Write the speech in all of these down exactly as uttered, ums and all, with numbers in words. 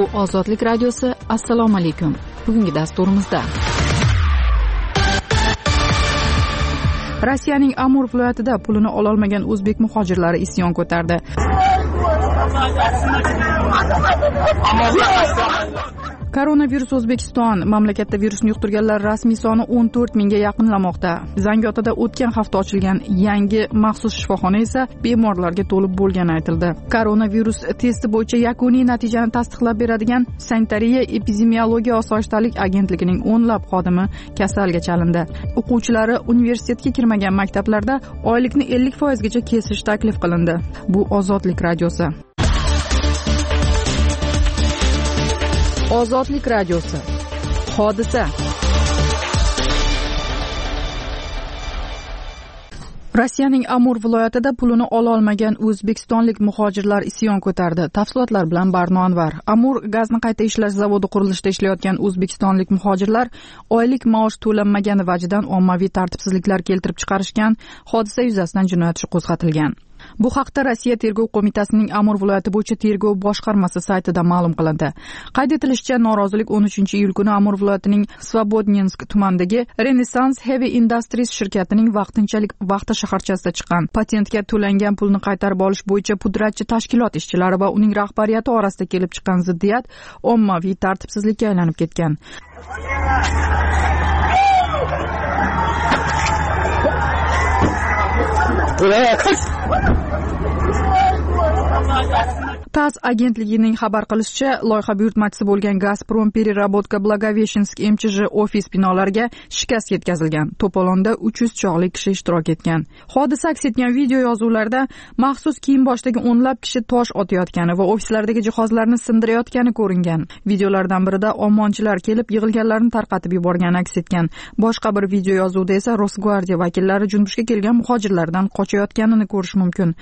Ozodlik radiosi. Assalomu alaykum. Bugungi dasturimizda Rossiyaning Amur viloyatida pulini ololmagan o'zbek muhojirlari isyon ko'tardi. Koronavirus O'zbekiston mamlakatda virusni yuqtirganlar rasmiy soni o'n to'rt mingga yaqinlamoqda. Zangiotada o'tgan hafta ochilgan yangi maxsus shifoxona esa bemorlarga to'lib bo'lgani aytildi. Koronavirus testi bo'yicha yakuniy natijani tasdiqlab beradigan Sanitariya epidemiologiya osoyishtalik agentligining o'nlab xodimi kasalga chalindi. O'quvchilari universitetga kirmagan maktablarda oylikni ellik foizgacha kesish taklif qilindi. Bu Ozodlik radiosi. Ozodlik radiosi. Hodisa. Rossiyaning Amur viloyatida pulini ololmagan o'zbekistonlik muhojirlar isyon ko'tardi. Tafsilotlar bilan Barno Anvar. Amur gazni qayta ishlash zavodi qurilishida ishlayotgan o'zbekistonlik muhojirlar oylik maosh to'lanmagani vajidan ommaviy tartibsizliklar keltirib chiqarishgan. Hodisa yuzasidan jinoyat ishi qo'zg'atilgan. Bu haqda Rossiya tergov qo'mitasining Amur viloyati bo'yicha tergov boshqarmasi saytida ma'lum qilindi. Qayd etilishicha, norozilik o'n uchinchi iyul kuni Amur viloyatining Svobodnensk tumanidagi Renaissance Heavy Industries shirkatining vaqtinchalik vaqti shaharchasida chiqqan. Patentga to'langan pulni qaytarib olish bo'yicha pudratchi tashkilot ishchilari va uning rahbariyati orasida kelib chiqqan ziddiyat ommaviy tartibsizlikka aylanib ketgan. TASS agentligining xabar qilishicha, loyiha buyurtmachisi bo'lgan Gazprom Переработка Благовещенск M C J ofis binolariga shikast yetkazilgan. To'polonda uch yuz chog'li kishi ishtirok etgan. Hodisa aks etgan video yozuvlarda maxsus kiyim boshdagi o'nlab kishi tosh otayotgani va ofislardagi jihozlarni sindirayotgani ko'ringan. Videolardan birida omonchilar kelib yig'ilganlarni tarqatib yuborgani aks etgan. Boshqa bir video yozuvda esa Rosgvardiya vakillari junbushga kelgan muhojirlardan qochayotganini ko'rish mumkin.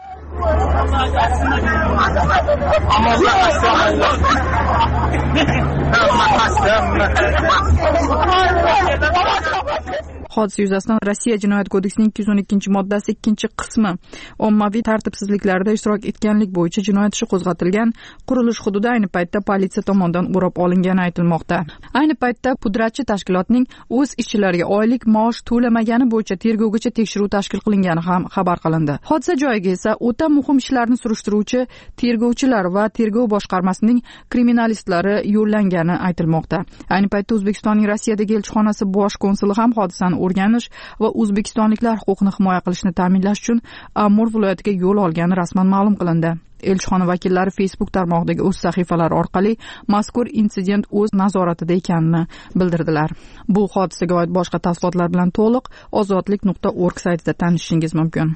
Hodisa yuzasidan Rossiya Jinoyat kodeksining ikki yuz o'n ikkinchi moddasi ikkinchi qismi ommaviy tartibsizliklarda ishtirok etganlik bo'yicha jinoyat ishi qo'zg'atilgan. Qurilish hududi ayni paytda politsiya tomonidan o'rab olingani aytilmoqda. Ayni paytda pudratchi tashkilotning o'z ishchilariga oylik maosh to'lamagani bo'yicha tergovgacha tekshiruv tashkil qilingani ham xabar qilindi. Hodisa joyiga esa o'ta muhim ishlarni surishtiruvchi tergovchilar va tergov boshqarmasining kriminalistlari yo'llangani aytilmoqda. Ayni paytda O'zbekistonning Rossiyadagi elchixonasi bosh konsuli ham hodisani o'rganish va o'zbekistonliklar huquqini himoya qilishni ta'minlash uchun Amur viloyatiga yo'l olgani rasman ma'lum qilindi. Elchixona vakillari Facebook tarmog'idagi o'z sahifalari orqali mazkur insident o'z nazoratida ekanini bildirdilar. Bu hodisaga oid boshqa tafsilotlar bilan to'liq ozodlik nuqta org saytida tanishishingiz mumkin.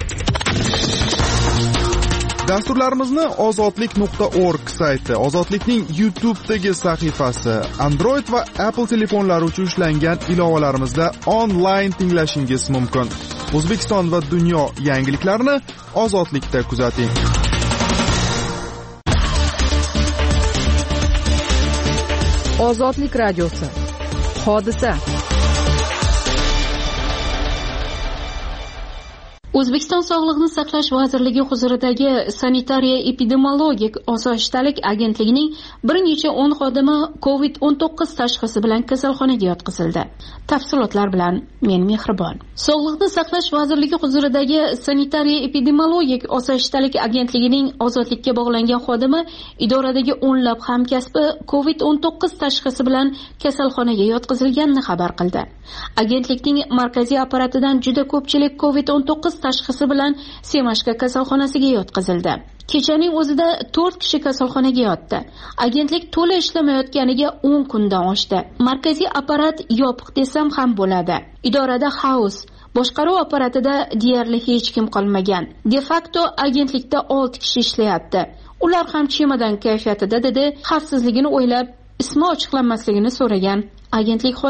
Dasturlarimizni ozodlik nuqta org sayti, Ozodlikning YouTube'dagi sahifasi, Android va Apple telefonlari uchun ishlangan ilovalarimizda onlayn tinglashingiz mumkin. O'zbekiston va dunyo yangiliklarini Ozodlikda kuzating. Ozodlik radiosi. Hodisa. O'zbekiston Sog'liqni saqlash vazirligi huzuridagi Sanitariya epidemiologik osoyishtalik agentligining bir necha o'n xodimi covid o'n to'qqiz tashxisi bilan kasalxonaga yotqizildi. Tafsilotlar bilan men Mehribon. Sog'liqni saqlash vazirligi huzuridagi Sanitariya epidemiologik osoyishtalik agentligining ozodlikka bog'langan xodimi idoradagi o'nlab hamkasbi covid o'n to'qqiz tashxisi bilan kasalxonaga yotqizilganini xabar qildi. Agentlikning markaziy apparatidan juda ko'pchilik covid o'n to'qqiz tashxisi bilan Semashka kasalxonasiga yotqizildi. Kechaning o'zida to'rt kishi kasalxonaga yotdi. Agentlik to'la ishlamayotganiga o'n kundan oshdi. Markaziy apparat yopiq desam ham bo'ladi. Idorada xaos, boshqaruv apparatida deyarli hech kim qolmagan. De facto agentlikda olti kishi ishlayapti. Ular ham chemodan kayfiyatida dedi, xavfsizligini o'ylab ismi ochiqlanmasligini so'ragan agentlik xodimi.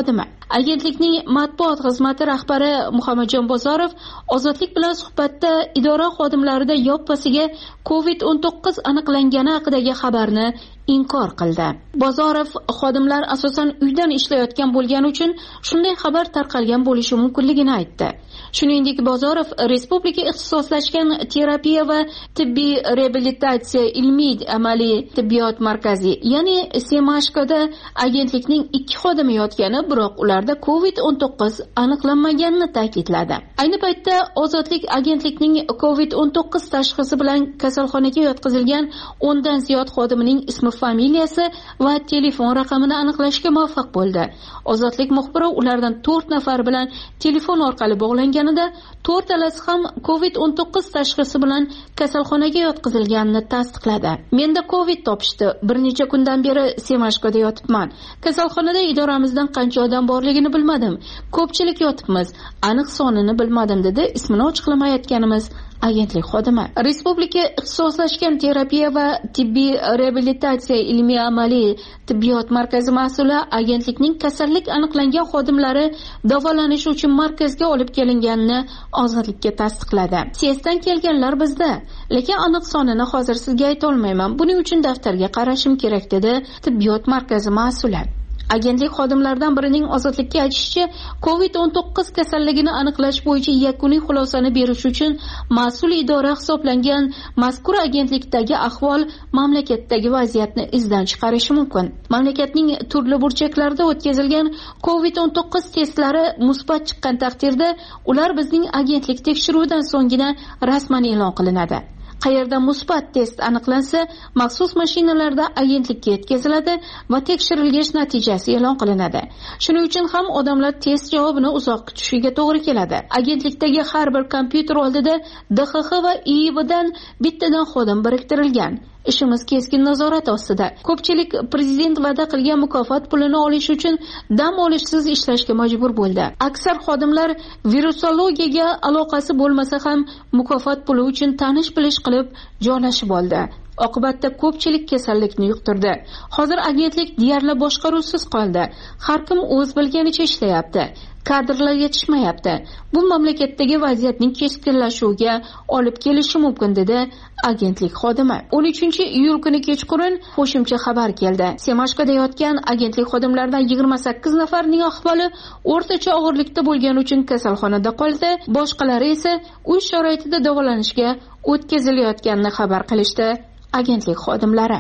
Agentlikning matbuot xizmati rahbari Muhammadjon Bozorov Ozodlik bilan suhbatda idora xodimlarida yoppasiga kovid o'n to'qqiz aniqlangani haqidagi xabarni inkor qildi. Bozorov xodimlar asosan uydan ishlayotgan bo'lgani uchun shunday xabar tarqalgan bo'lishi mumkinligini aytdi. Shuningdek, Bozorov Respublika ixtisoslashgan terapiya va tibbiy reabilitatsiya ilmiy amaliy tibbiyot markazi, ya'ni Semashkoda agentlikning ikki xodimi yotgani, biroq ularda kovid o'n to'qqiz aniqlanmaganini ta'kidladi. Ayni paytda Ozodlik agentlikning kovid o'n to'qqiz tashxisi bilan kasalxonaga yotqizilgan o'ndan ziyod xodimining ismi, familiyasi va telefon raqamini aniqlashga muvaffaq bo'ldi. Ozodlik muxbiri ulardan to'rt nafar bilan telefon orqali bog'langanida to'rtalasi ham kovid o'n to'qqiz tashxisi bilan kasalxonaga yotqizilganini tasdiqladi. Menda kovid topishdi. Bir necha kundan beri Semashkoda yotibman. Kasalxonada idoramizdan qancha odam borligini bilmadim. Ko'pchilik yotibmiz. Aniq sonini bilmadim, dedi ismini ochiqlamayotganimiz agentlik xodimi. Respublika ixtisoslashgan terapiya va tibbiy reabilitatsiya ilmiy amaliy tibbiyot markazi mas'uli agentlikning kasallik aniqlangan xodimlari davolanish uchun markazga olib kelinganini Ozodlikka tasdiqladi. Sesdan kelganlar bizda, lekin aniq sonini hozir sizga ayta olmayman. Buning uchun daftarga qarashim kerak, dedi tibbiyot markazi mas'uli. Agentlik xodimlaridan birining Ozodlikka aytishicha, kovid o'n to'qqiz kasalligini aniqlash bo'yicha yakuniy xulosani berish uchun mas'ul idora hisoblangan mazkur agentlikdagi ahvol mamlakatdagi vaziyatni izdan chiqarishi mumkin. Mamlakatning turli burchaklarida o'tkazilgan kovid o'n to'qqiz testlari musbat chiqqan taqdirda ular bizning agentlik tekshiruvidan so'nggina rasman e'lon qilinadi. Qayerda musbat test aniqlansa, maxsus mashinalarda agentlikka yetkaziladi va tekshirilgach natijasi e'lon qilinadi. Shuning uchun ham odamlar test javobini uzoq kutishiga to'g'ri keladi. Agentlikdagi har bir kompyuter oldida D X X va I I Bdan bittadan xodim biriktirilgan. Ishimiz keskin nazorat ostida. Ko'pchilik prezident va'da qilgan mukofot pulini olish uchun dam olishsiz ishlashga majbur bo'ldi. Aksar xodimlar virusologiyaga aloqasi bo'lmasa ham mukofot puli uchun tanish-bilish qilib joylashib oldi. Oqibatda ko'pchilik kasallikni yuqtirdi. Hozir agentlik deyarli boshqaruvsiz qoldi. Har kim o'z bilganicha ishlayapti. Kadrlar yetishmayapti. Bu mamlakatdagi vaziyatning keskinlashuviga olib kelishi mumkin, dedi agentlik xodimi. o'n uchinchi iyul kuni kechqurun qo'shimcha xabar keldi. Semashkoda yotgan agentlik xodimlaridan yigirma sakkiz nafarining ahvoli o'rtacha og'irlikda bo'lgani uchun kasalxonada qoldi. Boshqalari esa uy sharoitida davolanishga o'tkazilayotganini xabar qilishdi agentlik xodimlari.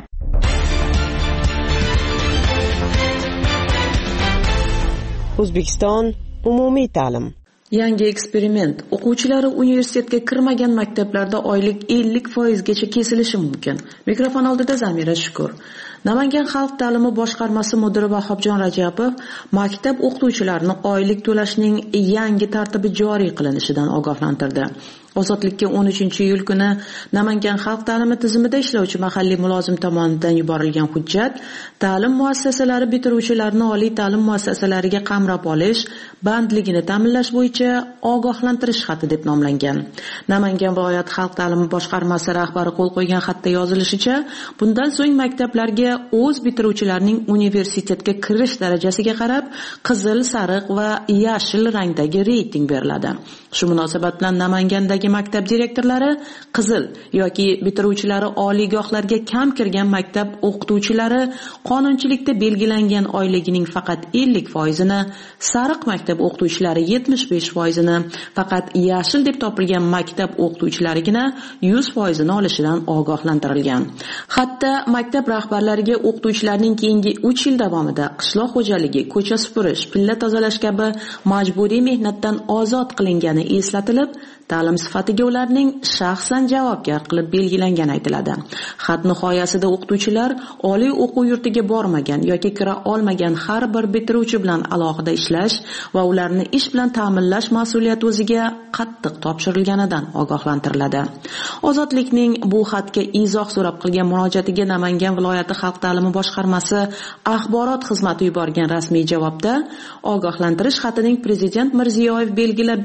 O'zbekiston umumiy ta'lim. Yangi eksperiment. O'quvchilari universitetga kirmagan maktablarda oylik ellik foizgacha kesilishi mumkin. Mikrofon oldida Zamira Shukur. Namangan xalq ta'limi boshqarmasi mudiri Vahobjon Rajabov maktab o'qituvchilarini oylik to'lashning yangi tartibi joriy qilinishidan ogohlantirdi. Ozodlikka o'n uchinchi iyul kuni Namangan xalq ta'limi tizimida ishlovchi mahalliy mulozim tomonidan yuborilgan hujjat ta'lim muassasalari bitiruvchilarini oliy ta'lim muassasalariga qamrab olish bandligini ta'minlash bo'yicha ogohlantirish xati deb nomlangan. Namangan viloyat xalq ta'limi boshqarmasi rahbari qo'l qo'ygan xatda yozilishicha, bundan so'ng maktablarga o'z bitiruvchilarining universitetga kirish darajasiga qarab qizil, sariq va yashil rangdagi reyting beriladi. Shu munosabat bilan Namangandagi maktab direktorlari qizil yoki bitiruvchilari oliygohlarga kam kirgan maktab o'qituvchilari qonunchilikda belgilangan oyligining faqat ellik foizini, sariq maktab o'qituvchilari yetmish besh foizini, faqat yashil deb topilgan maktab o'qituvchilarigina yuz foizini olishidan ogohlantirilgan. Hatto maktab rahbarlariga o'qituvchilarning keyingi uch yil davomida qishloq xo'jaligi, ko'cha supurish, pilla tozalash kabi majburiy mehnatdan ozod qilingani eslatilib, ta'lim sifatiga ularning shaxsan javobgar qilib belgilangani aytiladi. Xat nihoyasida o'qituvchilar oliy o'quv yurtiga bormagan yoki kira olmagan har bir bitiruvchi bilan alohida ishlash va ularni ish bilan ta'minlash mas'uliyati o'ziga qattiq topshirilganidan ogohlantiriladi. Ozodlikning bu xatga izoh so'rab qilgan murojaatiga Namangan viloyati xalq ta'limi boshqarmasi axborot xizmati yuborgan rasmiy javobda ogohlantirish xatining prezident Mirziyoyev belgilab bergan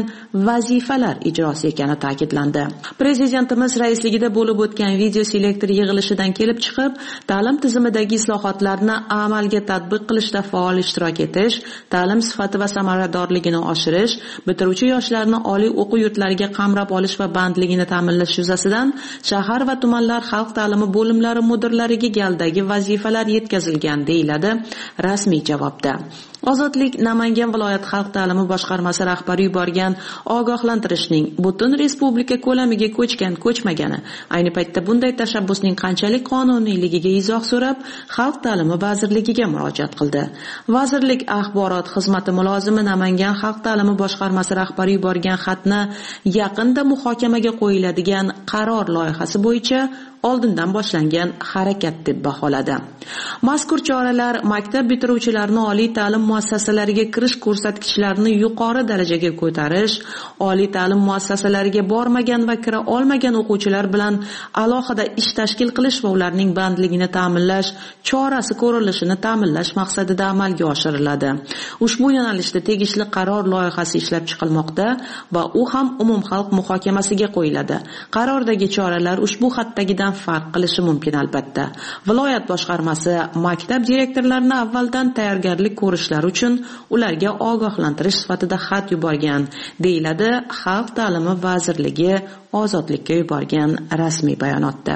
vazifalar ijrosi ekani ta'kidlandi. Prezidentimiz raisligida bo'lib o'tgan video selektor yig'ilishidan kelib chiqib, ta'lim tizimidagi islohotlarni amalga tatbiq qilishda faol ishtirok etish, ta'lim sifati va samaradorligini oshirish, bitiruvchi yoshlarni oliy o'quv yurtlariga qamrab olish va bandligini ta'minlash yuzasidan shahar va tumanlar xalq ta'limi bo'limlari mudirlariga galdagi vazifalar yetkazilgan deyiladi rasmiy javobda. Ozodlik Namangan viloyat xalq ta'limi boshqarmasi rahbari yuborgan ogohlantirishning butun respublika ko'lamiga ko'chgan ko'chmagani, ayni paytda bunday tashabbusning qanchalik qonuniyligiga izoh so'rab, xalq ta'limi vazirligiga murojaat qildi. Vazirlik axborot xizmati mulozimi Namangan xalq ta'limi boshqarmasi rahbari yuborgan xatni yaqinda muhokamaga qo'yiladigan qaror loyihasi bo'yicha oldindan boshlangan harakat deb baholadi. Mazkur choralar maktab bitiruvchilarini oliy ta'lim muassasalariga kirish ko'rsatkichlarini yuqori darajaga ko'tarish, oliy ta'lim muassasalariga bormagan va kira olmagan o'quvchilar bilan alohida ish tashkil qilish va ularning bandligini ta'minlash chorasi ko'rilishini ta'minlash maqsadida amalga oshiriladi. Ushbu yo'nalishda tegishli qaror loyihasi ishlab chiqilmoqda va u ham umumxalq muhokamasiga qo'yiladi. Qarordagi choralar ushbu xatdagidan farq qilishi mumkin albatta. Viloyat boshqarmasi maktab direktorlarini avvaldan tayyorgarlik ko'rishlari uchun ularga ogohlantirish sifatida xat yuborgan, deyiladi Xalq ta'limi vazirligi Ozodlikka yuborgan rasmiy bayonotda.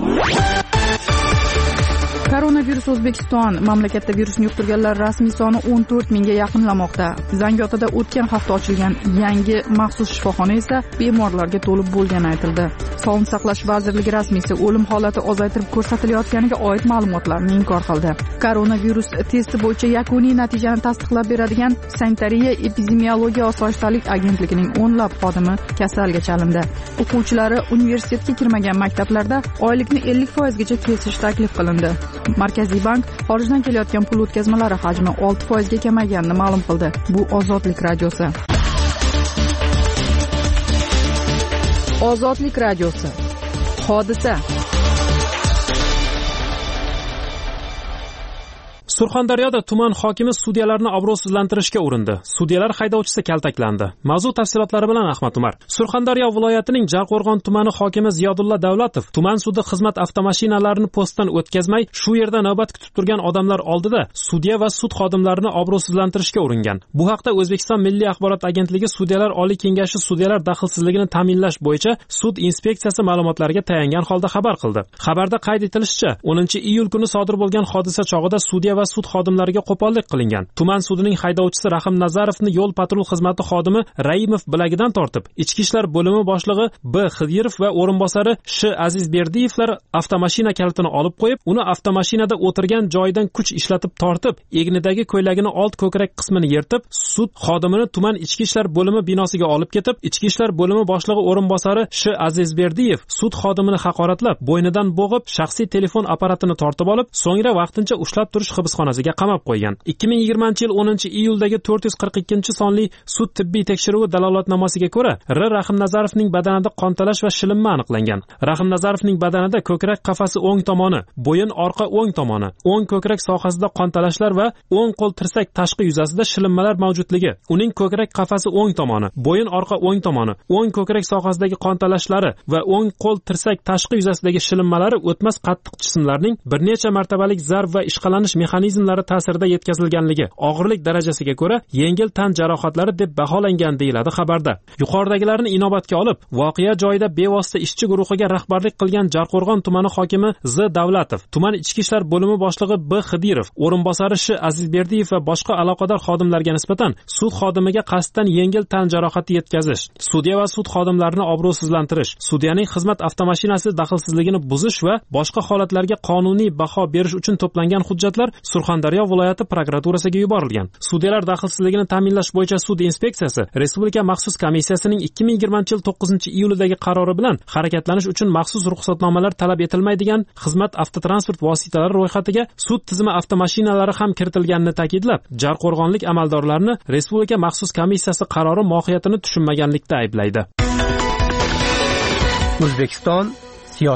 Koronavirus O'zbekiston mamlakatda virusni yuqtirganlar rasmiy soni o'n to'rt mingga yaqinlamoqda. Zangiotada o'tgan hafta ochilgan yangi maxsus shifoxona esa bemorlarga to'lib bo'lgani aytildi. Sog'liqni saqlash vazirligi rasmiysi o'lim holati ozaytirib ko'rsatilayotganiga oid ma'lumotlarni inkor qildi. Koronavirus testi bo'yicha yakuniy natijani tasdiqlab beradigan Sanitariya epidemiologiya osoyishtalik agentligining o'nlab xodimi kasalga chalindi. O'quvchilari universitetga kirmagan maktablarda oylikni ellik foizgacha kesish taklif qilindi. Markaziy bank xorijdan kelayotgan pul o'tkazmalari hajmi olti foizga kamayganini ma'lum qildi. Bu Ozodlik radiosi. Ozodlik radiosi. Hodisa. Surxondaryoda tuman hokimi sudyalarni obro'sizlantirishga urindi. Sudyalar haydovchisi kaltaklandi. Mavzu tafsilotlari bilan Ahmad Umar. Surxondaryo viloyatining Jarqo'rg'on tumani hokimi Ziyodulla Davlatov tuman sudi xizmat avtomashinalarini postdan o'tkazmay, shu yerda navbat kutib turgan odamlar oldida sudya va sud xodimlarini obro'sizlantirishga uringan. Bu haqda O'zbekiston Milliy axborot agentligi Sudyalar Oliy kengashi sudyalar daxlsizligini ta'minlash bo'yicha sud inspeksiyasi ma'lumotlariga tayangan holda xabar qildi. Xabarda qayd etilishicha, o'ninchi iyul kuni sodir bo'lgan hodisa chog'ida sudya va sud xodimlariga qo'pollik qilingan. Tuman sudining haydovchisi Rahim Nazarovni yo'l patrul xizmati xodimi Raimov bilagidan tortib, Ichki ishlar bo'limi boshlig'i B. Xidirov va o'rinbosari Sh. Azizberdiyevlar avtomashina kalitini olib qo'yib, uni avtomashinada o'tirgan joyidan kuch ishlatib tortib, egnidagi ko'ylagini old ko'krak qismini yirtib, sud xodimini tuman Ichki ishlar bo'limi binosiga olib ketib, Ichki ishlar bo'limi boshlig'i o'rinbosari Sh. Azizberdiyev sud xodimini haqoratlab, bo'ynidan bo'g'ib, shaxsiy telefon apparatini tortib olib, so'ngra vaqtincha ushlab turish hibsxonasiga qamab qo'ygan. ikki ming yigirmanchi yil o'ninchi iyuldagi to'rt yuz qirq ikkinchi sonli sud tibbiy tekshiruvi dalolatnomasiga ko'ra, R. Rahimnazarovning badanida qontalash va shilinma aniqlangan. Rahimnazarovning badanida ko'krak qafasi o'ng tomoni, bo'yin orqa o'ng tomoni, o'ng ko'krak sohasida qontalashlar va o'ng qo'l tirsak tashqi yuzasida shilinmalar mavjudligi, uning ko'krak qafasi o'ng tomoni, bo'yin orqa o'ng tomoni, o'ng ko'krak sohasidagi qontalashlari va o'ng qo'l tirsak tashqi yuzasidagi shilinmalari o'tmas qattiq jismlarning bir necha martabalik zarb va ishqalanish mexanizmlari ta'sirida yetkazilganligi, og'irlik darajasiga ko'ra yengil tan jarohatlari deb baholangan deyiladi xabarda. Yuqoridagilarni inobatga olib, voqea joyida bevosita ishchi guruhiga rahbarlik qilgan Jarqo'rg'on tumani hokimi Z. Davlatov, tuman ichki ishlar bo'limi boshlig'i B. Xidirov, o'rinbosari Sh. Azizberdiyev va boshqa aloqador xodimlarga nisbatan sud xodimiga qasddan yengil tan jarohati yetkazish, sudya va sud xodimlarini obro'sizlantirish, sudyaning xizmat avtomashinasi daxlsizligini buzish va boshqa holatlarga qonuniy baho berish uchun to'plangan hujjatlar Surxondaryo viloyati prokuraturasiga yuborilgan. Sudyalar daxlsizligini ta'minlash bo'yicha sud inspeksiyasi Respublika maxsus komissiyasining ikki ming yigirmanchi yil to'qqizinchi iyulidagi qarori bilan harakatlanish uchun maxsus ruxsatnomalar talab etilmaydigan xizmat avtotransport vositalari ro'yxatiga sud tizimi avtomashinalari ham kiritilganini ta'kidlab, Jarqo'rg'onlik amaldorlarni Respublika maxsus komissiyasi qarori mohiyatini tushunmaganlikda ayblaydi. O'zbekiston siyosat.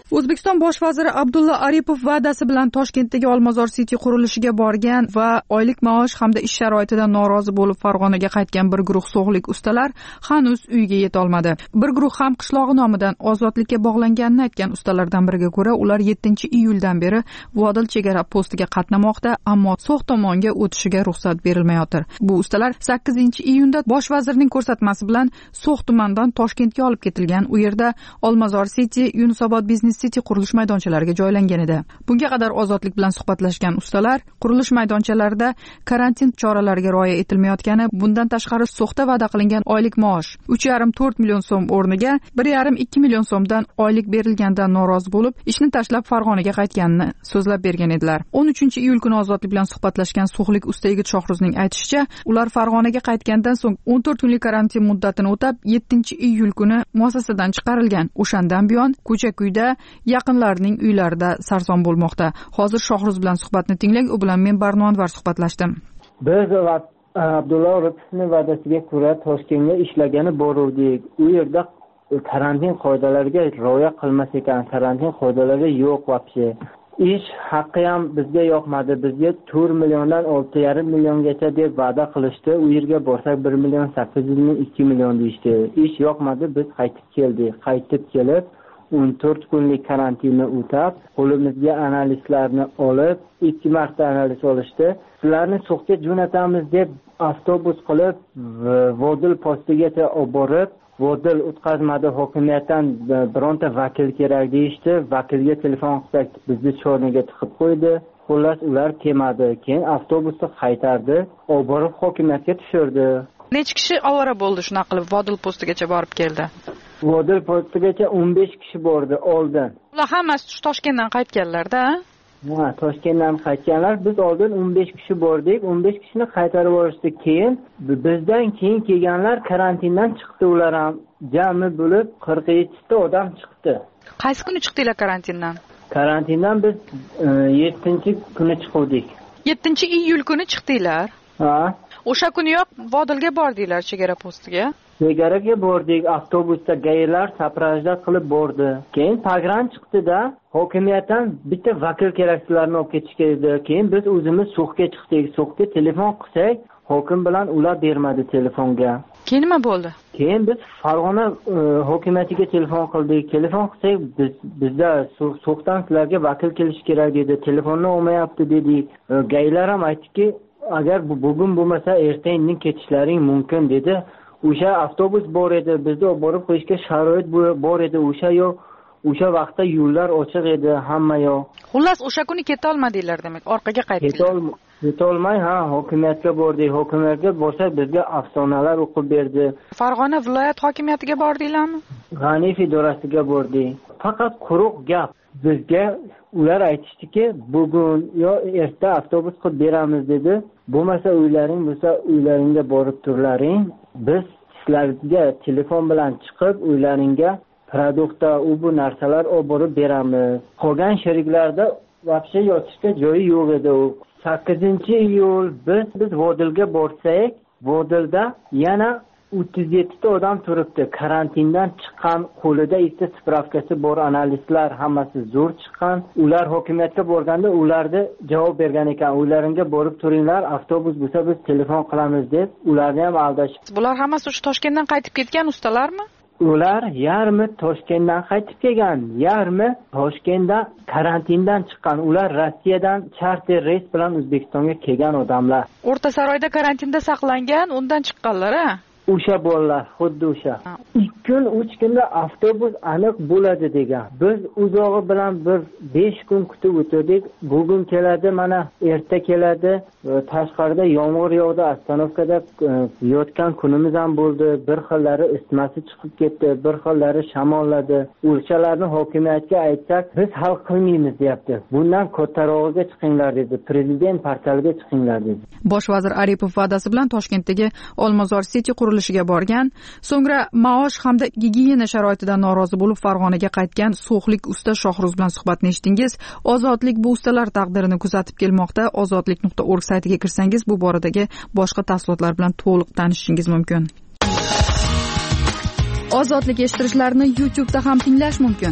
O'zbekiston bosh vaziri Abdulla Aripov va'dasi bilan Toshkentdagi Olmazor City qurilishiga borgan va oylik maosh hamda ish sharoitidan norozi bo'lib Farg'onaga qaytgan bir guruh so'xlik ustalar hanuz uyga yeta olmadi. Bir guruh ham qishlog'i nomidan ozodlikka bog'langanini aytgan ustalardan biriga ko'ra, ular yettinchi iyuldan beri Vodil chegara postiga qatnamoqda, ammo So'x tomonga o'tishiga ruxsat berilmayotir. Bu ustalar sakkizinchi iyunda bosh vazirning ko'rsatmasi bilan So'x tumanidan Toshkentga olib ketilgan. U yerda Olmazor City, Yunusobod Business City qurilish maydonchalariga joylangan edi. Bunga qadar ozodlik bilan suhbatlashgan ustalar qurilish maydonchalarida karantin choralariga rioya etilmayotgani, bundan tashqari So'xda va'da qilingan oylik maosh uch yarim to'rt million so'm o'rniga bir yarim ikki million so'mdan oylik berilganidan norozi bo'lib, ishni tashlab Farg'onaga qaytganini so'zlab bergan edilar. o'n uchinchi iyul kuni ozodlik bilan suhbatlashgan so'xlik usta yigit Shohruzning aytishicha, ular Farg'onaga qaytgandan so'ng o'n to'rt kunlik karantin muddatini o'tab, yettinchi iyul kuni muassasadan chiqarilgan. O'shandan buyon ko'cha-kuyda, yaqinlarining uylarida sarson bo'lmoqda. Hozir Shohruz bilan suhbatni tinglang, u bilan men Barno Anvar suhbatlashdim. Biz Abdulla Aripovning va'dasiga ko'ra Toshkentga ishlagani boruvdik. U yerda karantin qoidalariga rioya qilmas ekan, karantin qoidalari yo'q vaqti. Ish haqqi ham bizga yoqmadi. Bizga to'rt milliondan olti yarim milliongacha deb va'da qilishdi. U yerga borsak bir million sakkiz yuz ming ikki million deyishdi. Ish yoqmadi, biz qaytib keldik. Qaytib kelib o'n to'rt kunlik karantinni o'tab, qo'limizga analizlarni olib, ikki marta analiz olishdi. Sizlarni So'xga jo'natamiz deb avtobus qilib Vodil postigacha olib borib, Vodil o'tkazmadi, hokimiyatdan bironta vakil kerak deyishdi. Vakilga telefon qilsak, bizni chorniga tiqib qo'ydi. Xullas ular kelmadi. Keyin avtobusni qaytardi, olib borib hokimiyatga tushirdi. Necha kishi ovora bo'ldi shunaqa qilib Vodil postigacha borib keldi? Vodil postigacha o'n besh kishi bordi oldin. Ular hammasi Toshkentdan qaytganlar-da? Ha, Toshkentdan qaytganlar. Biz oldin o'n besh kishi bordik. o'n besh kishini qaytarib yuborishdi. Keyin bizdan keyin kelganlar karantindan chiqdi, ular ham jami bo'lib qirq yetti ta odam chiqdi. Qaysi kuni chiqdinglar karantindan? Karantindan biz yettinchi kuni chiqdik. yettinchi iyul kuni chiqdinglar? Ha. O'sha kuniyoq Vodilga bordinglar chegara postiga? Chegaraga bordik, avtobusda gaylar saprajda qilib bordi. Keyin pagran chiqdi-da, hokimiyatdan bitta vakil kerak, sizlarni olib ketishga edi. Keyin biz o'zimiz So'xga chiqdik. So'xga telefon qilsak, hokim bilan ular bermadi telefonga. Keyin nima bo'ldi? Keyin biz Farg'ona e, hokimiyatiga telefon qildik. Telefon qilsak, biz bizda So'xdan sizlarga vakil kelish kerak dedi. Telefonni olmayapti dedik. E, gaylar ham aytdiki, agar bu bugun bo'lmasa ertaga ketishlaring mumkin dedi. O'sha avtobus bor edi, bizni olib borib qo'yishga sharoit bor edi. O'sha yo'q, o'sha vaqtda yo'llar ochiq edi, hamma yo'q. Xullas, o'sha kuni keta olmadinglar demak, orqaga qaytdinglar. Keta olmay, ha, hokimiyatga bordik. Hokimiyatga borsak, bizga afsonalar o'qib berdi. Farg'ona viloyat hokimiyatiga bordinglarmi? G'aniyev idorasiga bordik. Faqat quruq gap. Bizga ular aytishdiki, bugun yo erta avtobus qilib beramiz dedi. Bo'lmasa uylaring bo'lsa, uylaringga borib turlaring. Biz sizlarga telefon bilan chiqib, uylaringga produktda u bu narsalar olib borib beramiz. Qolgan sheriklarda vaqti yotishga joyi yo'q edi. sakkizinchi iyul biz biz Vodilga borsak, Vodilda yana o'ttiz yetti ta odam turibdi. Karantindan chiqqan, qo'lida ikkita spravkasi bor analistlar, hammasi zo'r chiqqan. Ular hokimiyatga borganda ularga javob bergan ekan. Uylaringga borib turinglar, avtobus bo'lsa biz telefon qilamiz deb ularni ham aldashib. Bular hammasi o'sha Toshkentdan qaytib ketgan ustalarmi? Ular yarmi Toshkentdan qaytib kelgan, yarmi Toshkentda karantindan chiqqan. Ular Rossiyadan charter reys bilan O'zbekistonga kelgan odamlar. O'rta Saroyda karantinda saqlangan, undan chiqqanlar-a? O'sha bolalar, xuddi o'sha. ikki kun, uch kunda avtobus aniq bo'ladi degan. Biz uzog'i bilan bir besh kun kutib o'tirdik. Bugun keladi, mana erta keladi. Tashqarida yomg'ir yog'di, ostanovkada yotgan kunimiz ham bo'ldi. Bir xillari isitmasi chiqib ketdi, bir xillari shamolladi. O'shalarni hokimiyatga aytsak, biz hal qilmaymiz deyapti. Bundan kattarog'iga chiqinglar dedi. Prezident portaliga chiqinglar dedi. Bosh vazir Aripov va'dasi bilan Toshkentdagi Olmazor City qurilishiga borgan, so'ngra maosh hamda gigiyena sharoitidan norozi bo'lib Farg'onaga qaytgan so'xlik usta Shohruz bilan suhbatni eshitdingiz. Ozodlik bu ustalar taqdirini kuzatib kelmoqda. ozodlik nuqta org saytiga kirsangiz bu boradagi boshqa tafsilotlar bilan to'liq tanishishingiz mumkin. Ozodlik eshittirishlarini YouTube'da ham tinglash mumkin.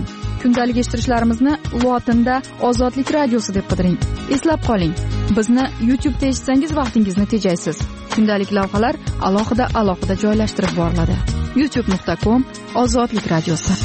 kundalik eshittirishlarimizni lotinda Ozodlik radiosi deb qidiring. Eslab qoling, bizni YouTube'da eshitsangiz vaqtingizni tejaysiz. Kundalik lavhalar alohida alohida joylashtirib boriladi. youtube nuqta com Ozodlik radiosi.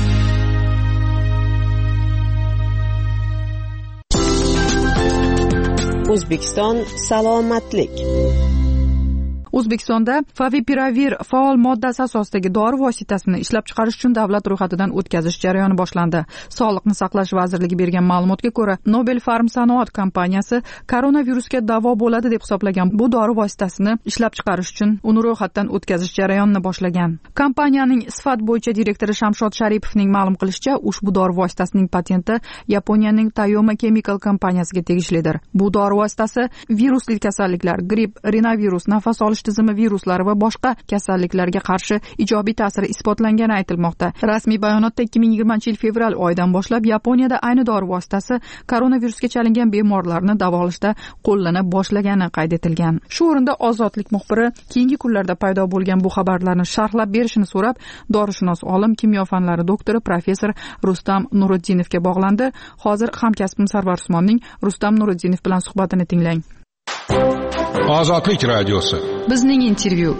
O'zbekiston salomatlik. O'zbekistonda Favipiravir faol moddasi asosidagi dori vositasini ishlab chiqarish uchun davlat ro'yxatidan o'tkazish jarayoni boshlandi. Sog'liqni saqlash vazirligi bergan ma'lumotga ko'ra, Nobel Pharm sanoat kompaniyasi koronavirusga davo bo'ladi deb hisoblagan bu dori vositasini ishlab chiqarish uchun uni ro'yxatdan o'tkazish jarayonini boshlagan. Kompaniyaning sifat bo'yicha direktori Shamshod Sharipovning ma'lum qilishicha, ushbu dori vositasining patenti Yaponiyaning Tayoma Chemical kompaniyasiga tegishlidir. Bu dori vositasi virusli kasalliklar, gripp, rinovirus, nafas olish tizimi viruslari va boshqa kasalliklarga qarshi ijobiy ta'siri isbotlangani aytilmoqda. Rasmiy bayonotda ikki ming yigirmanchi yil fevral oyidan boshlab Yaponiyada ayni dori vositasi koronavirusga chalingan bemorlarni davolashda qo'llana boshlagani qayd etilgan. Shu o'rinda Ozodlik muxbiri keyingi kunlarda paydo bo'lgan bu xabarlarni sharhlab berishini so'rab, dorishunos olim, kimyo fanlari doktori professor Rustam Nuriddinovga bog'landi. Hozir hamkasbim Sarvar Usmonning Rustam Nuridinov bilan suhbatini tinglang. Ozodlik radiosi. Bizning intervyu.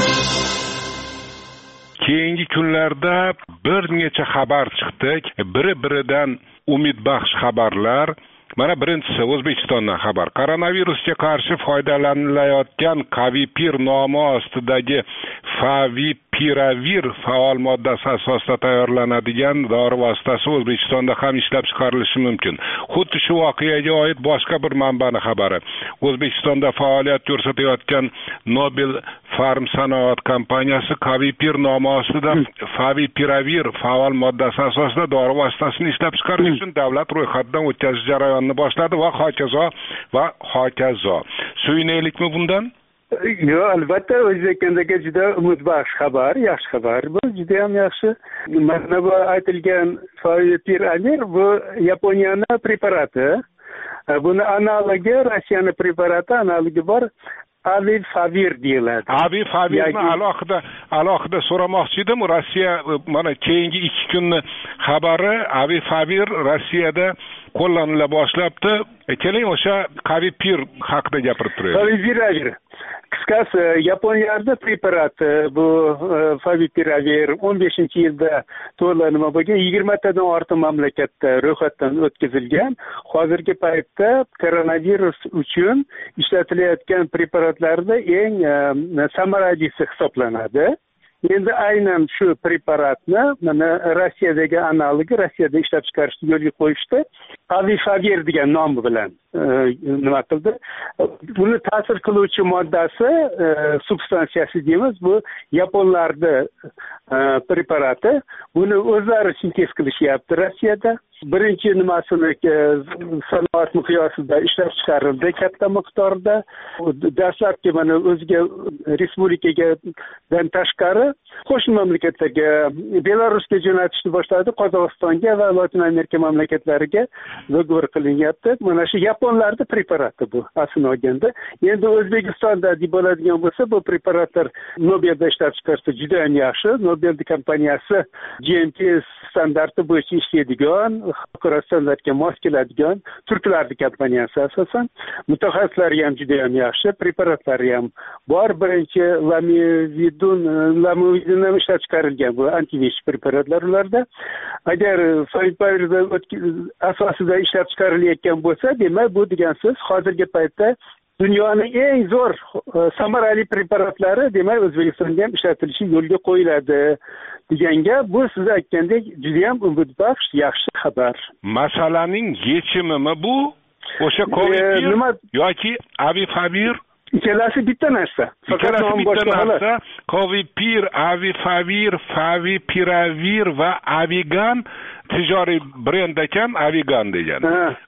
Keyingi kunlarda bir necha xabar chiqdi. Biri-biridan umidbaxsh xabarlar. Mana birinchisi O'zbekistondan xabar. Koronavirusga qarshi foydalanilayotgan Kavipir nomi ostidagi Favipiravir faol moddasi asosida tayyorlanadigan dori vositasi O'zbekistonda ham ishlab chiqarilishi mumkin. Xuddi shu voqeaga oid boshqa bir manbani xabari. O'zbekistonda faoliyat ko'rsatayotgan Nobel Pharm sanoat kompaniyasi Kavipir nomi ostida Favipiravir faol moddasi asosida dori vositasini ishlab chiqarish uchun davlat ro'yxatidan o'tkazish jarayonini boshladi va hokazo va hokazo. Suyunaylikmi bundan? Yo'q, albatta O'zbekistondagi juda umidbaxsh xabar, yaxshi xabar. Bu juda ham yaxshi. Mana bu aytilgan Favipiravir bu Yaponiyaning preparati. Buni analogi Rossiyaning preparati, analogi bor. Avifavir deyiladi. Avifavirni alohida alohida so'ramoqchi edim. Rossiya mana keyingi ikki kunni xabari Avifavir Rossiyada qo'llanila boshlabdi. Keling o'sha Kavipir haqida gapirib turaylik. Favipiravir. Qisqasi Yaponiyada preparati bu Favipiravir o'n beshinchi yilda to'llanma bo'lgan yigirma tadan ortiq mamlakatda ro'yxatdan o'tkazilgan. Hozirgi paytda koronavirus uchun ishlatilayotgan preparatlarda eng samaralisi hisoblanadi. Endi aynan shu preparatni mana Rossiyadagi analogi Rossiyada ishlab chiqarishni yo'lga qo'yishdi. Avifavir degan nom bilan nima qildi? Buni ta'sir qiluvchi moddasi, substansiyasi deymiz, bu yaponlarda preparati. Buni o'zlari sintez qilishyapti Rossiyada. Birinchi nimasini sanoat miqyosida ishlab chiqarildi katta miqdorda. Dastlabki mana o'ziga respublikaga dan tashqari qo'shni mamlakatlarga, Belarusga jo'natishni boshladi, Qozog'istonga va Latin Amerika mamlakatlariga dogovor qilinyapti. Mana shu yaponlarda preparati bu aslini olganda. Endi O'zbekistonda deb bo'ladigan bo'lsa, bu preparatlar Nobelda ishlab chiqarsa juda ham yaxshi. Nobel kompaniyasi G M P standarti bo'yicha ishlaydigan, xalqaro standartga mos keladigan turklarning kompaniyasi asosan. Mutaxassislari ham juda ham yaxshi, preparatlari ham bor. Birinchi Lamivudin, Lamivudin ham ishlab chiqarilgan bu antivirus preparatlar ularda. Agar Favipiravir asosida ishlab chiqarilayotgan bo'lsa, demak bu degan so'z hozirgi paytda dunyoning eng zo'r samarali preparatlari demak O'zbekistonda ham ishlatilishi yo'lga qo'yiladi deganga, bu siz aytgandek juda ham umidbaxsh yaxshi xabar. Masalaning yechimimi bu? O'sha Kavipir yoki Avifavir? Ikkalasi bitta narsa. Ikkalasi bitta narsa. Kavipir, Avifavir, Favipiravir va Avigan tijoriy brend ekan, Avigan degan.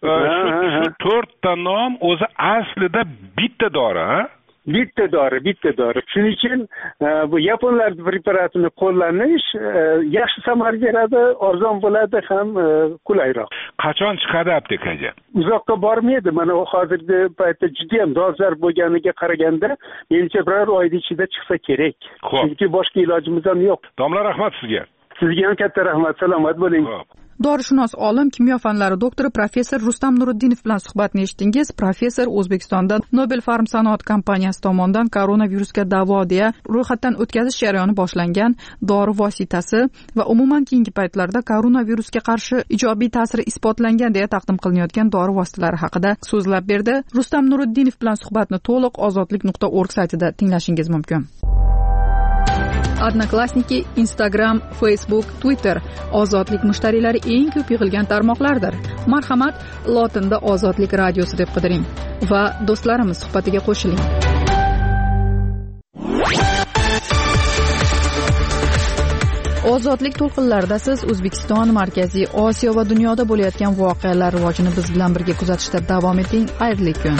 Shu to'rtta nom o'zi aslida bitta dori, ha? Bitta dori, bitta dori. Shuning uchun bu yaponlar preparatini qo'llanish yaxshi samara beradi, arzon bo'ladi ham qulayroq. Qachon chiqadi aptekaga? Uzoqqa bormaydi. Mana hozirgi paytda juda ham dolzarb bo'lganiga qaraganda, menimcha bir oy ichida chiqsa kerak. Chunki boshqa ilojimiz ham yo'q. Domla, rahmat sizga. Sizga ham katta rahmat. Salomat bo'ling. Dorishunos olim, kimyo fanlari doktori professor Rustam Nuriddinov bilan suhbatni eshitdingiz. Professor O'zbekistonda Nobel Pharm sanoat kompaniyasi tomonidan koronavirusga davo deya ro'yxatdan o'tkazish jarayoni boshlangan dori vositasi va umuman keyingi paytlarda koronavirusga qarshi ijobiy ta'siri isbotlangan deya taqdim qilinayotgan dori vositalari haqida so'zlab berdi. Rustam Nuriddinov bilan suhbatni to'liq ozodlik nuqta org saytida tinglashingiz mumkin. Odnoklassniki, Instagram, Facebook, Twitter ozodlik mushtariylari eng ko'p yig'ilgan tarmoqlardir. Marhamat, lotinda Ozodlik radiosi deb qidiring va do'stlarimiz suhbatiga qo'shiling. Ozodlik to'lqinlarida siz O'zbekiston, Markaziy Osiyo va dunyoda bo'layotgan voqealar rivojini biz bilan birga kuzatishda davom eting. Xayrli kun.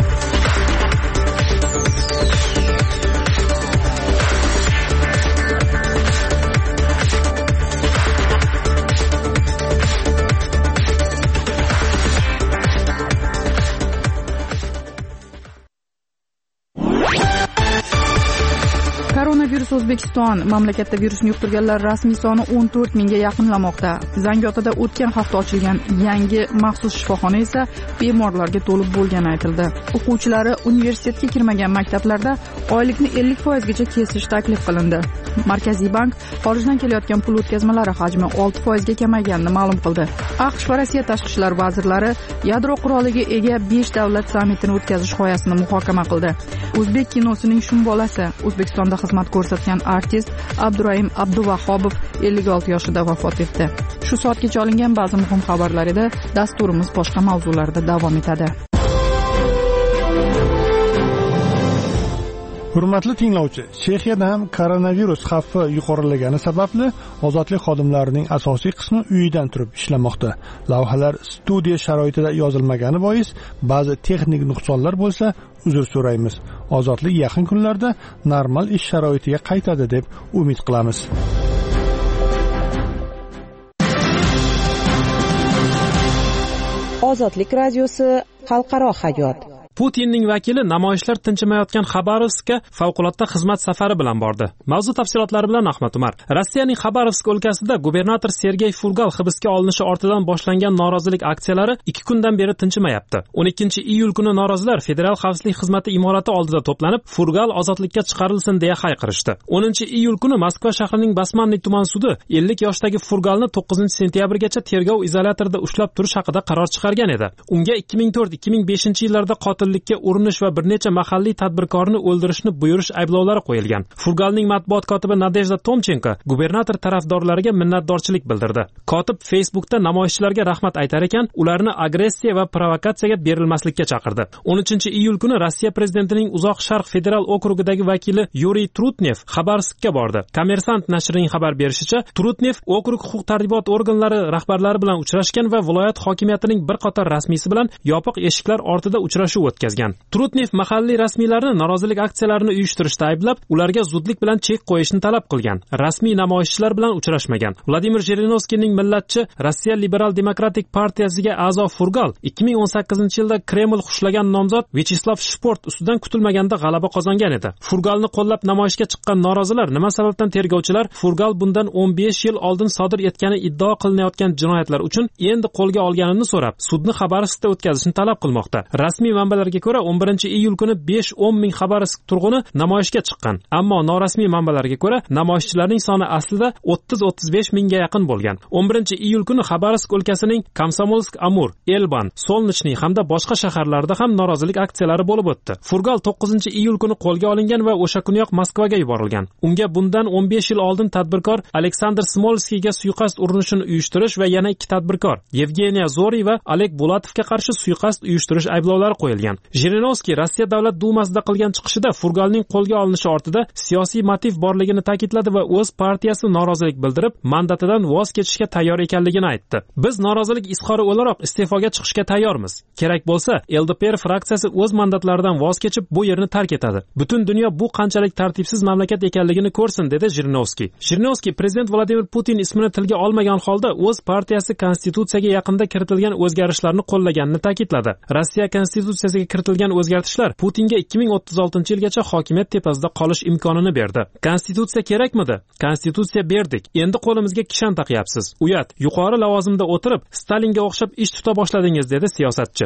Koronavirus O'zbekiston mamlakatda virusni yuqtirganlar rasmiy soni o'n to'rt mingga yaqinlamoqda. Zangiotada o'tgan hafta ochilgan yangi maxsus shifoxona esa bemorlarga to'lib bo'lgani aytildi. O'quvchilari universitetga kirmagan maktablarda oylikni ellik foizgacha kesish taklif qilindi. Markaziy bank xorijdan kelayotgan pul o'tkazmalari hajmi olti foizga kamayganini ma'lum qildi. AQSh va Rossiya tashqi ishlar vazirlari yadro quroliga ega besh davlat sammitini o'tkazish g'oyasini muhokama qildi. O'zbek kinosining shum bolasi O'zbekistonda xizmat ko'rsatgan artist Abdurahim Abduvahobov ellik olti yoshida vafot etdi. Shu soatgacha olingan ba'zi muhim xabarlar edi. Dasturimiz boshqa mavzularda davom etadi. Hurmatli tinglovchi, Chexiyada ham koronavirus xavfi yuqorilagani sababli ozodlik xodimlarining asosiy qismi uyidan turib ishlamoqda. Lavhalar studiya sharoitida yozilmagani bois ba'zi texnik nuqsonlar bo'lsa, uzr so'raymiz. Ozodlik yaqin kunlarda normal ish sharoitiga qaytadi deb umid qilamiz. Ozodlik radiosi xalqaro hayot. Putinning vakili namoyishlar tinchimayotgan Xabarovskka favqulodda xizmat safari bilan bordi. Mavzu tafsilotlari bilan Ahmad Umar. Rossiyaning Xabarovsk o'lkasida gubernator Sergey Furgal hibsga olinishi ortidan boshlangan norozilik aksiyalari ikki kundan beri tinchimayapti. o'n ikkinchi iyul kuni norozilar Federal xavfsizlik xizmati imorati oldida to'planib, Furgal ozodlikka chiqarilsin deya hayqirishdi. o'ninchi iyul kuni Moskva shahrining Basmanniy tuman sudi ellik yoshdagi Furgalni to'qqizinchi sentyabrgacha tergov izolyatorida ushlab turish haqida qaror chiqargan edi. Unga ikki ming to'rt ikki ming beshinchi yillarda qotil qotillikka urinish va bir necha mahalliy tadbirkorni o'ldirishni buyurish ayblovlari qo'yilgan. Furgalning matbuot kotibi Nadejda Tomchenko gubernator tarafdorlariga minnatdorchilik bildirdi. Kotib Facebookda namoyishchilarga rahmat aytar ekan, ularni agressiya va provokatsiyaga berilmaslikka chaqirdi. o'n uchinchi iyul kuni Rossiya prezidentining Uzoq Sharq federal okrugidagi vakili Yuriy Trutnev Xabarovskka bordi. Kommersant nashrining xabar berishicha, Trutnev okrug huquq-tartibot organlari rahbarlari bilan uchrashgan va viloyat hokimiyatining bir qator rasmiysi bilan yopiq eshiklar ortida uchrashuv o'tkazgan. Trutnev mahalliy rasmiylarni norozilik aksiyalarini uyushtirishda ayblab, ularga zudlik bilan chek qo'yishni talab qilgan. Rasmiy namoyishchilar bilan uchrashmagan. Vladimir Jirinovskiyning millatchi Rossiya Liberal Demokratik partiyasiga a'zo Furgal ikki ming o'n sakkizinchi yilda Kreml xushlagan nomzod Vyacheslav Shport ustidan kutilmaganda g'alaba qozongan edi. Furgalni qo'llab namoyishga chiqqan norozilar nima sababdan tergovchilar Furgal bundan o'n besh yil oldin sodir etgani iddao qilinayotgan jinoyatlar uchun endi qo'lga olganini so'rab, sudni Xabarovskda o'tkazishni talab qilmoqda. Rasmiy manbalarga ko'ra o'n birinchi iyul kuni besh o'n ming Xabarovsk turg'uni namoyishga chiqqan. Ammo norasmiy manbalarga ko'ra namoyishchilarning soni aslida o'ttiz o'ttiz besh mingga yaqin bo'lgan. o'n birinchi iyul kuni Xabarovsk o'lkasining Komsomolsk, Amur, Elban, Solnichniy hamda boshqa shaharlarda ham norozilik aksiyalari bo'lib o'tdi. Furgal to'qqizinchi iyul kuni qo'lga olingan va o'sha kuniyoq Moskvaga yuborilgan. Unga bundan o'n besh yil oldin tadbirkor Aleksandr Smolskiyga suiqasd urinishini uyushtirish va yana ikki tadbirkor Yevgeniya Zoriy va Oleg Bulatovga qarshi suiqasd uyushtirish ayblovlari qo'yilgan. Jirinovskiy Rossiya davlat dumasida qilgan chiqishida Furgalning qo'lga olinishi ortida siyosiy motiv borligini ta'kidladi va o'z partiyasi norozilik bildirib, mandatidan voz kechishga tayyor ekanligini aytdi. Biz norozilik izhori o'laroq iste'foga chiqishga tayyormiz. Kerak bo'lsa, L D P R fraksiyasi o'z mandatlaridan voz kechib bu yerni tark etadi. Butun dunyo bu qanchalik tartibsiz mamlakat ekanligini ko'rsin, dedi Jirinovskiy. Jirinovskiy prezident Vladimir Putin ismini tilga olmagan holda o'z partiyasi konstitutsiyaga yaqinda kiritilgan o'zgarishlarni qo'llaganini ta'kidladi. Rossiya konstitutsiyasiga kodeksiga kiritilgan o'zgartishlar Putinga ikki ming o'ttiz oltinchi yilgacha hokimiyat tepasida qolish imkonini berdi. Konstitutsiya kerakmidi? Konstitutsiya berdik. Endi qo'limizga kishan taqyapsiz. Uyat, yuqori lavozimda o'tirib, Stalinga o'xshab ish tuta boshladingiz, dedi siyosatchi.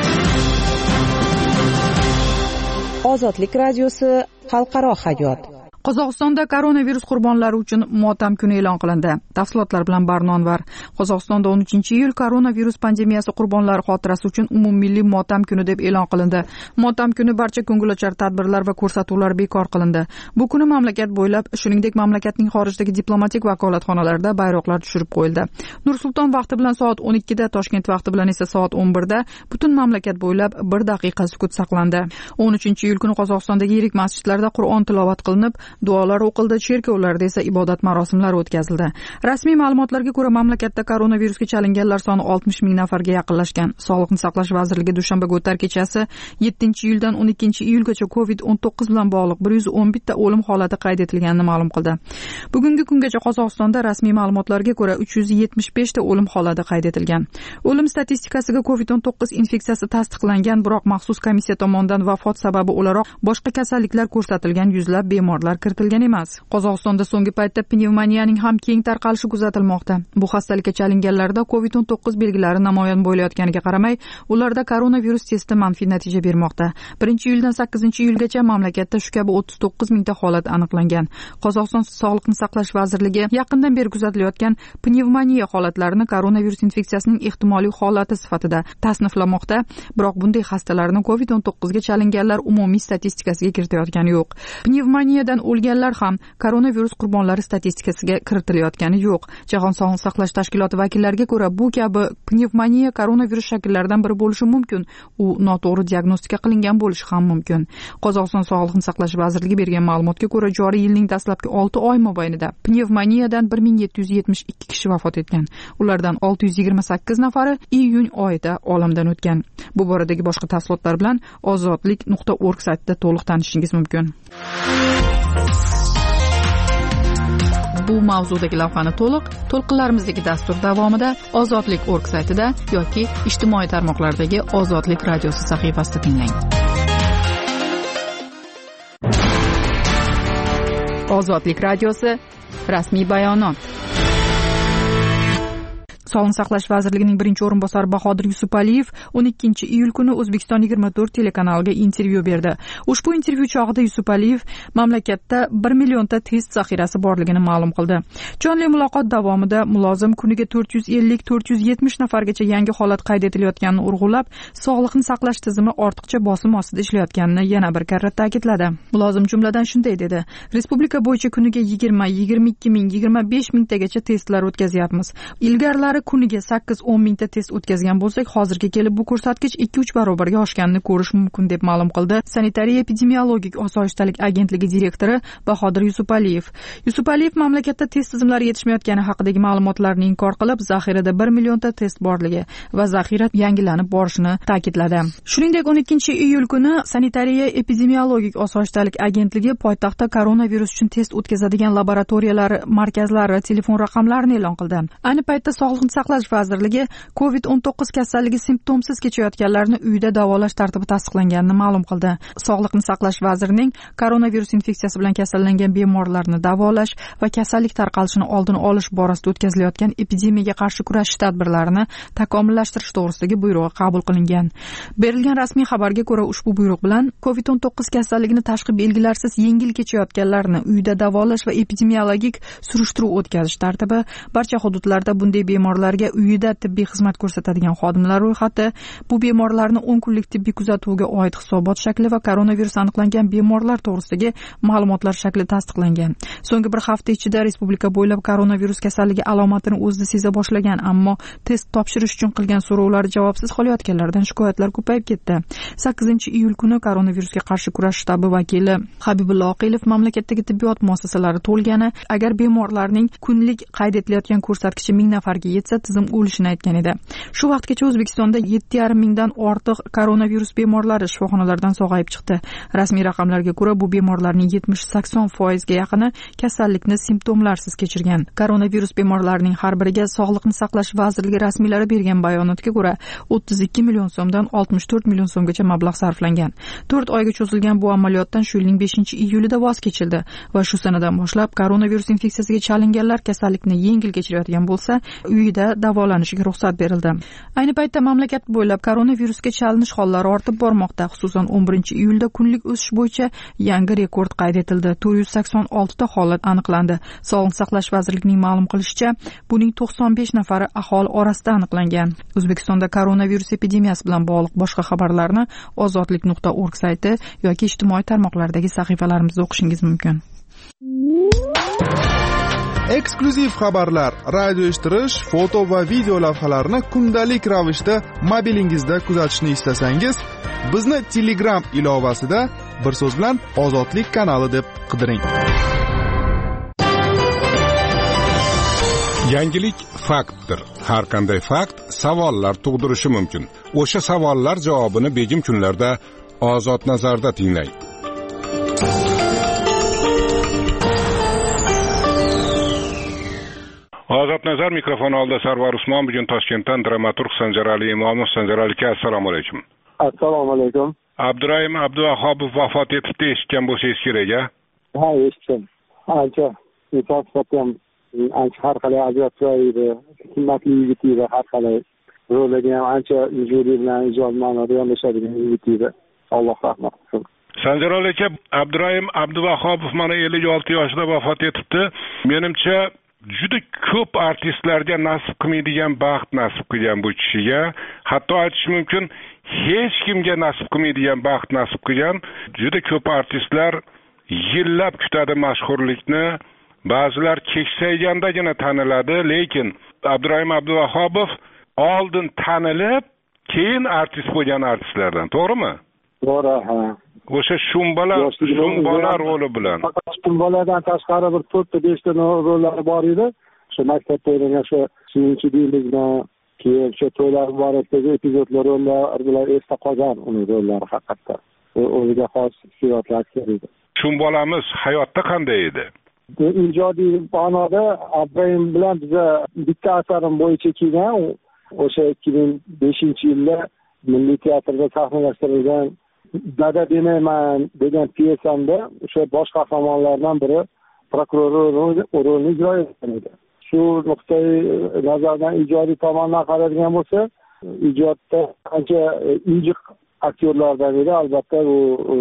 Ozodlik radiosi xalqaro hayot. Qozog'istonda koronavirus qurbonlari uchun motam kuni e'lon qilindi. Tafsilotlar bilan Barnonvar. Qozog'istonda o'n uchinchi iyul koronavirus pandemiyasi qurbonlari xotirasi uchun umummilliy motam kuni deb e'lon qilindi. Motam kuni barcha ko'ngilochar tadbirlar va ko'rsatuvlar bekor qilindi. Bu kuni mamlakat bo'ylab, shuningdek mamlakatning xorijdagi diplomatik vakolatxonalarida bayroqlar tushirib qo'yildi. Nur-Sulton vaqti bilan soat o'n ikkida, Toshkent vaqti bilan esa soat o'n birda butun mamlakat bo'ylab bir daqiqa sukut saqlandi. o'n uchinchi iyul kuni Qozog'istondagi yirik masjidlarda Qur'on tilovat qilinib, duolar o'qildi, cherkovlarda esa ibodat marosimlari o'tkazildi. Rasmiy ma'lumotlarga ko'ra, mamlakatda koronavirusga chalinganlar soni oltmish ming nafarga yaqinlashgan. Sog'liqni saqlash vazirligi dushanbaga o'tar kechasi yettinchi iyuldan o'n ikkinchi iyulgacha covid o'n to'qqiz bilan bog'liq bir yuz o'n bitta o'lim holati qayd etilganini ma'lum qildi. Bugungi kungacha Qozog'istonda rasmiy ma'lumotlarga ko'ra uch yuz yetmish besh ta o'lim holati qayd etilgan. O'lim statistikasiga covid o'n to'qqiz infeksiyasi tasdiqlangan, biroq maxsus komissiya tomonidan vafot sababi o'laroq boshqa kasalliklar ko'rsatilgan yuzlab bemorlar kiritilgan emas. Qozog'istonda so'nggi paytda pnevmoniyaning ham keng tarqalishi kuzatilmoqda. Bu xastalikka chalinganlarda covid o'n to'qqiz belgilari namoyon bo'layotganiga qaramay, ularda koronavirus testi manfiy natija bermoqda. birinchi iyuldan sakkizinchi iyulgacha mamlakatda shu kabi o'ttiz to'qqiz mingta holat aniqlangan. Qozog'iston Sog'liqni saqlash vazirligi yaqindan beri kuzatilayotgan pnevmoniya holatlarini koronavirus infeksiyasining ehtimoliy holati sifatida tasniflamoqda, biroq bunday xastalarni covid o'n to'qqiz ga chalinganlar umumiy statistikasiga kiritayotgani yo'q. Pnevmoniyadan o'lganlar ham koronavirus qurbonlari statistikasiga kiritilayotgani yo'q. Jahon Sog'liqni saqlash tashkiloti vakillariga ko'ra, bu kabi pnevmoniya koronavirus shakllaridan biri bo'lishi mumkin. U noto'g'ri diagnostika qilingan bo'lishi ham mumkin. Qozog'iston Sog'liqni saqlash vazirligi bergan ma'lumotga ko'ra, joriy yilning dastlabki olti oy mobaynida pnevmoniyadan bir ming yetti yuz yetmish ikki kishi vafot etgan. Ulardan olti yuz yigirma sakkiz nafari iyun oyida olamdan o'tgan. Bu boradagi boshqa tafsilotlar bilan ozodlik nuqta org saytida to'liq tanishishingiz mumkin. Bu mavzudagi lavhani to'liq to'lqinlarimizdagi dastur davomida ozodlik nuqta org saytida yoki ijtimoiy tarmoqlardagi Ozodlik radiosi sahifasida tinglang. Ozodlik radiosi rasmiy bayonot. Sog'liqni saqlash vazirligining birinchi o'rinbosari Bahodir Yusupaliyev o'n ikkinchi iyul kuni O'zbekiston yigirma to'rt telekanaliga intervyu berdi. Ushbu intervyu chog'ida Yusupaliyev mamlakatda bir millionta test zaxirasi borligini ma'lum qildi. Jonli muloqot davomida mulozim kuniga to'rt yuz ellik to'rt yuz yetmish nafargacha yangi holat qayd etilayotganini urg'ulab, sog'liqni saqlash tizimi ortiqcha bosim ostida ishlayotganini yana bir karra ta'kidladi. Mulozim jumladan shunday dedi: Respublika bo'yicha kuniga yigirma, yigirma ikki ming, yigirma besh mingtagacha testlar o'tkazyapmiz. Ilgarilari kuniga sakkiz o'n mingta test o'tkazgan bo'lsak, hozirga kelib bu ko'rsatkich ikki uch barobarga oshganini ko'rish mumkin, deb ma'lum qildi Sanitariya epidemiologik osoyishtalik agentligi direktori Bahodir Yusupaliyev. Yusupaliyev mamlakatda test tizimlari yetishmayotgani haqidagi ma'lumotlarni inkor qilib, zaxirada bir millionta test borligi va zaxira yangilanib borishini ta'kidladi. Shuningdek, o'n ikkinchi iyul kuni Sanitariya epidemiologik osoyishtalik agentligi poytaxtda koronavirus uchun test o'tkazadigan laboratoriyalar markazlari telefon raqamlarini e'lon qildi. Ayni paytda Sog'liqni saqlash vazirligi covid o'n to'qqiz kasalligi simptomsiz kechayotganlarni uyda davolash tartibi tasdiqlanganini ma'lum qildi. Sog'liqni saqlash vazirining koronavirus infeksiyasi bilan kasallangan bemorlarni davolash va kasallik tarqalishini oldini olish borasida o'tkazilayotgan epidemiyaga qarshi kurashish tadbirlarini takomillashtirish to'g'risidagi buyrug'i qabul qilingan. Berilgan rasmiy xabarga ko'ra, ushbu buyruq bilan covid o'n to'qqiz kasalligini tashqi belgilarsiz yengil kechayotganlarni uyda davolash va epidemiologik surishtiruv o'tkazish tartibi, barcha hududlarda bunday bemorlarga uyida tibbiy xizmat ko'rsatadigan xodimlar ro'yxati, bu bemorlarni o'n kunlik tibbiy kuzatuvga oid hisobot shakli va koronavirus aniqlangan bemorlar to'g'risidagi ma'lumotlar shakli tasdiqlangan. So'nggi bir hafta ichida respublika bo'ylab koronavirus kasalligi alomatini o'zida seza boshlagan, ammo test topshirish uchun qilgan so'rovlar javobsiz qolayotganlardan shikoyatlar ko'payib ketdi. sakkizinchi iyul kuni koronavirusga qarshi kurash shtabi vakili Habibullo Oqilov mamlakatdagi tibbiyot muassasalari to'lgani, agar bemorlarning kunlik qayd etilayotgan ko'rsatkichi ming nafarga yetsa tizim o'lishini aytgan edi. Shu vaqtgacha O'zbekistonda yetti yarim mingdan ortiq koronavirus bemorlari shifoxonalardan sog'ayib chiqdi. Rasmiy raqamlarga ko'ra, bu bemorlarning yetmish sakson foizga yaqini kasallikni simptomlarsiz kechirgan. Koronavirus bemorlarining har biriga Sog'liqni saqlash vazirligi rasmiylari bergan bayonotga ko'ra o'ttiz ikki million so'mdan oltmish to'rt million so'mgacha mablag' sarflangan. to'rt oyga cho'zilgan bu amaliyotdan shu yilning beshinchi iyulida voz kechildi va shu sanadan boshlab koronavirus infeksiyasiga chalinganlar kasallikni yengil kechirayotgan bo'lsa, uyida davolanishiga ruxsat berildi. Ayni paytda mamlakat bo'ylab koronavirusga chalinish hollari ortib bormoqda. Xususan o'n birinchi iyulda kunlik o'sish bo'yicha yangi rekord qayd etildi. to'rt yuz sakson olti ta holat aniqlandi. Sog'liqni saqlash vazirligining ma'lum qilishicha, buning to'qson besh nafari aholi orasida aniqlangan. O'zbekistonda koronavirus epidemiyasi bilan bog'liq boshqa xabarlarni ozodlik nuqta org sayti yoki ijtimoiy tarmoqlardagi sahifalarimizda o'qishingiz mumkin. Eksklyuziv xabarlar, radio eshittirish, foto va video lavhalarni kundalik ravishda mobilingizda kuzatishni istasangiz, bizni Telegram ilovasida bir so'z bilan Ozodlik kanali deb qidiring. Yangilik faktdir. Har qanday fakt savollar tug'dirishi mumkin. O'sha savollar javobini begim kunlarda Ozod nazarda tinglang. Ozod nazar mikrofon oldida Sarvar Usmon, bugun Toshkentdan dramaturg Sanjarali Imomov. Sanjarali aka, assalomu alaykum. Assalomu alaykum. Abdurahim Abduvahobov vafot etibdi, eshitgan bo'lsangiz kerak-a? Ha, eshitdim. Ancha inson sifatida ancha har qalay ajab edi, qimmatli yigit edi, har qalay rollarga ham ancha ijodiy bilan ijod ma'noda yondashadigan yigit edi. Alloh rahmat qilsin. Sanjarali aka, Abdurahim Abduvahobov mana ellik olti yoshida vafot etibdi. Menimcha juda ko'p artistlarga nasib qilmaydigan baxt nasib qilgan bu kishiga. Hatto aytish mumkin, hech kimga nasib qilmaydigan baxt nasib qilgan. Juda ko'p artistlar yillab kutadi mashhurlikni. Ba'zilar keksaygandagina taniladi, lekin Abdurahim Abduvahobov oldin tanilib, keyin artist bo'lgan artistlardan, to'g'rimi? To'g'ri, ha. O'sha shumbala, shumbala roli bilan. Shumbaladan tashqari bir to'rtta beshta rollari bor edi. Shu maktabda o'ynagan shu Suyunchi bilan keyin shu to'ylar muborakdagi epizodlar rollar bilan esda qolgan uning rollari haqiqatda. O'ziga xos hissiyotlar edi. Shumbolamiz hayotda qanday edi? Ijodiy ma'noda Abdurahim bilan biza bitta asarim bo'yicha kelgan, o'sha ikki ming beshinchi yilda Milliy teatrda sahnalashtirilgan Dada demayman degan pyesamda o'sha bosh qahramonlardan biri prokuror rolini ijro etgan edi. Shu nuqtai nazardan ijodiy tomondan qaraydigan bo'lsa, ijodda ancha injiq aktyorlardan edi, albatta bu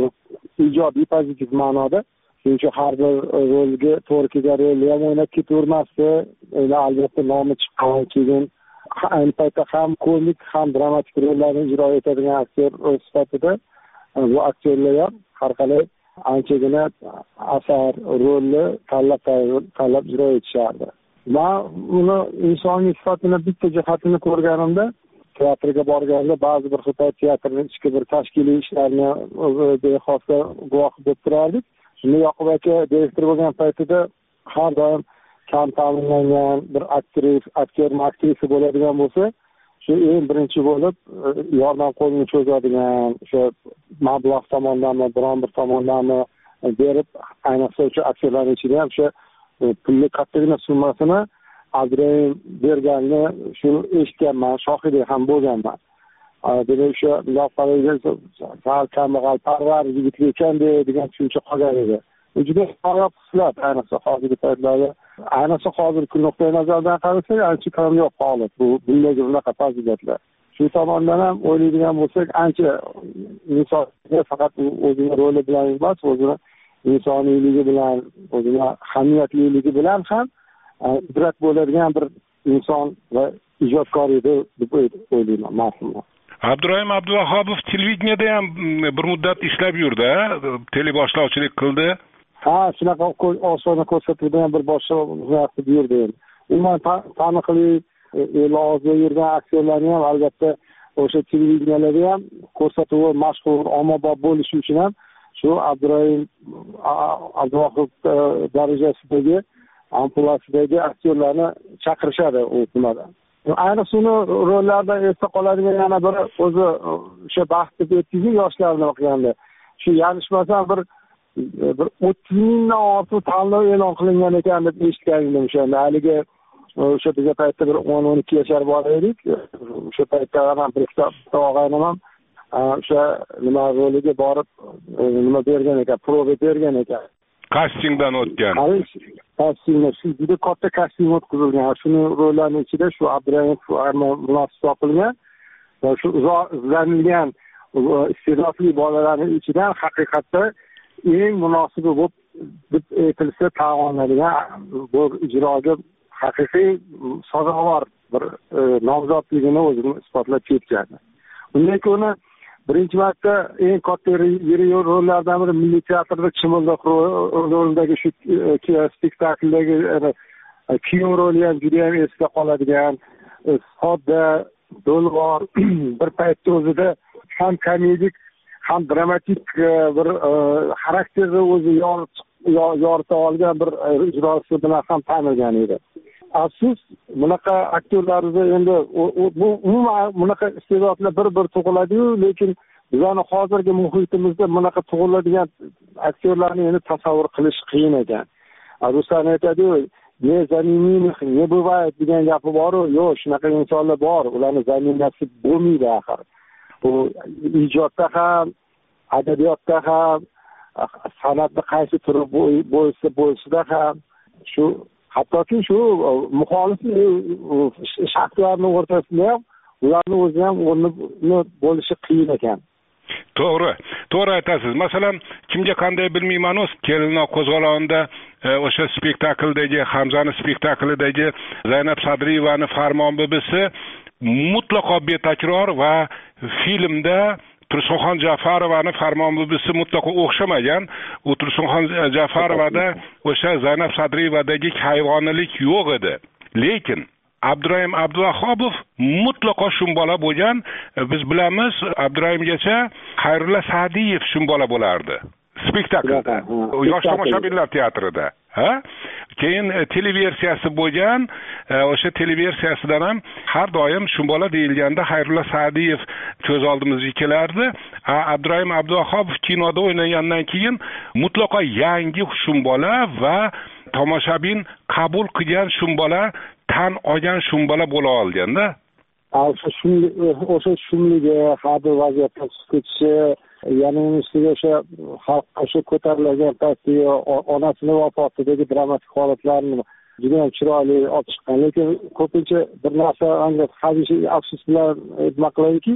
ijobiy pozitiv ma'noda. Chunki har bir rolga to'g'ri kelgan rolni ham o'ynab ketavermasdi. Endi albatta nomi chiqqan keyin ayni paytda ham komik ham dramatik rollarni ijro etadigan aktyor sifatida bu aktyorlar ham har qalay anchagina asar rolni tanlab tanlab ijro etishardi. Men uni insoniy sifatini bitta jihatini ko'rganimda, teatrga borganda ba'zi bir xitoy teatrining ichki bir tashkiliy ishlarni bexosda guvoh bo'lib turardik. Shunda Yoqub aka direktor bo'lgan paytida har doim kam ta'minlangan bir aktris, aktyor, aktrisa bo'ladigan bo'lsa, shu eng birinchi bo'lib yordam qo'lini cho'zadigan, o'sha mablag' tomondanmi, biron bir tomondanmi berib, ayniqsa o'sha aktyorlarning ichida ham o'sha pulli kattagina summasini Abdurahim berganini shu eshitganman, shohidi ham bo'lganman. Demak, o'sha lavhalarga sal kambag'al parvar yigitga ekan degan tushuncha qolgan edi. Bu juda hayot hislat, ayniqsa hozirgi paytlarda, ayniqsa hozirgi kun nuqtai nazardan qarasak, ancha kamyob holat bu bunday bunaqa fazilatlar. Shu tomondan ham o'ylaydigan bo'lsak, ancha insonga faqat o'zining roli bilan emas, o'zining insoniyligi bilan, o'zining hamiyatliligi bilan ham ibrat bo'ladigan bir inson va ijodkor edi deb o'ylayman, marhumlar. Abdurahim Abduvahobov televideniyada ham bir muddat ishlab yurdi, teleboshlovchilik qildi. Ha, shunaqa osona ko'rsatuvdan bir boshlovchilik qilib yurdi. Umuman taniqli elozda yurgan aktyorlarni ham albatta o'sha televideniyalarda ham ko'rsatuvi mashhur, ommabop bo'lishi uchun ham shu Abdurahim Abduvahobov darajasidagi ampulasidagi aktyorlarni chaqirishadi u kunlarda. ayniqsa uni rollarda esda qoladigan yana bir o'zi o'sha bahs deb o'tdingiz yoshlarni qilganda shu yanglishmasam bir bir o'ttiz mingdan ortiq tanlov e'lon qilingan ekan deb eshitgan edim o'shanda. Haligi o'sha bizga paytda bir o'n o'n ikki yashar bor edik. O'sha paytda ham bir ikkita og'aynim ham o'sha nima roliga borib nima bergan ekan, prova bergan ekan. Kastingdan o'tgan. Kastingda shu juda katta kasting o'tkazilgan. Shuni rollarning ichida shu Abdurayimov munosib topilgan va shu izlanilgan iste'dodli bolalarning ichidan haqiqatda eng munosibi bo'lib deb aytilsa ta'minlanadigan bu ijroga haqiqiy sazovor bir nomzodligini o'zini isbotlab ketgan. Undan keyin birinchi marta eng katta yirik rollardan biri Milliy teatrda Chimildiq rolidagi shu spektakldagi kiyim roli ham juda ham esda qoladigan, sodda, do'lg'or, bir paytda o'zida ham komedik, ham dramatik bir xarakterni o'zi yorita olgan bir ijrosi bilan ham tanilgan edi. Afsus, bunaqa aktyorlarimiz endi bu umuman bunaqa iste'dodlar bir-bir tug'iladi-yu, lekin bizning hozirgi muhitimizda bunaqa tug'iladigan aktyorlarni endi tasavvur qilish qiyin ekan. Ruslan aytadi-yu, "Ne zaminiymi, ne bывает" degan gapi bor-ku, yo'q, shunaqa insonlar bor, ularni zaminasi bo'lmaydi axir. Bu ijodda ham, adabiyotda ham, san'atda qaysi turi bo'lsa bo'lsa ham shu hattoki shu muxolif shaxslarni o'rtasida ham ularni o'zi ham o'rni bo'lishi qiyin ekan. To'g'ri, to'g'ri aytasiz. Masalan, kimga qanday bilmayman-u, Kelinoq qo'zg'olonida o'sha spektakldagi, Hamzani spektaklidagi Zaynab Sadriyevani Farmon bibisi mutlaqo betakror va filmda Tursunxon Jafarovani Farmon bibisi mutlaqo o'xshamagan. U Tursunxon Jafarovada o'sha Zaynab Sadriyevadagi hayvoniylik yo'q edi. Lekin Abdurayim Abduvahobov mutlaqo shumbola bo'lgan. Biz bilamiz, Abdurayimgacha Xayrulla Sa'diyev shumbola bo'lardi. Spektaklda, yosh tomoshabinlar teatrida. Ha? Keyin televersiyasi bo'lgan, o'sha televersiyasidan ham har doim shumbola deyilganda Xayrulla Sa'diyev ko'z oldimizga kelardi. Abdurayim Abduvahobov kinoda o'ynagandan keyin mutlaqo yangi shumbola va tomoshabin qabul qilgan shumbola, tan olgan shumbola bo'la olganda. O'sha shumligi, har bir vaziyatda chiqib ketishi, yana ustiga o'sha xalq o'sha ko'tarilgan paytdagi onasini vafotidagi dramatik holatlarni juda ham chiroyli olib chiqqan. Lekin ko'pincha bir narsa anglab hamisha afsus bilan aytmoq qiladiki,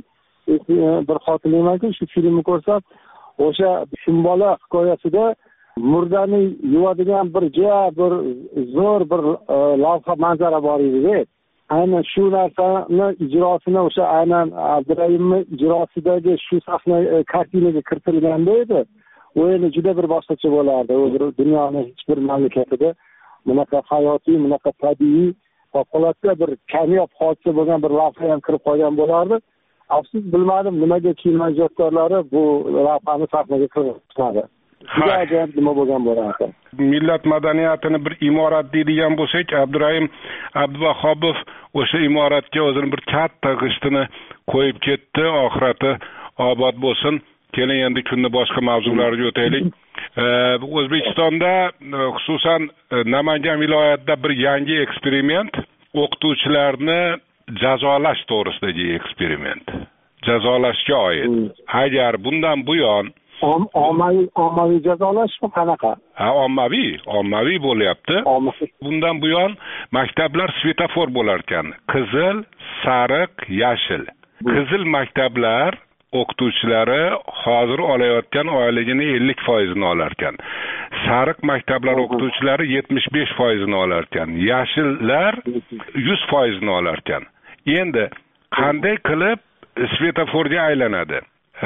bir xotirlaymanki, shu filmni ko'rsam, o'sha shumbola hikoyasida murdani yuvadigan bir juda bir zo'r bir lavha manzara bor edi. Aynan shu narsani ijrosini o'sha aynan Abdurayimni ijrosidagi shu sahna kartinaga kiritilganda edi. U endi juda bir boshqacha bo'lardi. U dunyoning hech bir mamlakatida bunaqa hayotiy, bunaqa tabiiy, favqulodda bir kamyob hodisa bo'lgan bir lavha ham kirib qolgan bo'lardi. Afsus, bilmadim nimaga kino ijodkorlari bu lavhani sahnaga kiritmadi. Juda ajoyib nima bo'lgan bo'lardi. Millat madaniyatini bir imorat deydigan bo'lsak, Abdurayim Abduvahobov o'sha imoratga o'zini bir katta g'ishtini qo'yib ketdi. Oxirati obod bo'lsin. Keling endi kunni boshqa mavzularga o'taylik. O'zbekistonda, xususan Namangan viloyatida bir yangi eksperiment, o'qituvchilarni jazolash to'g'risidagi eksperiment. Jazolashga oid. Agar bundan buyon ommaviy ommaviy jazolashmi qanaqa? Ha, ommaviy, ommaviy bo'lyapti. Bundan buyon maktablar svetofor bo'lar ekan. Qizil, sariq, yashil. Qizil maktablar o'qituvchilari hozir olayotgan oyligini ellik foiz ni olar ekan. Sariq maktablar o'qituvchilari yetmish besh foiz ni olar ekan. Yashillar yuz foiz ni olar ekan. Endi qanday qilib svetoforga aylanadi?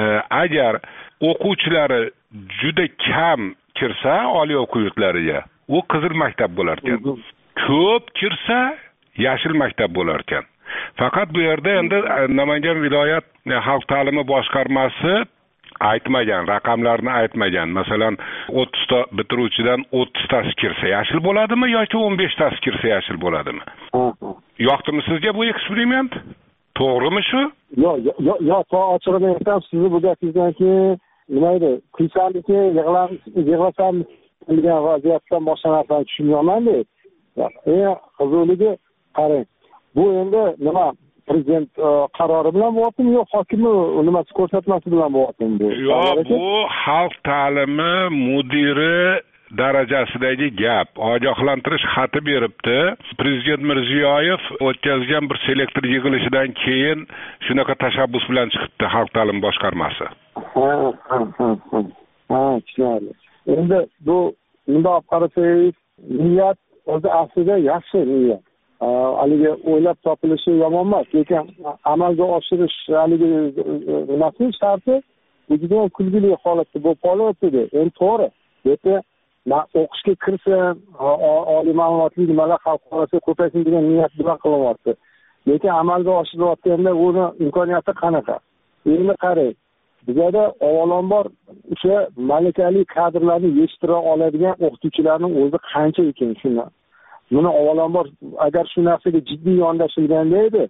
Agar o'quvchilari juda kam kirsa oliy o'quv yurtlariga, u qizil maktab bo'lar ekan. Ko'p kirsa yashil maktab bo'lar ekan. Faqat bu yerda endi Namangan viloyat xalq ta'limi boshqarmasi aytmagan, raqamlarni aytmagan. Masalan, o'ttiz ta bitiruvchidan o'ttiz tasi kirsa yashil bo'ladimi yoki o'n besh tasi kirsa yashil bo'ladimi? yoqdimi sizga bu eksperiment? To'g'rimi shu? Yo'q, yo'q, yo'q, ochig'ini aytsam, sizni bu gapingizdan keyin nima edi? Kulsaniki, yig'lasam degan vaziyatdan boshqa narsani tushunmayman-da. Eng qizig'ligi, qarang. Bu endi nima prezident qarori bilan bo'lyaptimi yo hokimni nimasi ko'rsatmasi bilan bo'lyaptimi bu? Yo'q, bu xalq ta'limi mudiri darajasidagi gap. Ogohlantirish xati beribdi. Prezident Mirziyoyev o'tkazgan bir selektor yig'ilishidan keyin shunaqa tashabbus bilan chiqibdi xalq ta'limi boshqarmasi. Ha, ha, ha. Ha, tushunarli. Endi bu bundoq qarasangiz, niyat o'zi aslida yaxshi niyat. Haligi o'ylab topilishi yomon emas, lekin amalga oshirish haligi nimasi sharti juda kulgili holatda bo'lib qolyapti. Endi to'g'ri. Lekin o'qishga kirsin, oliy ma'lumotli nimalar xalq orasida ko'paysin degan niyat bilan qilyapti. Lekin amalga oshirilayotganda uni imkoniyati qanaqa? Endi qarang, bizda avvalambor o'sha malakali kadrlarni yetishtira oladigan o'qituvchilarning o'zi qancha ekan shuni. Buni avvalambor agar shu narsaga jiddiy yondashilganda edi,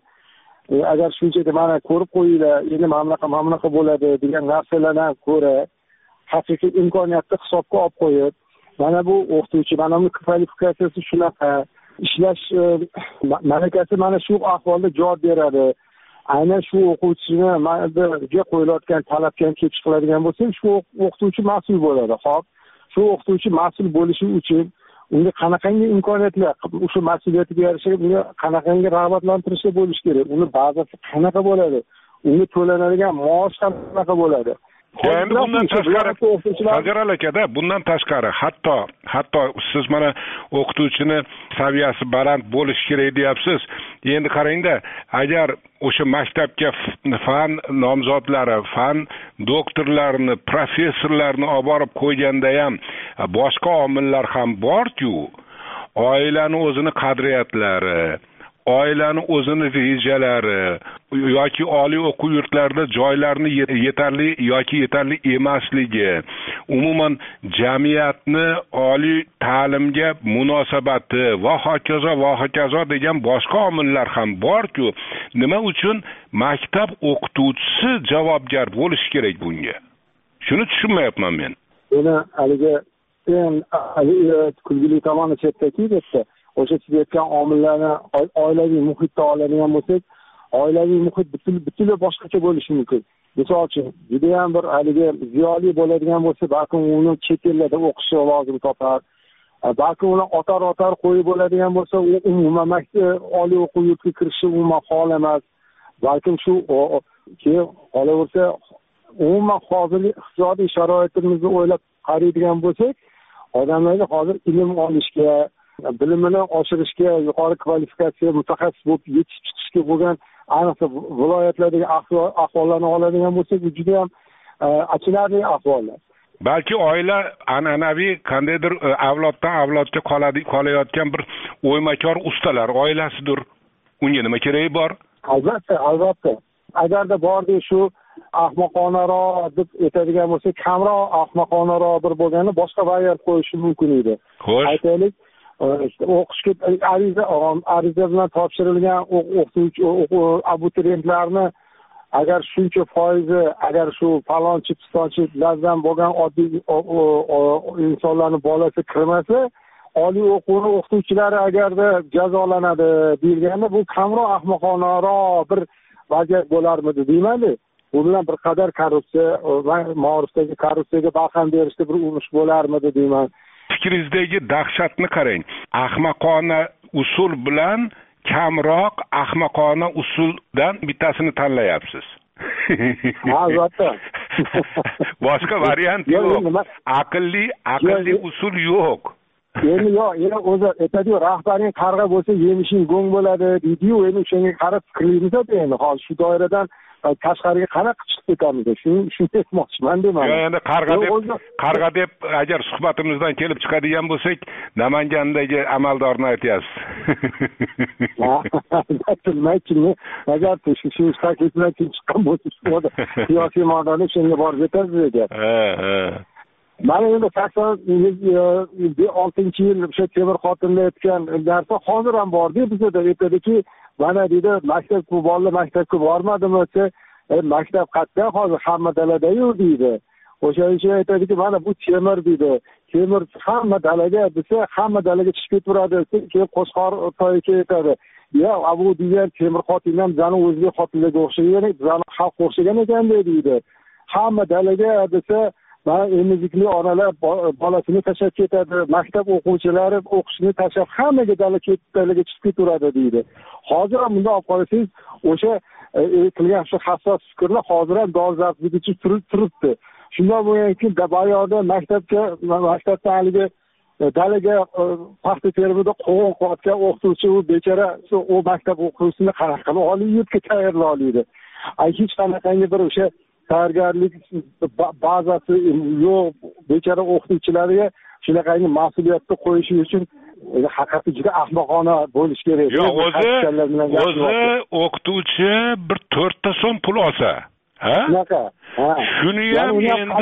agar shunchaki mana ko'rib qo'yinglar, endi mamlaqa mamlaqa bo'ladi degan narsalardan ko'ra haqiqiy imkoniyatni hisobga olib qo'yib, mana bu o'qituvchi, mana bu kvalifikatsiyasi shunaqa, ishlash malakasi mana shu ahvolda javob beradi. Aynan shu o'quvchini managa qo'yilayotgan talabga kelib chiqiladigan bo'lsa, shu o'qituvchi mas'ul bo'ladi. Xo'p, shu o'qituvchi mas'ul bo'lishi uchun unga qanaqangi imkoniyatlar, o'sha mas'uliyatiga yarasha unga qanaqangi rag'batlantirishlar bo'lishi kerak, uni bazasi qanaqa bo'ladi, unga to'lanadigan maosh qanaqa bo'ladi. Endi bundan tashqari, Hajaral aka-da, bundan tashqari, hatto hatto siz mana o'qituvchini saviyasi baland bo'lishi kerak deyapsiz. Endi qarangda, agar o'sha maktabga fan nomzodlari, fan doktorlarini, professorlarni olib borib qo'yganda ham boshqa omillar ham bor-ku, oilani o'zini qadriyatlari, oilani o'zini rejalari yoki oliy o'quv yurtlarida joylarni yetarli yoki yetarli emasligi, umuman jamiyatni oliy ta'limga munosabati va hokazo va hokazo degan boshqa omillar ham bor-ku, nima uchun maktab o'qituvchisi javobgar bo'lishi kerak bunga? Shuni tushunmayapman men. Buni haligi eng kulgili tomoni chetdaki debdi. O'sha siz aytgan omillarni oilaviy muhitda oladigan bo'lsak, oilaviy muhit butunlay boshqacha bo'lishi mumkin. Misol uchun, juda ham bir haligi ziyoli bo'ladigan bo'lsa, balkim uni chet ellarda o'qishi lozim topar. Balkim uni otar-otar qo'yib bo'ladigan bo'lsa, u umuman maktab oliy o'quv yurtiga kirishi umuman hol emas. Balkim shu keyin qolaversa, umuman hozirgi iqtisodiy sharoitimizni o'ylab qaraydigan bo'lsak, odamlarga hozir ilm olishga, bilimini oshirishga, yuqori kvalifikatsiya mutaxassis bo'lib yetishib chiqishga bo'lgan ayniqsa viloyatlardagi ahvollarni oladigan bo'lsak, bu juda ham achinarli ahvollar. Balki oila an'anaviy qandaydir avloddan avlodga qoladi, qolayotgan bir o'ymakor ustalar oilasidir. Unga nima keragi bor? Albatta, albatta. Agarda bordi shu ahmoqonaroq deb aytadigan bo'lsak, kamroq ahmoqonaroq bir bo'lgani boshqa variant qo'yishi mumkin edi. Aytaylik, o'qishga ariza ariza bilan topshirilgan o'qituvchi abituriyentlarni agar shuncha foizi agar shu falonchi pistonchilardan bo'lgan oddiy insonlarning bolasi kirmasa, oliy o'quvni o'qituvchilari agarda jazolanadi deyilganda, bu kamroq ahmoqonaroq bir vaziyat bo'larmidi deyman-da. Bu bilan bir qadar korrupsiya va ma'rifdagi korrupsiyaga barham berishda bir urush bo'larmidi deyman. Fikringizdagi dahshatni qarang. Ahmoqona usul bilan kamroq ahmoqona usuldan bittasini tanlayapsiz. Albatta. Boshqa variant yo'q. Aqlli, aqlli usul yo'q. Endi yo'q, endi o'zi aytadi, rahbaring qarg'a bo'lsa, yemishing go'ng bo'ladi deydi-yu, endi o'shanga qarab fikrlaymiz-da endi. Hozir shu doiradan tashqariga qanaqa chiqib ketamiz? Shuni shuni aytmoqchiman deyman. Yo'q, endi qarg'a deb, qarg'a deb agar suhbatimizdan kelib chiqadigan bo'lsak, Namangandagi amaldorni aytyapsiz. Aytilmaychimi? Agar shu shu takliflar chiqqan bo'lsa, shu siyosiy maydonda shunga borib yetasiz ekan. Ha, ha. Mana endi sakson oltinchi yil o'sha Temur xotinda aytgan narsa hozir ham bor-da, bizda aytadiki, mana deydi maktabga bolalar maktabga bormadimi desa e, maktab qayerda hozir hamma daladayu deydi. O'shaning uchun aytadiki mana bu temir deydi. Temir hamma dalaga desa hamma dalaga chiqib ketaveradi. Keyin qo'shqor to'yiga yetadi. Ya abu degan temir xotin ham bizani o'ziga xotinlarga o'xshagan, bizani xalqqa o'xshagan ekan deydi. Hamma dalaga desa mana emizikli onalar bolasini tashlab ketadi, maktab o'quvchilari o'qishni tashlab hammaga dala ketdalaga chiqib ketaveradi deydi. Hozir ham bunday olib qarasangiz o'sha aytilgan shu hassos fikrlar hozir ham dolzarblig'icha turibdi. Shunday bo'lganki, bayoqda maktabga maktabda haligi dalaga paxta terimida qo'g'on qotgan o'qituvchi u bechora u maktab o'quvchisini qanaqa qilib oliy yurtga tayyorlaydi. Ay hech qanaqangi bir o'sha tayyorgarlik bazasi yo'q bechora o'qituvchilarga shunaqangi mas'uliyatni qo'yish uchun haqiqatda juda ahmoqona bo'lish kerak. Yo'q, o'zi o'zi o'qituvchi bir to'rtta so'm pul olsa, ha? Shunaqa. Shuni ham endi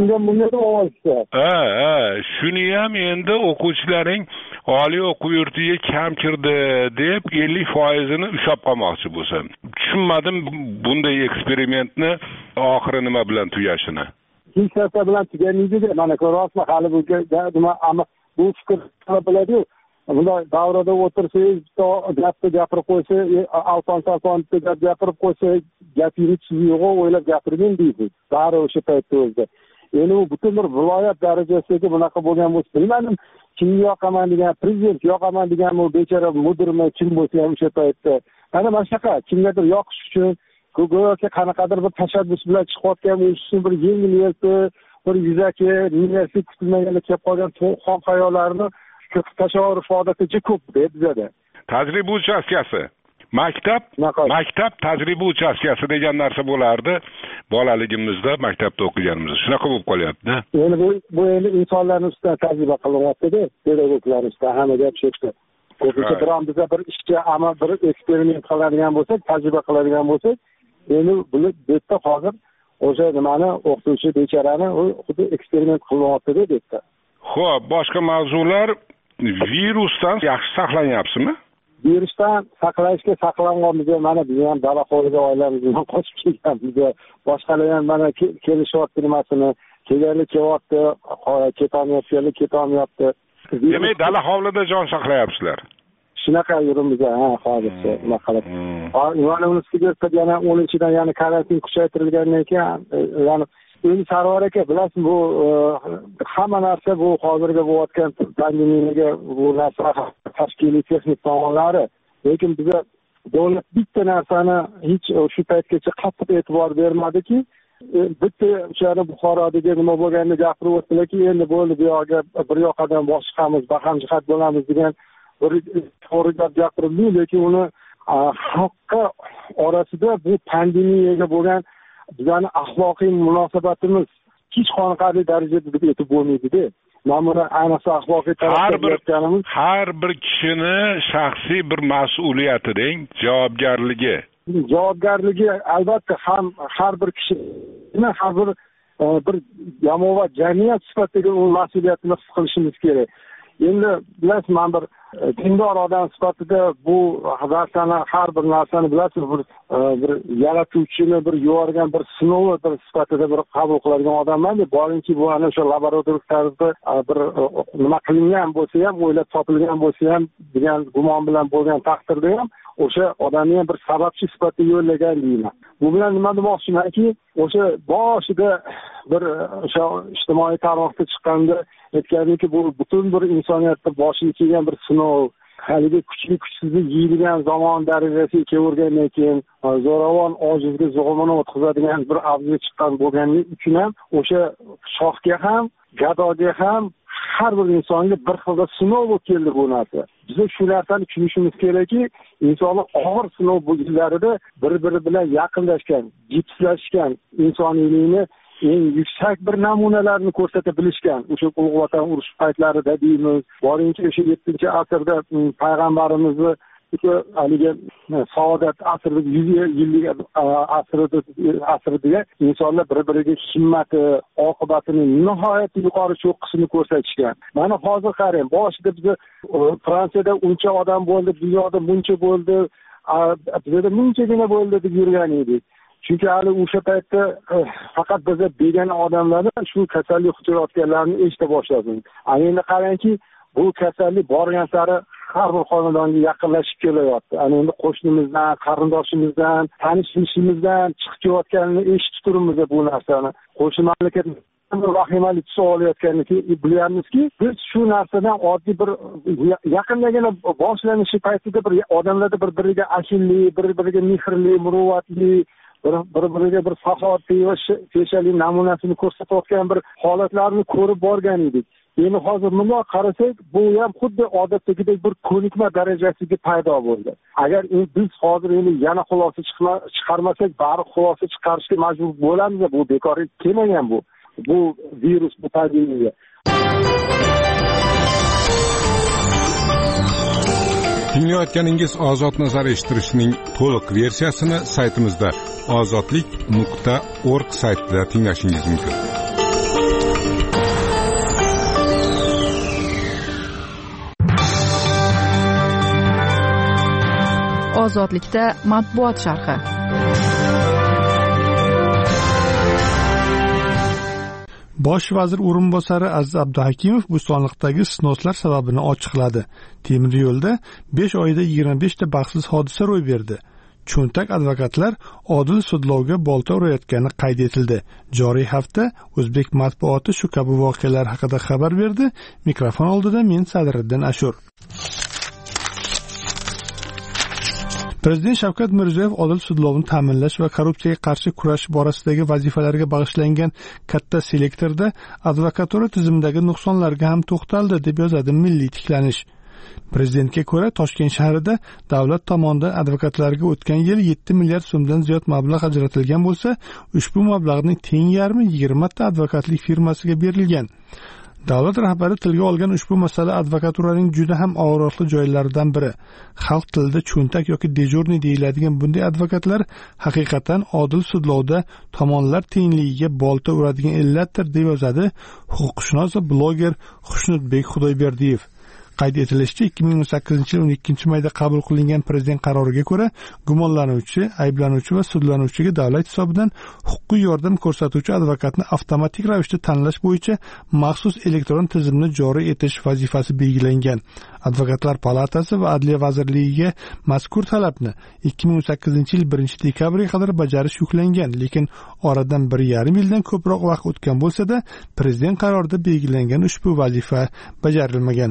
ha, ha, shuni ham endi o'quvchilaring oliy o'quv yurtiga kam kirdi deb ellik foizini ushlab qolmoqchi bo'lsa. Tushunmadim bunday eksperimentni oxiri nima bilan tugashini. Hech narsa bilan tugamaydi. Mana ko'ryapsizmi, hali bu nima ama bu fikr biladi-yu. Bunday davrada o'tirsangiz, gapni gapirib qo'ysa, alfon-salfon deb gapirib qo'ysa, gapingiz yo'q, o'ylab gapirgin deysiz. Bari o'sha paytda o'zida. Endi u butun bir viloyat darajasidagi bunaqa bo'lgan bo'lsa, bilmadim, kim yoqaman degan, prezident yoqaman degan bu bechora mudirmi, kim bo'lsa ham o'sha paytda. Mana mana shunaqa kimgadir yoqish uchun go'yoki qanaqadir bir tashabbus bilan chiqayotgan o'sha bir yengil-yelpi, bir yuzaki, niyasi kutilmaganda kelib qolgan xom xayollarni tasavvur ifodasicha ko'p bizada. Tajriba uchastkasi. Maktab, maktab tajriba uchastkasi degan narsa bo'lardi bolaligimizda, maktabda o'qiganimizda. Shunaqa bo'lib qolyapti. Endi bu bu endi insonlarning ustidan tajriba qilyapti-da, pedagoglar ustidan hamma gap shu yerda. Ko'pincha biron biza bir ishga amal bir eksperiment qiladigan bo'lsak, tajriba qiladigan bo'lsak, endi bu yerda hozir o'sha nimani o'qituvchi bechorani u xuddi eksperiment qilyapti-da debdi. Xo'p, boshqa mavzular virusdan yaxshi saqlanyapsizmi? Virusdan saqlashga saqlanganmiz, mana biz ham dala hovliga oilamizdan qochib kelganmiz. Boshqalar ham mana kelishyapti nimasini, kelganlar kelyapti, ketolmayotganlar ketolmayapti. Demak, dala hovlida jon saqlayapsizlar. Shunaqa yurimiz, ha, hozircha nima qilib. Mana unisiga yana o'ninchidan yana karantin kuchaytirilgandan keyin, ya'ni endi Sarvar aka, bilasiz, bu hamma narsa bu hozirgi bo'layotgan pandemiyaga bu narsa tashkiliy texnik tomonlari, lekin biza davlat bitta narsani hech shu paytgacha qattiq e'tibor bermadiki, bitta o'shani Buxorodagi nima bo'lganini gapirib o'tdilarki, endi bo'ldi bu yoqqa bir yoqadan boshqamiz, baham jihat bo'lamiz degan bir to'g'ri gap gapirdi, lekin uni xalqqa orasida bu pandemiyaga bo'lgan bizani axloqiy munosabatimiz hech qanaqangi darajada deb aytib bo'lmaydi-da. Mana ayniqsa axloqiy tarafdan har bir kishini shaxsiy bir mas'uliyati deng, javobgarligi. Javobgarligi albatta ham har bir kishini har bir bir jamoat jamiyat sifatida u mas'uliyatini his qilishimiz kerak. Endi bilasiz, men bir dindor odam sifatida bu narsani har bir narsani bilasiz, bir bir yaratuvchini bir yuborgan bir sinovi bir sifatida bir qabul qiladigan odamman. Boringki bu ana o'sha laboratoriya tarzda bir nima qilingan bo'lsa ham, o'ylab topilgan bo'lsa ham degan gumon bilan bo'lgan taqdirda ham o'sha odamni ham bir sababchi sifatida yo'llagan deyman. Bu bilan nima demoqchimanki, o'sha boshida bir o'sha ijtimoiy tarmoqda chiqqanda aytganiki, bu butun bir insoniyatda boshiga kelgan bir sinov, haligi kuchli kuchsizni yeydigan zamon darajasiga kelgandan keyin zo'ravon ojizga zo'g'imini o'tkazadigan bir avjiga chiqqan bo'lganligi uchun ham o'sha shohga ham gadoga ham har bir insonga bir xilda sinov bo'lib keldi bu narsa. Biz shu narsani tushunishimiz kerakki, insonlar og'ir sinov bo'lganlarida bir-biri bilan yaqinlashgan, jipslashgan, insoniylikni eng yuksak bir namunalarni ko'rsata bilishgan. O'sha Ulug' Vatan urushi paytlarida deymiz, boringki o'sha yettinchi asrda payg'ambarimizni haligi saodat asrida yuz yillik asrida asrida insonlar bir-biriga himmati, oqibatini nihoyatda yuqori cho'qqisini ko'rsatishgan. Mana hozir qarang, boshida biz Fransiyada uncha odam bo'ldi, dunyoda buncha bo'ldi, bizda munchagina bo'ldi deb yurgan edik. Chunki hali o'sha paytda faqat biza begona odamlardan shu kasallik yuqtirayotganlarni eshita boshladik. Endi qarangki, bu kasallik borgan sari har bir xonadonga yaqinlashib kelayapti. Ana endi qo'shnimizdan, qarindoshimizdan, tanishimizdan chiqib kelayotganini eshitib turibmiz bu narsani. Qo'shni mamlakat vahimali tus olayotganini bilamizki, biz shu narsadan oddiy bir yaqindagina boshlanishi paytida bir odamlarda bir-biriga ahillik, bir-biriga mehrli, muruvvatli, bir-biriga bir saxovatli va peshali namunasini ko'rsatayotgan bir holatlarni ko'rib borgan edik. Endi hozir bundoq qarasak, bu ham xuddi odatdagidek bir ko'nikma darajasiga paydo bo'ldi. Agar biz hozir endi yana xulosa chiqarmasak, bari xulosa chiqarishga majbur bo'lamiz. Bu bekor kelmagan bu. Bu virus, bu pandemiya. Tinglayotganingiz Ozod nazar eshittirishning to'liq versiyasini saytimizda ozodlik nuqta org saytida tinglashingiz mumkin. Ozodlikda matbuot sharhi. Bosh vazir o'rinbosari Aziz Abduhakimov Bo'stonliqdagi sinovlar sababini ochiqladi. Temir yo'lda besh oyda yigirma besh ta baxtsiz hodisa ro'y berdi. Cho'ntak advokatlar odil sudlovga bolta urayotgani qayd etildi. Joriy hafta O'zbek matbuoti shu kabi voqealar haqida xabar berdi. Mikrofon oldida men Sadriddin Ashur. Prezident Shavkat Mirziyoyev odil sudlovni ta'minlash va korrupsiyaga qarshi kurash borasidagi vazifalarga bag'ishlangan katta selektorda advokatura tizimidagi nuqsonlarga ham to'xtaldi deb yozadi Milliy tiklanish. Prezidentga ko'ra, Toshkent shahrida davlat tomonidan advokatlarga o'tgan yil yetti milliard so'mdan ziyod mablag' ajratilgan bo'lsa, ushbu mablag'ning teng yarmi yigirma ta advokatlik firmasiga berilgan. Davlat rahbari tilga olgan ushbu masala advokaturaning juda ham og'riqli joylaridan biri. Xalq tilida cho'ntak yoki dejurniy deyiladigan bunday advokatlar haqiqatan odil sudlovda tomonlar tengligiga bolta uradigan illatdir deb yozadi huquqshunos va bloger Xushnudbek Xudoyberdiyev. Qayd etilishicha, ikki ming o'n sakkizinchi yil o'n ikkinchi mayda qabul qilingan prezident qaroriga ko'ra, gumonlanuvchi, ayblanuvchi va sudlanuvchiga davlat hisobidan huquqiy yordam ko'rsatuvchi advokatni avtomatik ravishda tanlash bo'yicha maxsus elektron tizimni joriy etish vazifasi belgilangan. Advokatlar palatasi va Adliya vazirligiga mazkur talabni ikki ming o'n sakkizinchi yil birinchi dekabrga qadar bajarish yuklangan, lekin oradan bir yarim yildan ko'proq vaqt o'tgan bo'lsa-da, prezident qarorida belgilangan ushbu vazifa bajarilmagan.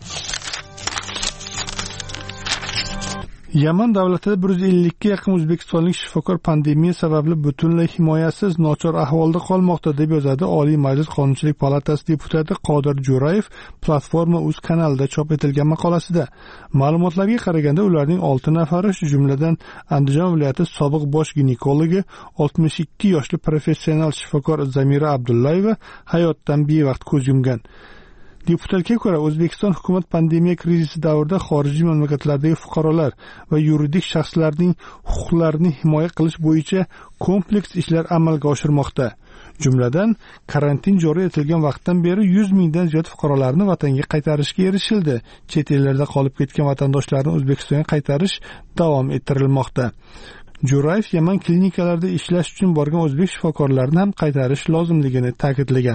Yaman davlatida bir yuz ellikka yaqin o'zbekistonlik shifokor pandemiya sababli butunlay himoyasiz, nochor ahvolda qolmoqda deb yozadi Oliy Majlis Qonunchilik palatasi deputati Qodir Jo'rayev Platforma uz kanalida chop etilgan maqolasida. Ma'lumotlarga qaraganda, ularning olti nafari, shu jumladan Andijon viloyati sobiq bosh ginekologi oltmish ikki yoshli professional shifokor Zamira Abdullayeva hayotdan bevaqt ko'z yumgan. Deputatga ko'ra, O'zbekiston hukumat pandemiya krizisi davrida xorijiy mamlakatlardagi fuqarolar va yuridik shaxslarning huquqlarini himoya qilish bo'yicha kompleks ishlar amalga oshirmoqda. Jumladan, karantin joriy etilgan vaqtdan beri yuz mingdan ziyod fuqarolarni vatanga qaytarishga erishildi. Chet ellarda qolib ketgan vatandoshlarni O'zbekistonga qaytarish davom ettirilmoqda. Jo'rayev Yaman klinikalarida ishlash uchun borgan o'zbek shifokorlarini ham qaytarish lozimligini ta'kidlagan.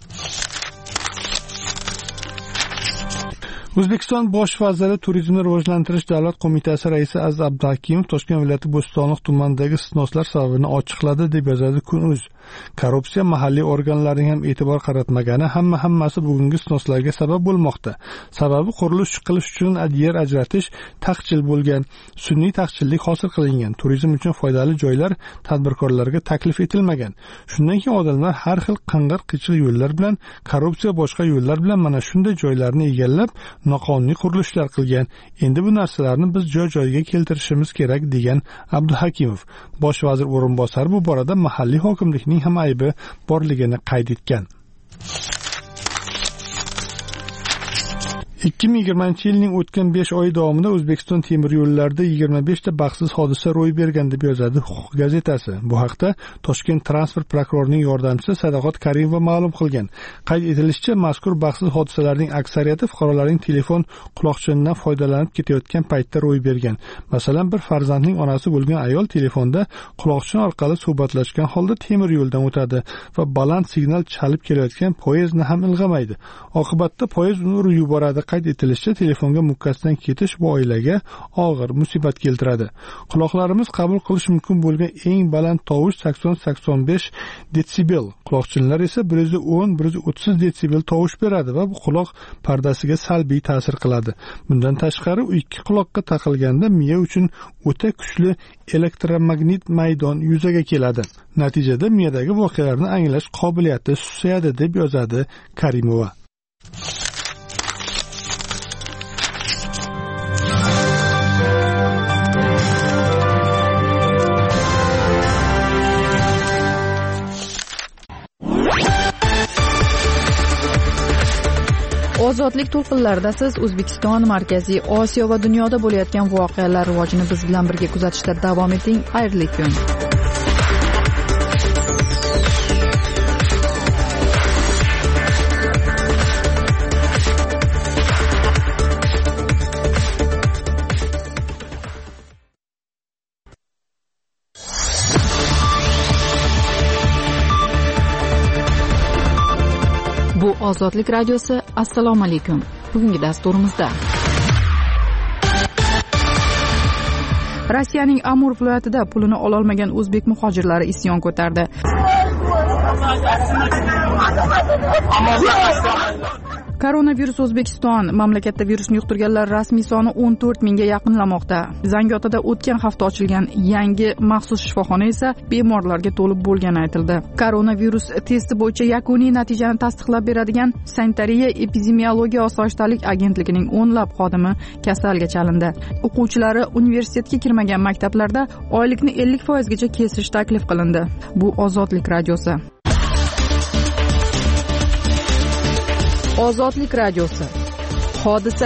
O'zbekiston bosh vaziri Turizmni rivojlantirish davlat qo'mitasi raisi Aziz Abduhakimov Toshkent viloyati Bo'stonliq tumanidagi sinovlar sababini ochiqladi deb yozadi Kun.uz. Korrupsiya mahalliy organlarning ham e'tibor qaratmagani hamma hammasi bugungi sinovlarga sabab bo'lmoqda. Sababi qurilish qilish uchun yer ajratish taqchil bo'lgan, sun'iy taqchillik hosil qilingan, turizm uchun foydali joylar tadbirkorlarga taklif etilmagan. Shundan keyin odamlar har xil qing'ir qichil yo'llar bilan, korrupsiya boshqa yo'llar bilan mana shunday joylarni egallab, noqonuniy qurilishlar qilgan. Endi bu narsalarni biz joy-joyiga keltirishimiz kerak degan Abduhakimov. Bosh vazir o'rinbosari bu borada mahalliy hokimlikning ham aybi borligini qayd etgan. ikki ming yigirmanchi yilning o'tgan besh oy davomida O'zbekiston temir yo'llarida yigirma besh ta baxtsiz hodisa ro'y bergan deb yozadi Huquq gazetasi. Bu haqda Toshkent transport prokurorining yordamchisi Sadoqat Karimova ma'lum qilgan. Qayd etilishicha, mazkur baxtsiz hodisalarning aksariyati fuqarolarning telefon quloqchindan foydalanib ketayotgan paytda ro'y bergan. Masalan, bir farzandning onasi bo'lgan ayol telefonda quloqchin orqali suhbatlashgan holda temir yo'ldan o'tadi va baland signal chalib kelayotgan poyezdni ham ilg'amaydi. Oqibatda poyezd uni urib yuboradi. Qayd etilishicha, telefonga mukkasidan ketish bu oilaga og'ir musibat keltiradi. Quloqlarimiz qabul qilish mumkin bo'lgan eng baland tovush sakson sakson besh detsibel. Quloqchinlar esa bir yuz o'n bir yuz o'ttiz detsibel tovush beradi va bu quloq pardasiga salbiy ta'sir qiladi. Bundan tashqari, u ikki quloqqa taqilganda miya uchun o'ta kuchli elektromagnit maydon yuzaga keladi. Natijada miyadagi voqealarni anglash qobiliyati susayadi deb yozadi Karimova. Ozodlik to'lqinlarida siz O'zbekiston, Markaziy Osiyo va dunyoda bo'layotgan voqealar rivojini biz bilan birga kuzatishda davom eting. Xayrli kun. Bu Ozodlik radiosi. Assalomu alaykum. Bugungi dasturimizda Rossiyaning Amur viloyatida pulini ololmagan o'zbek muhojirlari isyon ko'tardi. Koronavirus O'zbekiston mamlakatda virusni yuqtirganlar rasmiy soni o'n to'rt mingga yaqinlamoqda. Zangiotada o'tgan hafta ochilgan yangi maxsus shifoxona esa bemorlarga to'lib bo'lgani aytildi. Koronavirus testi bo'yicha yakuniy natijani tasdiqlab beradigan Sanitariya epidemiologiya osoyishtalik agentligining o'nlab xodimi kasalga chalindi. O'quvchilari universitetga kirmagan maktablarda oylikni ellik foizgacha kesish taklif qilindi. Bu Ozodlik radiosi. Ozodlik radiosi. Hodisa.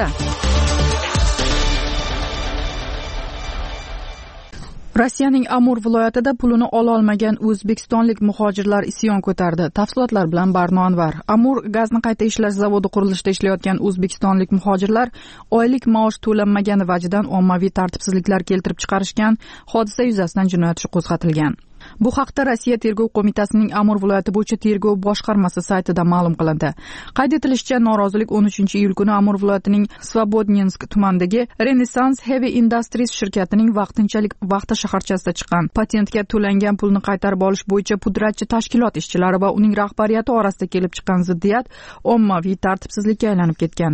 Rossiyaning Amur viloyatida pulini ololmagan o'zbekistonlik muhojirlar isyon ko'tardi. Tafsilotlar bilan Barno Anvar. Amur gazni qayta ishlash zavodi qurilishida ishlayotgan o'zbekistonlik muhojirlar oylik maosh to'lanmagani vajidan ommaviy tartibsizliklar keltirib chiqarishgan. Hodisa yuzasidan jinoyat ishi qo'zg'atilgan. Bu haqda Rossiya tergov qo'mitasining Amur viloyati bo'yicha tergov boshqarmasi saytida ma'lum qilindi. Qayd etilishicha, norozilik o'n uchinchi iyul kuni Amur viloyatining Svobodninsk tumanidagi Renaissance Heavy Industries shirkatining vaqtinchalik vaqti shaharchasida chiqqan. Patentga to'langan pulni qaytarib olish bo'yicha pudratchi tashkilot ishchilari va uning rahbariyati orasida kelib chiqqan ziddiyat ommaviy tartibsizlikka aylanib ketgan.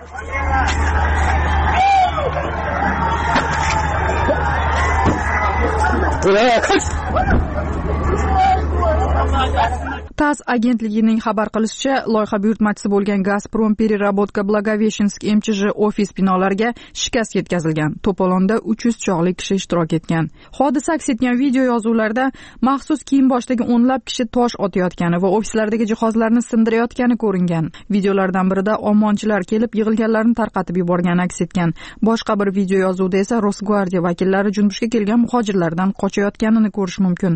TASS agentligining xabar qilishicha, loyiha buyurtmachisi bo'lgan Gazprom Переработка Благовещенск M Ch J ofis binolariga shikast yetkazilgan. To'polonda uch yuz chog'li kishi ishtirok etgan. Hodisa aks etgan video yozuvlarda maxsus kiyim boshdagi o'nlab kishi tosh otayotgani va ofislardagi jihozlarni sindirayotgani ko'ringan. Videolardan birida omonchilar kelib yig'ilganlarni tarqatib yuborgani aks etgan. Boshqa bir video yozuvda esa Rosgvardiya vakillari junbushga kelgan muhojirlardan qochayotganini ko'rish mumkin.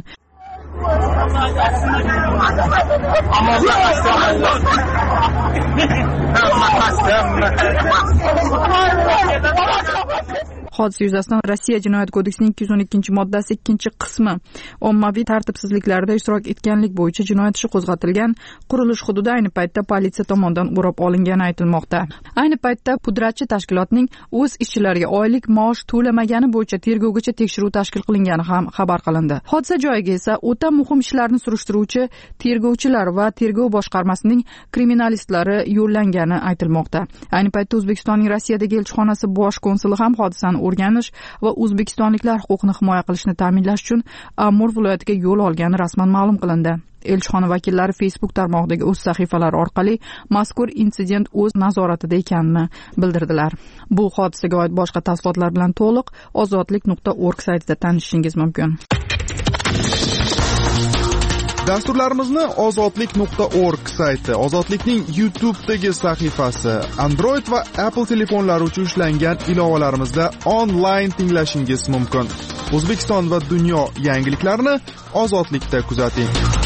Hodisa yuzasidan Rossiya Jinoyat kodeksining ikki yuz o'n ikkinchi moddasi ikkinchi qismi ommaviy tartibsizliklarda ishtirok etganlik bo'yicha jinoyat ishi qo'zg'atilgan. Qurilish hududi ayni paytda politsiya tomonidan o'rab olingani aytilmoqda. Ayni paytda pudratchi tashkilotning o'z ishchilariga oylik maosh to'lamagani bo'yicha tergovgacha tekshiruv tashkil qilingani ham xabar qilindi. Hodisa joyiga esa o'ta muhim ishlarni surishtiruvchi tergovchilar va tergov boshqarmasining kriminalistlari yo'llangani aytilmoqda. Ayni paytda O'zbekistonning Rossiyadagi elchixonasi bosh konsuli ham hodisani o'rganish va o'zbekistonliklar huquqini himoya qilishni ta'minlash uchun Amur viloyatiga yo'l olgani rasman ma'lum qilindi. Elchixona vakillari Facebook tarmog'idagi o'z sahifalari orqali mazkur insident o'z nazoratida ekanini bildirdilar. Bu hodisaga oid boshqa tafsilotlar bilan to'liq ozodlik nuqta org saytida tanishishingiz mumkin. Dasturlarimizni ozodlik nuqta org sayti, Ozodlikning YouTube'dagi sahifasi, Android va Apple telefonlari uchun ishlangan ilovalarimizda onlayn tinglashingiz mumkin. O'zbekiston va dunyo yangiliklarini Ozodlikda kuzating.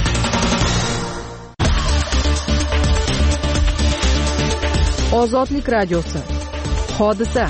Ozodlik radiosi. Hodisa.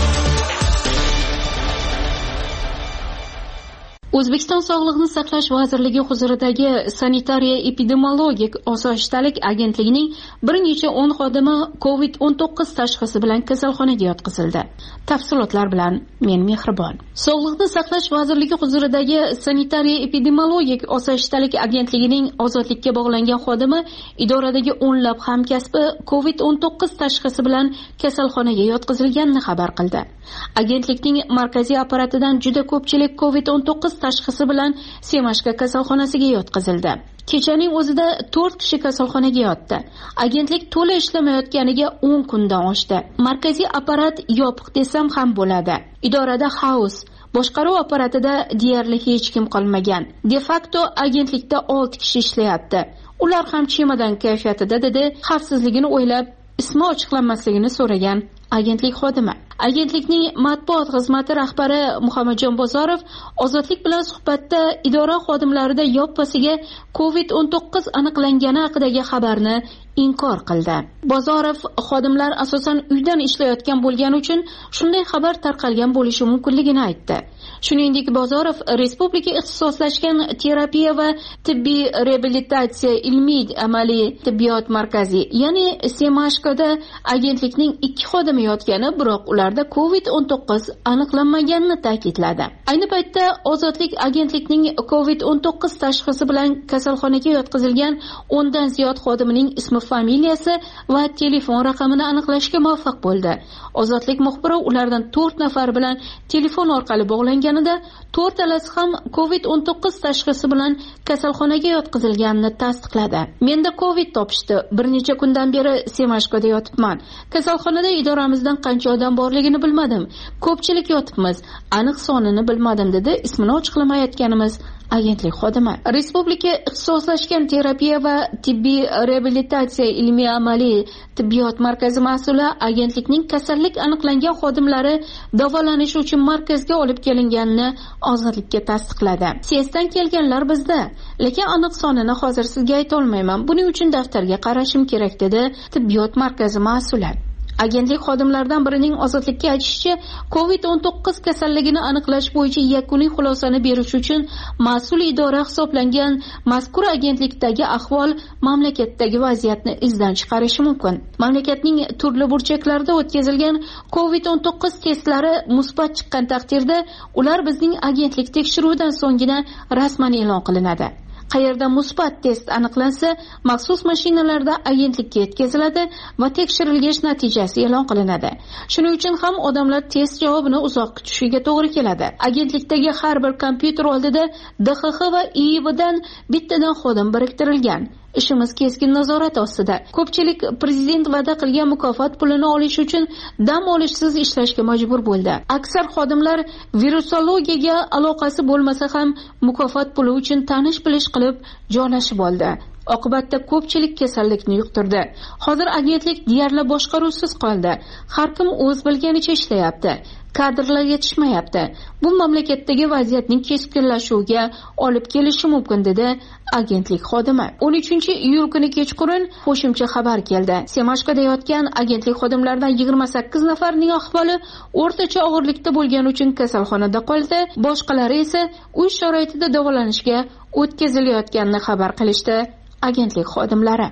O'zbekiston Sog'liqni saqlash vazirligi huzuridagi sanitariya epidemiologik osoyishtalik agentligining bir necha o'n xodimi covid o'n to'qqiz tashxisi bilan kasalxonaga yotqizildi. Tafsilotlar bilan men Mehribon. Sog'liqni saqlash vazirligi huzuridagi sanitariya epidemiologik osoyishtalik agentligining ozodlikka bog'langan xodimi idoradagi o'nlab hamkasbi covid o'n to'qqiz tashxisi bilan kasalxonaga yotqizilganini xabar qildi. Agentlikning markaziy apparatidan juda ko'pchilik covid o'n to'qqiz tashxisi bilan Semashka kasalxonasiga yotqizildi. Kechaning o'zida to'rt kishi kasalxonaga yotdi. Agentlik to'la ishlamayotganiga o'n kundan oshdi. Markaziy apparat yopiq desam ham bo'ladi. Idorada xaos, boshqaruv apparatida deyarli hech kim qolmagan. De facto agentlikda olti kishi ishlayapti. Ular ham chemodan kayfiyatida, dedi xavfsizligini o'ylab ismi ochiqlanmasligini so'ragan agentlik xodimi. Agentlikning matbuot xizmati rahbari Muhammadjon Bozorov Ozodlik bilan suhbatda idora xodimlarida yoppasiga covid o'n to'qqiz aniqlangani haqidagi xabarni inkor qildi. Bozorov xodimlar asosan uydan ishlayotgan bo'lgani uchun shunday xabar tarqalgan bo'lishi mumkinligini aytdi. Shuningdek, Bozorov Respublika ixtisoslashgan terapiya va tibbiy reabilitatsiya ilmiy amaliy tibbiyot markazi, ya'ni Semashkada agentlikning ikki xodimi yotgani, biroq ularda covid o'n to'qqiz aniqlanmaganini ta'kidladi. Ayni paytda Ozodlik agentlikning covid o'n to'qqiz tashxisi bilan kasalxonaga yotqizilgan o'ndan ziyod xodimining ismi, familiyasi va telefon raqamini aniqlashga muvaffaq bo'ldi. Ozodlik muxbiri ulardan to'rt nafar bilan telefon orqali bog'langanida to'rtalasi ham covid o'n to'qqiz tashxisi bilan kasalxonaga yotqizilganini tasdiqladi. Menda covid topishdi. Bir necha kundan beri Semashkada yotibman. Kasalxonada idoramizdan qancha odam borligini bilmadim. Ko'pchilik yotibmiz. Aniq sonini bilmadim, dedi ismini ochiqlamayotganimiz agentlik xodimi. Respublika ixtisoslashgan terapiya va tibbiy reabilitatsiya ilmiy amaliy tibbiyot markazi mas'uli agentlikning kasallik aniqlangan xodimlari davolanish uchun markazga olib kelinganini Ozodlikka tasdiqladi. S E S'dan kelganlar bizda, lekin aniq sonini hozir sizga ayta olmayman. Buning uchun daftarga qarashim kerak, dedi tibbiyot markazi mas'uli. Agentlik xodimlaridan birining Ozodlikka aytishicha, covid o'n to'qqiz kasalligini aniqlash bo'yicha yakuniy xulosani berish uchun mas'ul idora hisoblangan mazkur agentlikdagi ahvol mamlakatdagi vaziyatni izdan chiqarishi mumkin. Mamlakatning turli burchaklarida o'tkazilgan covid o'n to'qqiz testlari musbat chiqqan taqdirda ular bizning agentlik tekshiruvidan so'nggina rasman e'lon qilinadi. Qayerda musbat test aniqlansa, maxsus mashinalarda agentlikka yetkaziladi va tekshirilgach natijasi e'lon qilinadi. Shuning uchun ham odamlar test javobini uzoq kutishiga to'g'ri keladi. Agentlikdagi har bir kompyuter oldida D X X va I I Bdan bittadan xodim biriktirilgan. Ishimiz keskin nazorat ostida. Ko'pchilik prezident va'da qilgan mukofot pulini olish uchun dam olishsiz ishlashga majbur bo'ldi. Aksar xodimlar virusologiyaga aloqasi bo'lmasa ham mukofot puli uchun tanish-bilish qilib joylashib oldi. Oqibatda ko'pchilik kasallikni yuqtirdi. Hozir agentlik deyarli boshqaruvsiz qoldi. Har kim o'z bilganicha ishlayapti. Kadrlar yetishmayapti. Bu mamlakatdagi vaziyatning keskinlashuviga olib kelishi mumkin, dedi agentlik xodimi. o'n uchinchi iyul kuni kechqurun qo'shimcha xabar keldi. Semashkada yotgan agentlik xodimlaridan yigirma sakkiz nafarining ahvoli o'rtacha og'irlikda bo'lgani uchun kasalxonada qoldi. Boshqalari esa uy sharoitida davolanishga o'tkazilayotganini xabar qilishdi agentlik xodimlari.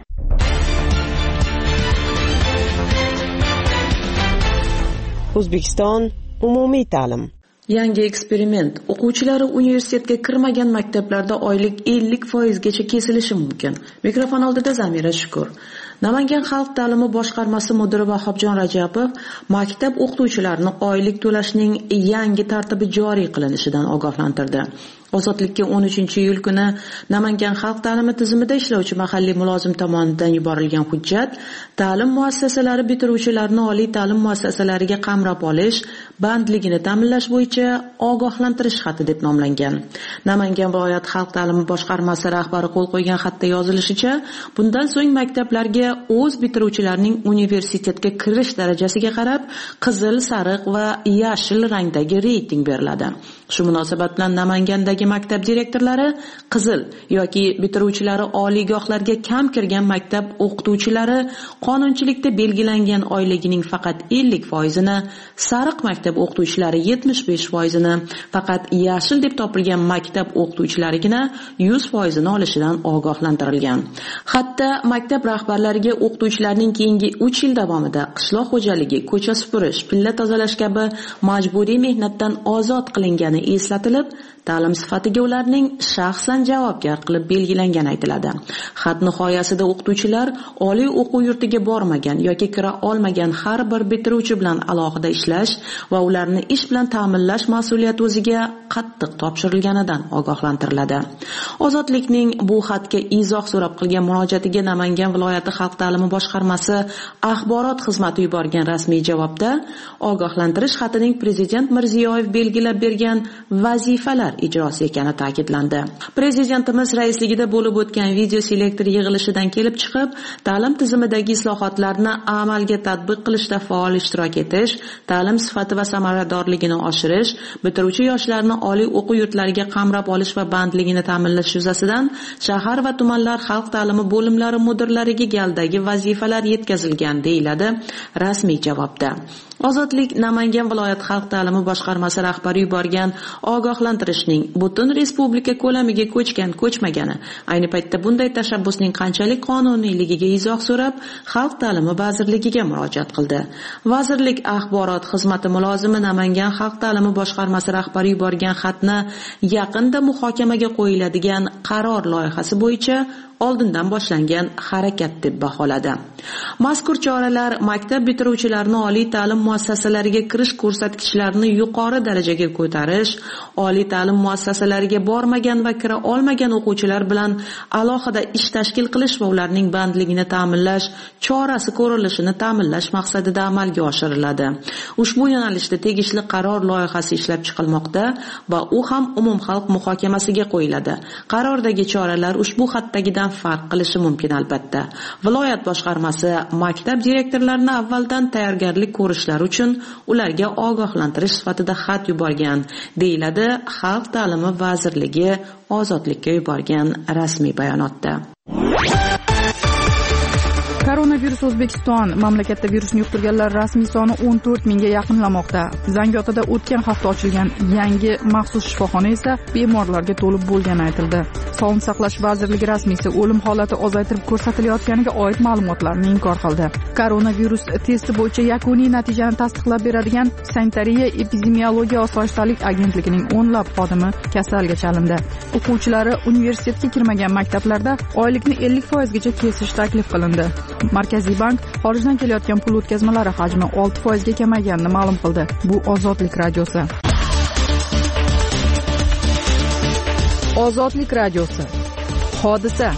O'zbekiston umumiy ta'lim. Yangi eksperiment. O'quvchilari universitetga kirmagan maktablarda oylik ellik foizgacha kesilishi mumkin. Mikrofon oldida Zamira Shukur. Namangan xalq ta'limi boshqarmasi mudiri Vahobjon Rajabov maktab o'qituvchilarini oylik to'lashning yangi tartibi joriy qilinishidan ogohlantirdi. Ozodlikka o'n uchinchi iyul kuni Namangan xalq ta'limi tizimida ishlovchi mahalliy mulozim tomonidan yuborilgan hujjat ta'lim muassasalari bitiruvchilarini oliy ta'lim muassasalariga qamrab olish, bandligini ta'minlash bo'yicha ogohlantirish xati deb nomlangan. Namangan viloyat xalq ta'limi boshqarmasi rahbari qo'l qo'ygan xatda yozilishicha, bundan so'ng maktablarga o'z bitiruvchilarining universitetga kirish darajasiga qarab qizil, sariq va yashil rangdagi reyting beriladi. Shu munosabat bilan Namangandagi maktab direktorlari qizil yoki bitiruvchilari oliygohlarga kam kirgan maktab o'qituvchilari qonunchilikda belgilangan oyligining faqat ellik foizini, sariq maktab o'qituvchilari yetmish besh foizini, faqat yashil deb topilgan maktab o'qituvchilarigina yuz foizini olishidan ogohlantirilgan. Hatto maktab rahbarlariga o'qituvchilarning keyingi uch yil davomida qishloq xo'jaligi, ko'cha supurish, pilla tozalash kabi majburiy mehnatdan ozod qilingani eslatilib, ta'lim sifatiga ularning shaxsan javobgar qilib belgilangan aytiladi. Xat nihoyasida o'qituvchilar oliy o'quv yurtiga bormagan yoki kira olmagan har bir bitiruvchi bilan alohida ishlash va ularni ish bilan ta'minlash mas'uliyati o'ziga qattiq topshirilganidan ogohlantiriladi. Ozodlikning bu xatga izoh so'rab qilgan murojaatiga Namangan viloyati xalq ta'limi boshqarmasi axborot xizmati yuborgan rasmiy javobda ogohlantirish xatining Prezident Mirziyoyev belgilab bergan vazifalar ijrosi ekani ta'kidlandi. Prezidentimiz raisligida bo'lib o'tgan video selektor yig'ilishidan kelib chiqib, ta'lim tizimidagi islohotlarni amalga tatbiq qilishda faol ishtirok etish, ta'lim sifati va samaradorligini oshirish, bitiruvchi yoshlarni oliy o'quv yurtlariga qamrab olish va bandligini ta'minlash yuzasidan shahar va tumanlar xalq ta'limi bo'limlari mudirlariga galdagi vazifalar yetkazilgan deyiladi rasmiy javobda. Ozodlik Namangan viloyat xalq ta'limi boshqarmasi rahbari yuborgan ogohlantirishning butun respublika ko'lamiga ko'chgan ko'chmagani, ayni paytda bunday tashabbusning qanchalik qonuniyligiga izoh so'rab xalq ta'limi vazirligiga murojaat qildi. Vazirlik axborot xizmati mulozimi Namangan xalq ta'limi boshqarmasi rahbari yuborgan xatni yaqinda muhokamaga qo'yiladigan qaror loyihasi bo'yicha oldindan boshlangan harakat deb baholadi. Mazkur choralar maktab bitiruvchilarini oliy ta'lim muassasalariga kirish ko'rsatkichlarini yuqori darajaga ko'tarish, oliy ta'lim muassasalariga bormagan va kira olmagan o'quvchilar bilan alohida ish tashkil qilish va ularning bandligini ta'minlash chorasi ko'rilishini ta'minlash maqsadida amalga oshiriladi. Ushbu yo'nalishda tegishli qaror loyihasi ishlab chiqilmoqda va u ham umumxalq muhokamasiga qo'yiladi. Qarordagi choralar ushbu xatdagidan farq qilishi mumkin albatta. Viloyat boshqarmasi maktab direktorlarini avvaldan tayyorgarlik ko'rishlari uchun ularga ogohlantirish sifatida xat yuborgan, deyiladi Xalq ta'limi vazirligi Ozodlikka yuborgan rasmiy bayonotda. Koronavirus O'zbekiston mamlakatda virusni yuqtirganlar rasmiy soni o'n to'rt mingga yaqinlamoqda. Zangiotada o'tgan hafta ochilgan yangi maxsus shifoxona esa bemorlarga to'lib bo'lgani aytildi. Sog'liqni saqlash vazirligi rasmiysi o'lim holati ozaytirib ko'rsatilayotganiga oid ma'lumotlarni inkor qildi. Koronavirus testi bo'yicha yakuniy natijani tasdiqlab beradigan Sanitariya epidemiologiya osoyishtalik agentligining o'nlab xodimi kasalga chalindi. O'quvchilari universitetga kirmagan maktablarda oylikni ellik foizgacha kesish taklif qilindi. Markaziy bank xorijdan kelayotgan pul o'tkazmalari hajmi olti foizga kamayganini ma'lum qildi. Bu Ozodlik radiosi. Ozodlik radiosi. Hodisa.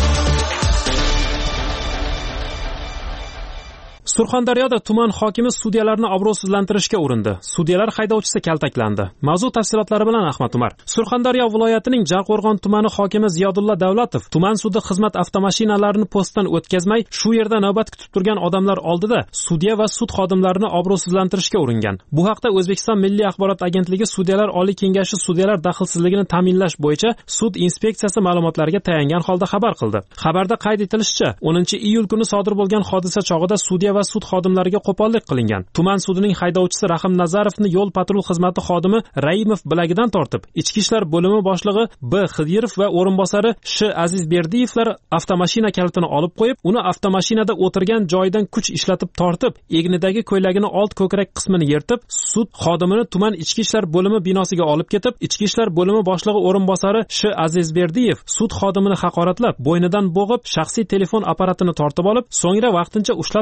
Surxondaryoda tuman hokimi sudyalarni obro'sizlantirishga urindi. Sudyalar haydovchisi kaltaklandi. Mavzu tafsilotlari bilan Ahmad Umar. Surxondaryo viloyatining Jarqo'rg'on tumani hokimi Ziyodulla Davlatov tuman sudi xizmat avtomashinalarini postdan o'tkazmay, shu yerda navbat kutib turgan odamlar oldida sudya va sud xodimlarini obro'sizlantirishga uringan. Bu haqda O'zbekiston Milliy axborot agentligi Sudyalar oliy kengashi sudyalar daxlsizligini ta'minlash bo'yicha sud inspeksiyasi ma'lumotlariga tayangan holda xabar qildi. Xabarda qayd etilishicha, o'ninchi iyul kuni sodir bo'lgan hodisa chog'ida sudya va sud xodimlariga qo'pollik qilingan. Tuman sudining haydovchisi Rahim Nazarovni yo'l patrul xizmati xodimi Raimov bilagidan tortib, Ichki ishlar bo'limi boshlig'i B Xidirov va o'rinbosari Sh Azizberdiyevlar avtomashina kalitini olib qo'yib, uni avtomashinada o'tirgan joyidan kuch ishlatib tortib, egnidagi ko'ylagini old ko'krak qismini yirtib, sud xodimini tuman Ichki ishlar bo'limi binosiga olib ketib, Ichki ishlar bo'limi boshlig'i o'rinbosari Sh Azizberdiyev sud xodimini haqoratlab, bo'ynidan bo'g'ib, shaxsiy telefon apparatini tortib olib, so'ngra vaqtincha ushlab turish hibs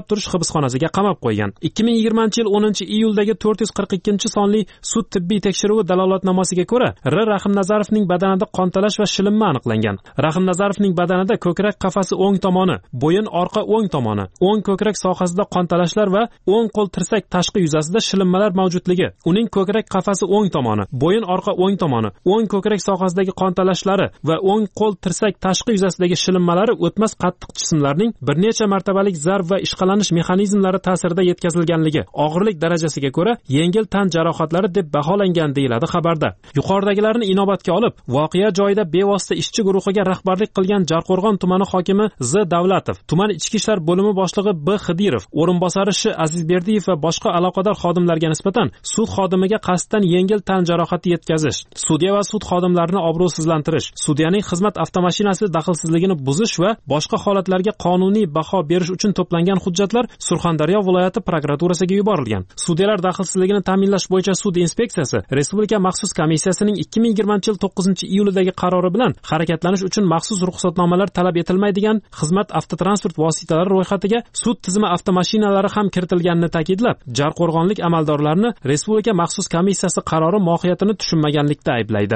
hibsxonasiga qamab qo'ygan. ikki ming yigirmanchi yil o'ninchi iyuldagi to'rt yuz qirq ikkinchi sonli sud tibbiy tekshiruvi dalolatnomasiga ko'ra, R. Rahimnazarovning badanida qontalash va shilinma aniqlangan. Rahimnazarovning badanida ko'krak qafasi o'ng tomoni, bo'yin orqa o'ng tomoni, o'ng ko'krak sohasida qontalashlar va o'ng qo'l tirsak tashqi yuzasida shilinmalar mavjudligi, uning ko'krak qafasi o'ng tomoni, bo'yin orqa o'ng tomoni, o'ng ko'krak sohasidagi qontalashlari va o'ng qo'l tirsak tashqi yuzasidagi shilinmalari o'tmas qattiq jismlarning bir necha martabalik zarb va ishqalanish mexanizmlari ta'sirida yetkazilganligi, og'irlik darajasiga ko'ra yengil tan jarohatlari deb baholangan deyiladi xabarda. Yuqoridagilarni inobatga olib, voqea joyida bevosita ishchi guruhiga rahbarlik qilgan Jarqo'rg'on tumani hokimi Z. Davlatov, tuman ichki ishlar bo'limi boshlig'i B. Xidirov, o'rinbosari Sh. Azizberdiyev va boshqa aloqador xodimlarga nisbatan sud xodimiga qasddan yengil tan jarohati yetkazish, sudya va sud xodimlarini obro'sizlantirish, sudyaning xizmat avtomashinasi daxlsizligini buzish va boshqa holatlarga qonuniy baho berish uchun to'plangan hujjatlar Surxondaryo viloyati prokuraturasiga yuborilgan. Sudyalar daxlsizligini ta'minlash bo'yicha sud inspeksiyasi Respublika maxsus komissiyasining ikki ming yigirmanchi yil to'qqizinchi iyulidagi qarori bilan harakatlanish uchun maxsus ruxsatnomalar talab etilmaydigan xizmat avtotransport vositalari ro'yxatiga sud tizimi avtomashinalari ham kiritilganini ta'kidlab, Jarqo'rg'onlik amaldorlarni Respublika maxsus komissiyasi qarori mohiyatini tushunmaganlikda ayblaydi.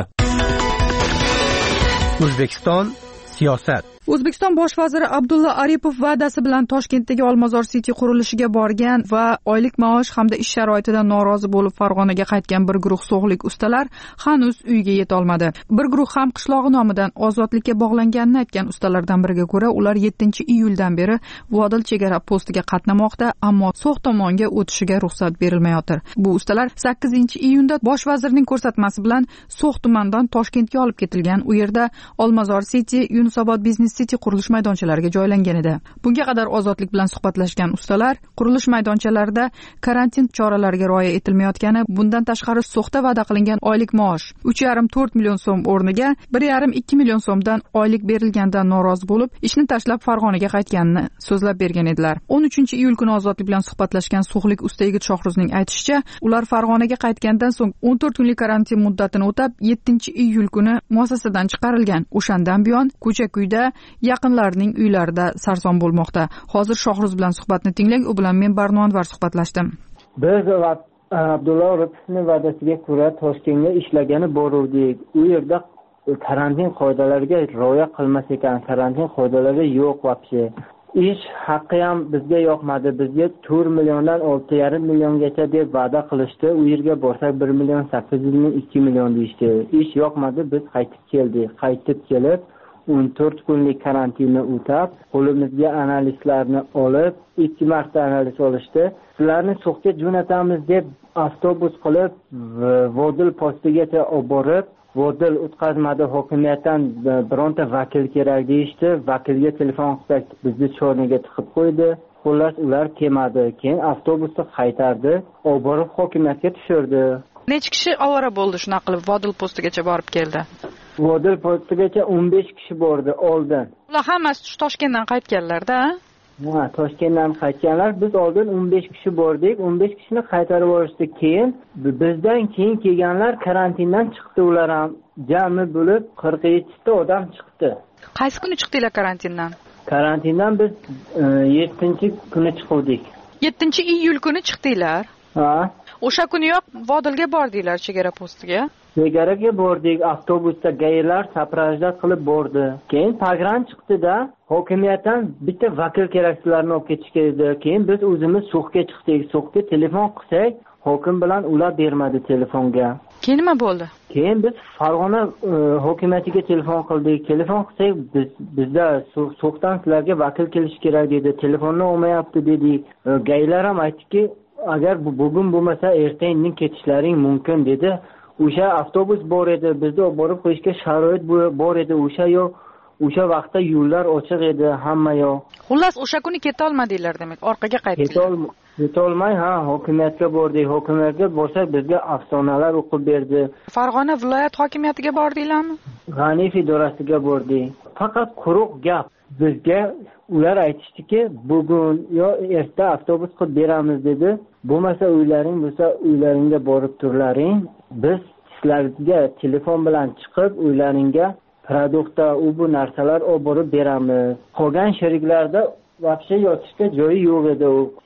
O'zbekiston siyosat. O'zbekiston bosh vaziri Abdulla Aripov va'dasi bilan Toshkentdagi Olmazor City qurilishiga borgan va oylik maosh hamda ish sharoitidan norozi bo'lib Farg'onaga qaytgan bir guruh so'g'lik ustalar hanuz uyga yeta olmadi. Bir guruh ham qishlog'i nomidan ozodlikka bog'langanini aytgan ustalardan biriga ko'ra, ular yettinchi iyuldan beri Vodil chegara postiga qatnamoqda, ammo so'q tomonga o'tishiga ruxsat berilmayotir. Bu ustalar sakkizinchi iyunda bosh vazirning ko'rsatmasi bilan So'x tumanidan Toshkentga olib ketilgan. U yerda Olmazor City, Yunusobod biznes City qurilish maydonchalariga joylangan edi. Bunga qadar ozodlik bilan suhbatlashgan ustalar qurilish maydonchalarida karantin choralariga rioya etilmayotgani, bundan tashqari So'xda va'da qilingan oylik maosh uch yarim to'rt million so'm o'rniga bir yarim ikki million so'mdan oylik berilgandan norozi bo'lib, ishni tashlab Farg'onaga qaytganini so'zlab bergan edilar. o'n uchinchi iyul kuni ozodlik bilan suhbatlashgan so'xlik usta yigit Shohruzning aytishicha, ular Farg'onaga qaytgandan so'ng o'n to'rt kunlik karantin muddatini o'tab, yettinchi iyul kuni muassasadan chiqarilgan. O'shandan buyon ko'cha-kuyda yaqinlarining uylarida sarson bo'lmoqda. Hozir Shohruz bilan suhbatni tinglang, u bilan men Barno Anvar suhbatlashdim. Biz Abdulla Oripovning va'dasiga ko'ra Toshkentga ishlagani boruvdik. U yerda karantin qoidalariga rioya qilmas ekan, karantin qoidalari yo'q vaqti. Ish haqqi ham bizga yoqmadi. Bizga to'rt milliondan olti yarim milliongacha deb va'da qilishdi. U yerga borsak bir million sakkiz yuz ming ikki million deyishdi. Ish yoqmadi, biz qaytib keldik. Qaytib kelib o'n to'rt kunlik karantinni o'tab, qo'limizga analizlarni olib, ikki marta analiz olishdi. Sizlarni So'xga jo'natamiz deb avtobus qilib Vodil postigacha olib borib, Vodil o'tkazmadi, hokimiyatdan bironta vakil kerak deyishdi. Vakilga telefon qilsak, bizni chorniga tiqib qo'ydi. Xullas, ular kelmadi. Keyin avtobusni qaytardi, olib borib hokimiyatga tushirdi. Necha kishi ovora bo'ldi shunaqa qilib Vodil postigacha borib keldi? Vodil postigacha o'n besh kishi bordi oldin. Ular hammasi Toshkentdan qaytganlar-da? Ha, Toshkentdan qaytganlar. Biz oldin o'n besh kishi bordik. o'n besh kishini qaytarib yuborishdi. Keyin bizdan keyin kelganlar karantindan chiqdi, ular ham jami bo'lib qirq yetti ta odam chiqdi. Qaysi kuni chiqdinglar karantindan? Karantindan biz yettinchi kuni chiqdik. yettinchi iyul kuni chiqdinglar? Ha. O'sha kuniyoq Vodilga bordinglar chegara postiga? Chegaraga bordik, avtobusda gaylar saprajda qilib bordi. Keyin pagran chiqdi-da, hokimiyatdan bitta vakil kerak sizlarni olib ketishga dedi. Keyin biz o'zimiz So'xga chiqdik. So'xga telefon qilsak, hokim bilan ular bermadi telefonga. Keyin nima bo'ldi? Keyin biz Farg'ona hokimiyatiga telefon qildik. Telefon qilsak, biz bizda So'xdan sizlarga vakil kelish kerak dedi. Telefonni olmayapti dedik. Gaylar ham aytdiki, agar bu bugun bo'lmasa ertaga ketishlaring mumkin dedi. O'sha avtobus bor edi, bizni olib borib qo'yishga sharoit bor edi. O'sha yo'q, o'sha vaqtda yo'llar ochiq edi, hamma yo'q. Xullas, o'sha kuni keta olmadinglar demak, orqaga qaytdinglar. Keta olmay, ha, hokimiyatga bordik. Hokimiyatga borsak, bizga afsonalar o'qib berdi. Farg'ona viloyat hokimiyatiga bordinglarmi? G'aniyev idorasiga bordik. Faqat quruq gap. Bizga ular aytishdiki, bugun yo erta avtobus qilib beramiz dedi. Bo'lmasa uylaring bo'lsa, uylaringga borib turlaring. Biz sizlarga telefon bilan chiqib uylaringga produktda u bu narsalar olib borib beramiz. Qolgan sheriklarda vaqti yotishga joyi yo'q edi.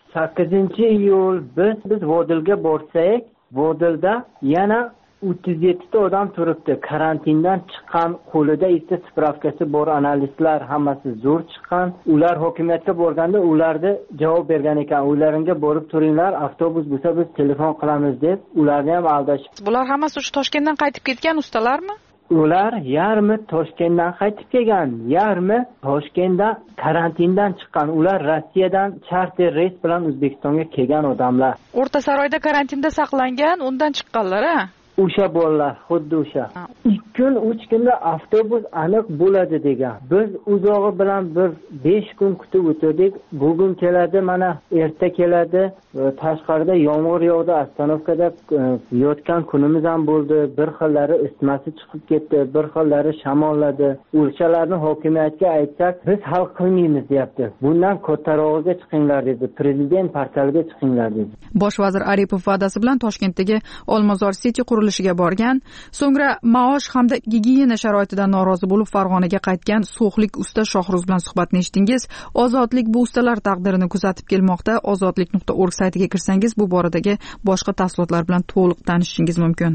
sakkizinchi iyul biz biz vodilga borsak, vodilda yana o'ttiz yettita odam turibdi. Karantindan chiqqan, qo'lida ikkita spravkasi bor analistlar hammasi zo'r chiqqan. Ular hokimiyatga borganda ularga javob bergan ekan. Ularga borib turinglar, avtobus bo'lsa biz telefon qilamiz deb ularni ham aldashib. Bular hammasi o'sha Toshkentdan qaytib ketgan ustalarmi? Ular yarmi Toshkentdan qaytib kelgan, yarmi Toshkentda karantindan chiqqan. Ular Rossiyadan charter reys bilan O'zbekistonga kelgan odamlar. O'rta Saroyda karantinda saqlangan, undan chiqqanlar-a? O'sha bolalar, xuddi o'sha. ikki kun, uch kunda avtobus aniq bo'ladi degan. Biz uzog'i bilan bir besh kun kutib o'tirdik. Bugun keladi, mana erta keladi. Tashqarida yomg'ir yog'di, Astanovkada yotgan kunimiz ham bo'ldi. Bir xillari isitmasi chiqib ketdi, bir xillari shamolladi. O'shalarni hokimiyatga aytsak, biz hal qilmaymiz deyapti. Bundan kattarog'iga chiqinglar dedi. Prezident portaliga chiqinglar dedi. Bosh vazir Aripov va'dasi bilan Toshkentdagi Olmazor City qurilishiga borgan, so'ngra maosh hamda gigiyena sharoitidan norozi bo'lib Farg'onaga qaytgan so'xlik usta Shohruz bilan suhbatni eshitdingiz. Ozodlik bu ustalar taqdirini kuzatib kelmoqda. ozodlik nuqta org saytiga kirsangiz bu boradagi boshqa tafsilotlar bilan to'liq tanishishingiz mumkin.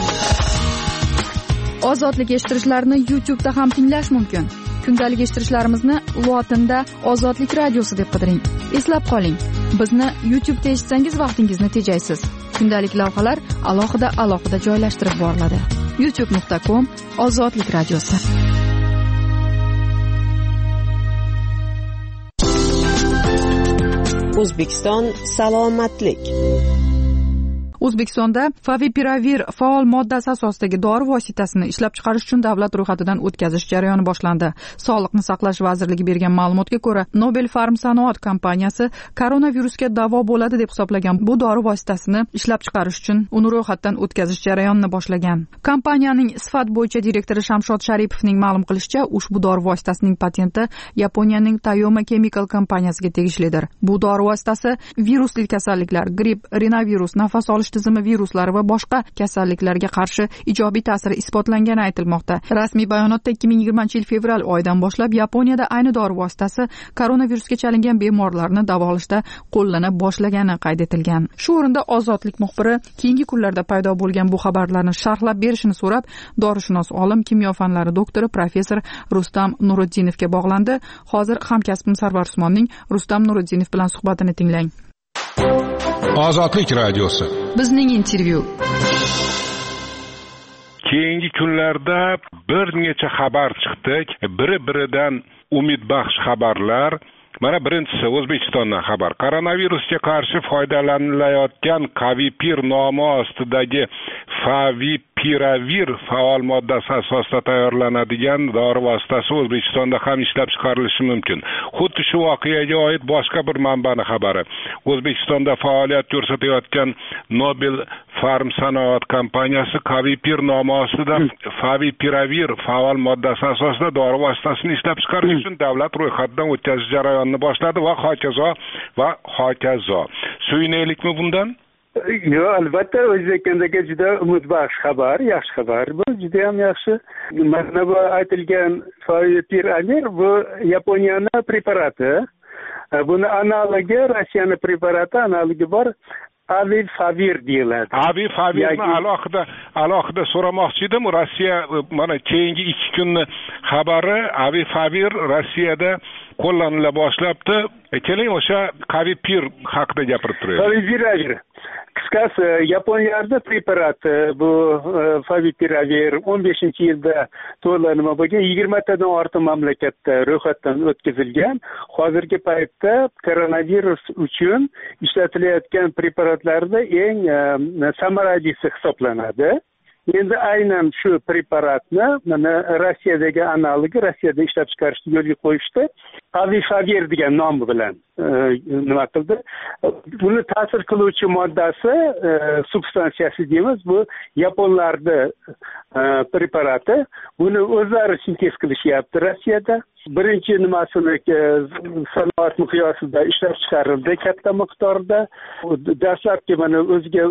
Ozodlik eshittirishlarni YouTube da ham tinglash mumkin. Kundalik eshittirishlarimizni lotinda Ozodlik radiosi deb qidiring. Eslab qoling, bizni YouTube da eshitsangiz vaqtingizni tejaysiz. Kundalik lavhalar alohida alohida joylashtirib boriladi. youtube nuqta com Ozodlik radiosi. O'zbekiston salomatlik. O'zbekistonda Favipiravir faol moddasi asosidagi dori vositasini ishlab chiqarish uchun davlat ro'yxatidan o'tkazish jarayoni boshlandi. Sog'liqni saqlash vazirligi bergan ma'lumotga ko'ra, Nobel Pharm sanoat kompaniyasi koronavirusga davo bo'ladi deb hisoblagan bu dori vositasini ishlab chiqarish uchun uni ro'yxatdan o'tkazish jarayonini boshlagan. Kompaniyaning sifat bo'yicha direktori Shamshod Sharipovning ma'lum qilishicha, ushbu dori vositasining patenti Yaponiyaning Tayoma Chemical kompaniyasiga tegishlidir. Bu dori vositasi virusli kasalliklar, gripp, rinovirus, nafas olish tizimi viruslari va boshqa kasalliklarga qarshi ijobiy ta'siri isbotlangani aytilmoqda. Rasmiy bayonotda ikki ming yigirmanchi yil fevral oyidan boshlab Yaponiyada ayni dori vositasi koronavirusga chalingan bemorlarni davolashda qo'llana boshlagani qayd etilgan. Shu o'rinda Ozodlik muxbiri keyingi kunlarda paydo bo'lgan bu xabarlarni sharhlab berishini so'rab, dorishunos olim, kimyo fanlari doktori professor Rustam Nuriddinovga bog'landi. Hozir hamkasbim Sarvar Usmonning Rustam Nuridinov bilan suhbatini tinglang. Ozodlik radiosi. Bizning intervyu. Keyingi kunlarda bir necha xabar chiqdi. Biri-biridan umidbaxsh xabarlar. Mana birinchisi O'zbekistondan xabar. Koronavirusga qarshi foydalanilayotgan Kavipir nomi ostidagi Favipiravir faol moddasi asosida tayyorlanadigan dori vositasi O'zbekistonda ham ishlab chiqarilishi mumkin. Xuddi shu voqeaga oid boshqa bir manbaning xabari. O'zbekistonda faoliyat ko'rsatayotgan Nobel Pharm sanoat kompaniyasi Kavipir nomi ostida Favipiravir faol moddasi asosida dori vositasini ishlab chiqarish uchun davlat ro'yxatidan o'tkazish jarayonini boshladi va hokazo va hokazo. Suyunaylikmi bundan? Yo, albatta O'zbekistonga juda umidbaxsh xabar, yaxshi xabar. Bu juda ham yaxshi. Mana bu aytilgan Favipiravir bu Yaponiyaning preparati. Buni analogi Rossiyaning preparati, analogi bor. Avifavir deyiladi. Avifavirni alohida alohida so'ramoqchi edim. Rossiya mana keyingi ikki kunni xabari Avifavir Rossiyada qo'llanila boshlabdi. Keling o'sha Kavipir haqida gapirib turaylik. Favipiravir. Qisqasi Yaponiyada preparati bu Favipiravir o'n beshinchi yilda to'la nima bo'lgan yigirmatadan ortiq mamlakatda ro'yxatdan o'tkazilgan. Hozirgi paytda koronavirus uchun ishlatilayotgan preparatlarda eng samaralisi hisoblanadi. Endi aynan shu preparatni mana Rossiyadagi analogi Rossiyada ishlab chiqarishni yo'lga qo'yishdi. Avifavir degan nom bilan nima qildi? Buni ta'sir qiluvchi moddasi, substansiyasi deymiz, bu yaponlarning preparati. Buni o'zlari sintez qilishyapti Rossiyada. birinchi nimasini sanoat miqyosida ishlab chiqarildi katta miqdorda. Dastlabki mana o'ziga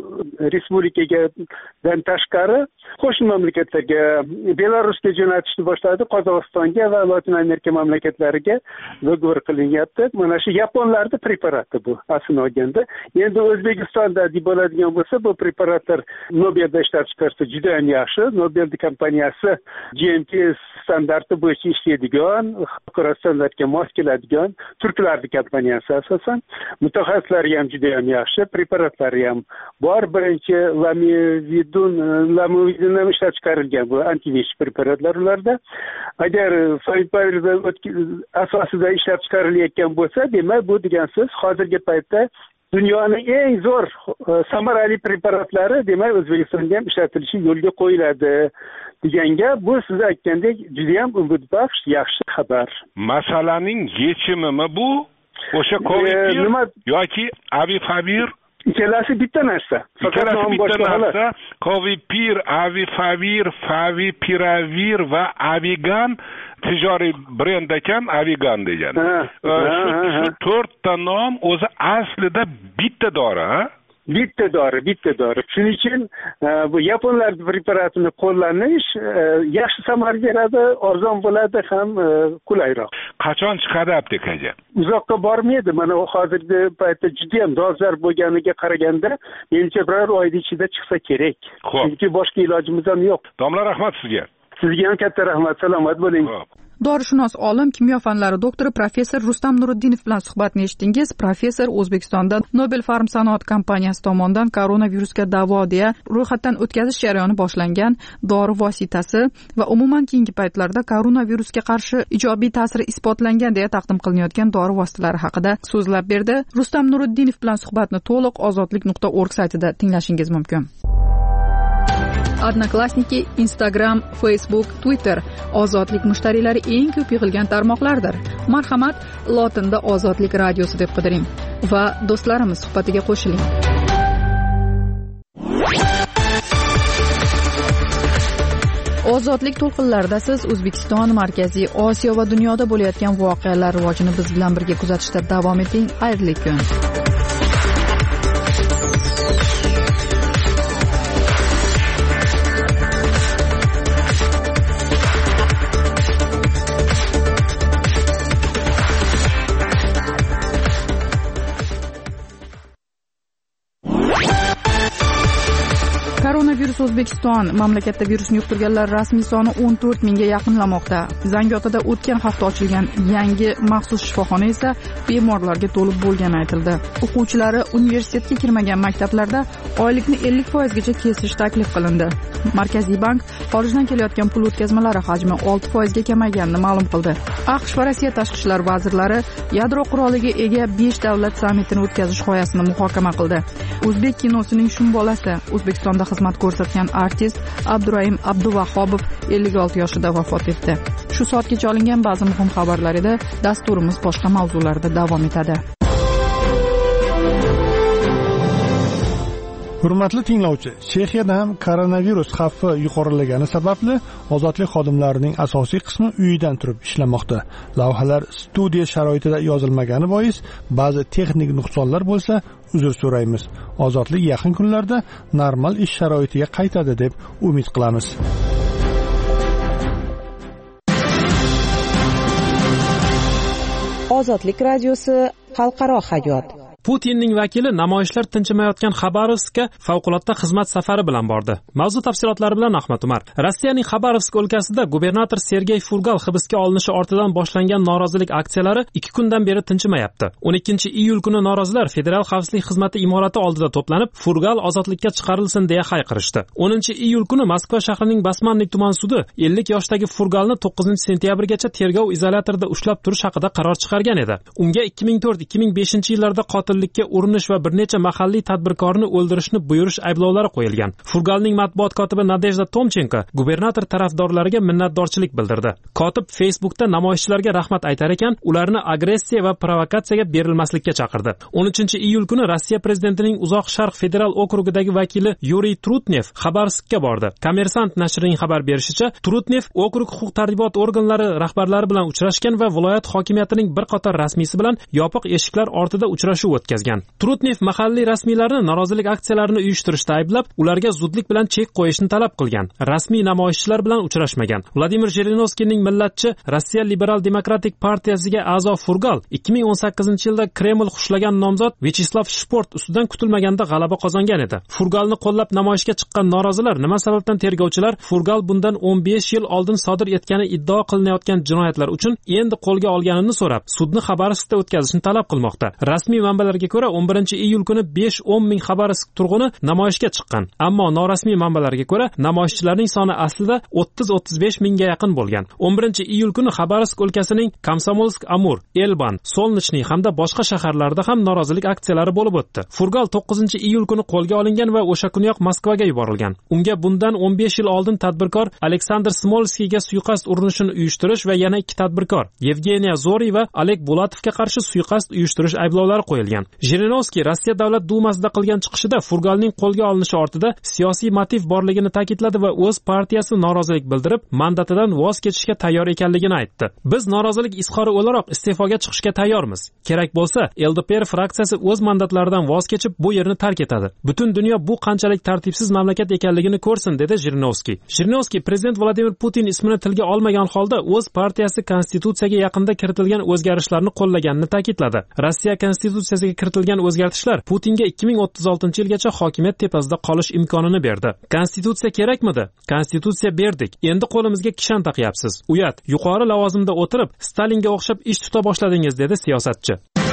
respublikadan tashqari qo'shni mamlakatlarga, Belarusga jo'natishni boshladi, Qozog'istonga va Latin Amerika mamlakatlariga dogovor qilinyapti. Mana shu yaponlarda preparati bu aslini olganda. Endi O'zbekistonda deb bo'ladigan bo'lsa, bu preparatlar Nobelda ishlab chiqarsa juda ham yaxshi. Nobel kompaniyasi G M P standarti bo'yicha ishlaydigan, xalqaro standartga mos keladigan turklarning kompaniyasi asosan. Mutaxassislari ham juda ham yaxshi, preparatlari ham bor. Birinchi lamivudin, lamivudin ham ishlab chiqarilgan bu antivirus preparatlar ularda. Agar Favipiravir asosida ishlab chiqarilayotgan bo'lsa, demak bu degan so'z hozirgi paytda dunyoning eng zo'r samarali preparatlari demak O'zbekistonda ham ishlatilishi yo'lga qo'yiladi deganga, bu siz aytgandek juda ham umidbaxsh yaxshi xabar. Masalaning yechimimi bu? O'sha COVID yoki Avifavir? Ikkalasi bitta narsa. Ikkalasi bitta narsa. Covipir, Avifavir, Favipiravir va Avigan tijoriy brend ekan, Avigan degan. Shu to'rtta nom o'zi aslida bitta dori, ha? Bitta dori, bitta dori. Shuning uchun bu yaponlar preparatini qo'llanish yaxshi samara beradi, arzon bo'ladi ham qulayroq. Qachon chiqadi aptekaga? Uzoqqa bormaydi. Mana hozirgi paytda juda ham dolzarb bo'lganiga qaraganda, menimcha bir oyda ichida chiqsa kerak. Chunki boshqa ilojimiz ham yo'q. Domla, rahmat sizga. Sizga ham katta rahmat. Salomat bo'ling. Dorishunos olim, kimyo fanlari doktori professor Rustam Nuriddinov bilan suhbatni eshitdingiz. Professor O'zbekistonda Nobel Pharm sanoat kompaniyasi tomonidan koronavirusga davo deya ro'yxatdan o'tkazish jarayoni boshlangan dori vositasi va umuman keyingi paytlarda koronavirusga qarshi ijobiy ta'siri isbotlangan deya taqdim qilinayotgan dori vositalari haqida so'zlab berdi. Rustam Nuriddinov bilan suhbatni to'liq ozodlik nuqta org saytida tinglashingiz mumkin. Odnoklassniki, Instagram, Facebook, Twitter ozodlik mushtariylari eng ko'p yig'ilgan tarmoqlardir. Marhamat, lotinda Ozodlik radiosi deb qidiring va do'stlarimiz suhbatiga qo'shiling. Ozodlik to'lqinlarida siz O'zbekiston, Markaziy Osiyo va dunyoda bo'layotgan voqealar rivojini biz bilan birga kuzatishda davom eting. Xayrli kun. Koronavirus O'zbekiston mamlakatda virusni yuqtirganlar rasmiy soni o'n to'rt mingga yaqinlamoqda. Zangiotada o'tgan hafta ochilgan yangi maxsus shifoxona esa bemorlarga to'lib bo'lgani aytildi. O'quvchilari universitetga kirmagan maktablarda oylikni ellik foizgacha kesish taklif qilindi. Markaziy bank xorijdan kelayotgan pul o'tkazmalari hajmi olti foizga kamayganini ma'lum qildi. AQSh va Rossiya tashqi ishlar vazirlari yadro quroliga ega besh davlat sammitini o'tkazish g'oyasini muhokama qildi. O'zbek kinosining shum bolasi O'zbekistonda xizmat ko'rsatgan artist Abdurahim Abduvahobov ellik olti yoshida vafot etdi. Shu soatgacha olingan ba'zi muhim xabarlar edi. Dasturimiz boshqa mavzularda davom etadi. Hurmatli tinglovchi, Chexiyada ham koronavirus xavfi yuqorilagani sababli ozodlik xodimlarining asosiy qismi uyidan turib ishlamoqda. Lavhalar studiya sharoitida yozilmagani bois ba'zi texnik nuqsonlar bo'lsa, uzr so'raymiz. Ozodlik yaqin kunlarda normal ish sharoitiga qaytadi deb umid qilamiz. Ozodlik radiosi xalqaro hayot. Putinning vakili namoyishlar tinchimayotgan Xabarovskka favqulodda xizmat safari bilan bordi. Mavzu tafsilotlari bilan Ahmad Umar. Rossiyaning Xabarovsk o'lkasida gubernator Sergey Furgal hibsga olinishi ortidan boshlangan norozilik aksiyalari ikki kundan beri tinchimayapti. o'n ikkinchi iyul kuni norozilar Federal xavfsizlik xizmati imorati oldida to'planib, Furgal ozodlikka chiqarilsin deya hayqirishdi. o'ninchi iyul kuni Moskva shahrining Basmannik tuman sudi ellik yoshdagi Furgalni to'qqizinchi sentyabrgacha tergov izolyatorida ushlab turish haqida qaror chiqargan edi. Unga ikki ming to'rt ikki ming beshinchi yillarda qotil qotillikka urinish va bir necha mahalliy tadbirkorni o'ldirishni buyurish ayblovlari qo'yilgan. Furgalning matbuot kotibi Nadejda Tomchenko gubernator tarafdorlariga minnatdorchilik bildirdi. Kotib Facebookda namoyishchilarga rahmat aytar ekan, ularni agressiya va provokatsiyaga berilmaslikka chaqirdi. o'n uchinchi iyul kuni Rossiya prezidentining Uzoq Sharq federal okrugidagi vakili Yuriy Trutnev Xabarovskka bordi. Kommersant nashrining xabar berishicha, Trutnev okrug huquq-tartibot organlari rahbarlari bilan uchrashgan va viloyat hokimiyatining bir qator rasmiysi bilan yopiq eshiklar ortida uchrashuv o'tkazgan. Trutnev mahalliy rasmiylarni norozilik aksiyalarini uyushtirishda ayblab, ularga zudlik bilan chek qo'yishni talab qilgan. Rasmiy namoyishchilar bilan uchrashmagan. Vladimir Jirinovskiyning millatchi Rossiya Liberal Demokratik partiyasiga a'zo Furgal ikki ming o'n sakkizinchi yilda Kreml xushlagan nomzod Vyacheslav Shport ustidan kutilmaganda g'alaba qozongan edi. Furgalni qo'llab namoyishga chiqqan norozilar nima sababdan tergovchilar Furgal bundan o'n besh yil oldin sodir etgani iddao qilinayotgan jinoyatlar uchun endi qo'lga olganini so'rab, sudni Xabarovskda o'tkazishni talab qilmoqda. Rasmiy manbalarga ko'ra, o'n birinchi iyul kuni besh o'n ming Xabarovsk turg'uni namoyishga chiqqan. Ammo norasmiy manbalarga ko'ra, namoyishchilarning soni aslida o'ttiz o'ttiz besh mingga yaqin bo'lgan. o'n birinchi iyul kuni Xabarovsk o'lkasining Komsomolsk-Amur, Elban, Solnichniy hamda boshqa shaharlarda ham norozilik aksiyalari bo'lib o'tdi. Furgal to'qqizinchi iyul kuni qo'lga olingan va o'sha kuniyoq Moskvaga yuborilgan. Unga bundan o'n besh yil oldin tadbirkor Aleksandr Smolskiyga suiqasd urinishini uyushtirish va yana ikki tadbirkor Yevgeniya Zoriy va Oleg Bulatovga qarshi suiqasd uyushtirish ayblovlari qo'yilgan. Jirinovskiy Rossiya Davlat dumasida qilgan chiqishida Furgalning qo'lga olinishi ortida siyosiy motiv borligini ta'kidladi va o'z partiyasi norozilik bildirib, mandatidan voz kechishga tayyor ekanligini aytdi. Biz norozilik izhori o'laroq iste'foga chiqishga tayyormiz. Kerak bo'lsa, L D P R fraksiyasi o'z mandatlaridan voz kechib bu yerni tark etadi. Butun dunyo bu qanchalik tartibsiz mamlakat ekanligini ko'rsin, dedi Jirinovskiy. Jirinovskiy prezident Vladimir Putin ismini tilga olmagan holda o'z partiyasi konstitutsiyaga yaqinda kiritilgan o'zgarishlarni qo'llaganini ta'kidladi. Rossiya konstitutsiyasiga kiritilgan o'zgartishlar Putinga ikki ming o'ttiz oltinchi yilgacha hokimiyat tepasida qolish imkonini berdi. Konstitutsiya kerakmidi? Konstitutsiya berdik. Endi qo'limizga kishan taqyapsiz. Uyat, yuqori lavozimda o'tirib, Stalinga o'xshab ish tuta boshladingiz, dedi siyosatchi.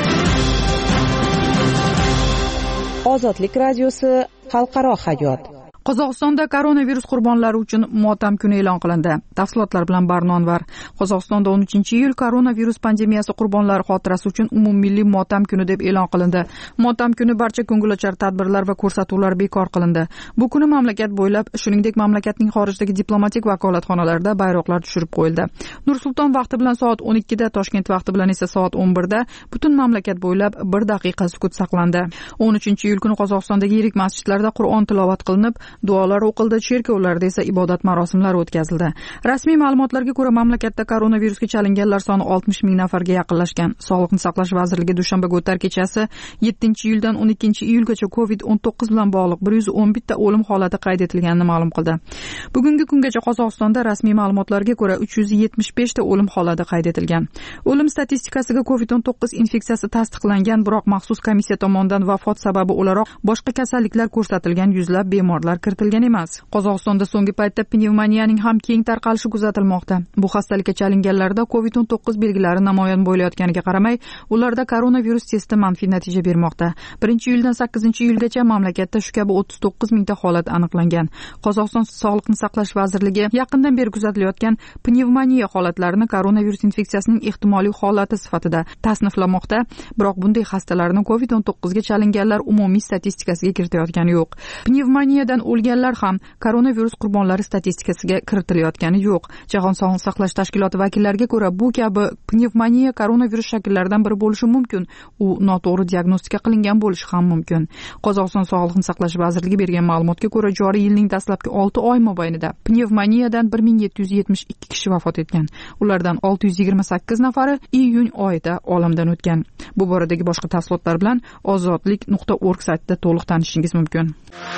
Ozodlik radiosi xalqaro hayot. Qozog'istonda koronavirus qurbonlari uchun motam kuni e'lon qilindi. Tafsilotlar bilan Barnonvar. Qozog'istonda o'n uchinchi iyul koronavirus pandemiyasi qurbonlari xotirasi uchun umummilliy motam kuni deb e'lon qilindi. Motam kuni barcha ko'ngilochar tadbirlar va ko'rsatuvlar bekor qilindi. Bu kuni mamlakat bo'ylab, shuningdek mamlakatning xorijdagi diplomatik vakolatxonalarida bayroqlar tushirib qo'yildi. Nur-Sulton vaqti bilan soat o'n ikkida, Toshkent vaqti bilan esa soat o'n birda butun mamlakat bo'ylab bir daqiqa sukut saqlandi. o'n uchinchi iyul kuni Qozog'istondagi yirik masjidlarda Qur'on tilovat qilinib, duolar o'qildi, cherkovlarda esa ibodat marosimlari o'tkazildi. Rasmiy ma'lumotlarga ko'ra, mamlakatda koronavirusga chalinganlar soni oltmish ming nafarga yaqinlashgan. Sog'liqni saqlash vazirligi dushanbaga o'tar kechasi yettinchi iyuldan o'n ikkinchi iyulgacha kovid o'n to'qqiz bilan bog'liq bir yuz o'n bitta o'lim holati qayd etilganini ma'lum qildi. Bugungi kungacha Qozog'istonda rasmiy ma'lumotlarga ko'ra uch yuz yetmish besh ta o'lim holati qayd etilgan. O'lim statistikasiga kovid o'n to'qqiz infeksiyasi tasdiqlangan, biroq maxsus komissiya tomonidan vafot sababi o'laroq boshqa kasalliklar ko'rsatilgan yuzlab bemorlar kiritilgan emas. Qozog'istonda so'nggi paytda pnevmoniyaning ham keng tarqalishi kuzatilmoqda. Bu xastalikka chalinganlarda kovid o'n to'qqiz belgilari namoyon bo'layotganiga qaramay, ularda koronavirus testi manfiy natija bermoqda. birinchi iyuldan sakkizinchi iyulgacha mamlakatda shu kabi o'ttiz to'qqiz mingta holat aniqlangan. Qozog'iston Sog'liqni saqlash vazirligi yaqindan beri kuzatilayotgan pnevmoniya holatlarini koronavirus infeksiyasining ehtimoliy holati sifatida tasniflamoqda, biroq bunday xastalarni kovid o'n to'qqiz ga chalinganlar umumiy statistikasiga kiritayotgani yo'q. Pnevmoniyadan o'lganlar ham koronavirus qurbonlari statistikasiga kiritilayotgani yo'q. Jahon Sog'liqni saqlash tashkiloti vakillariga ko'ra, bu kabi pnevmoniya koronavirus shakllaridan biri bo'lishi mumkin. U noto'g'ri diagnostika qilingan bo'lishi ham mumkin. Qozog'iston Sog'liqni saqlash vazirligi bergan ma'lumotga ko'ra, joriy yilning dastlabki olti oy mobaynida pnevmoniyadan bir ming yetti yuz yetmish ikki kishi vafot etgan. Ulardan olti yuz yigirma sakkiz nafari iyun oyida olamdan o'tgan. Bu boradagi boshqa tafsilotlar bilan ozodlik nuqta org saytida to'liq tanishishingiz mumkin.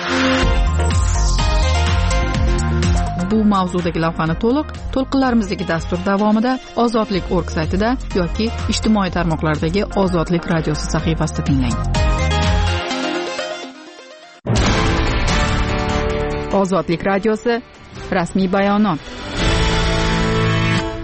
Bu mavzudagi lavhani to'liq to'lqinlarimizdagi dastur davomida ozodlik nuqta org saytida yoki ijtimoiy tarmoqlardagi Ozodlik radiosi sahifasida tinglang. Ozodlik radiosi rasmiy bayonot.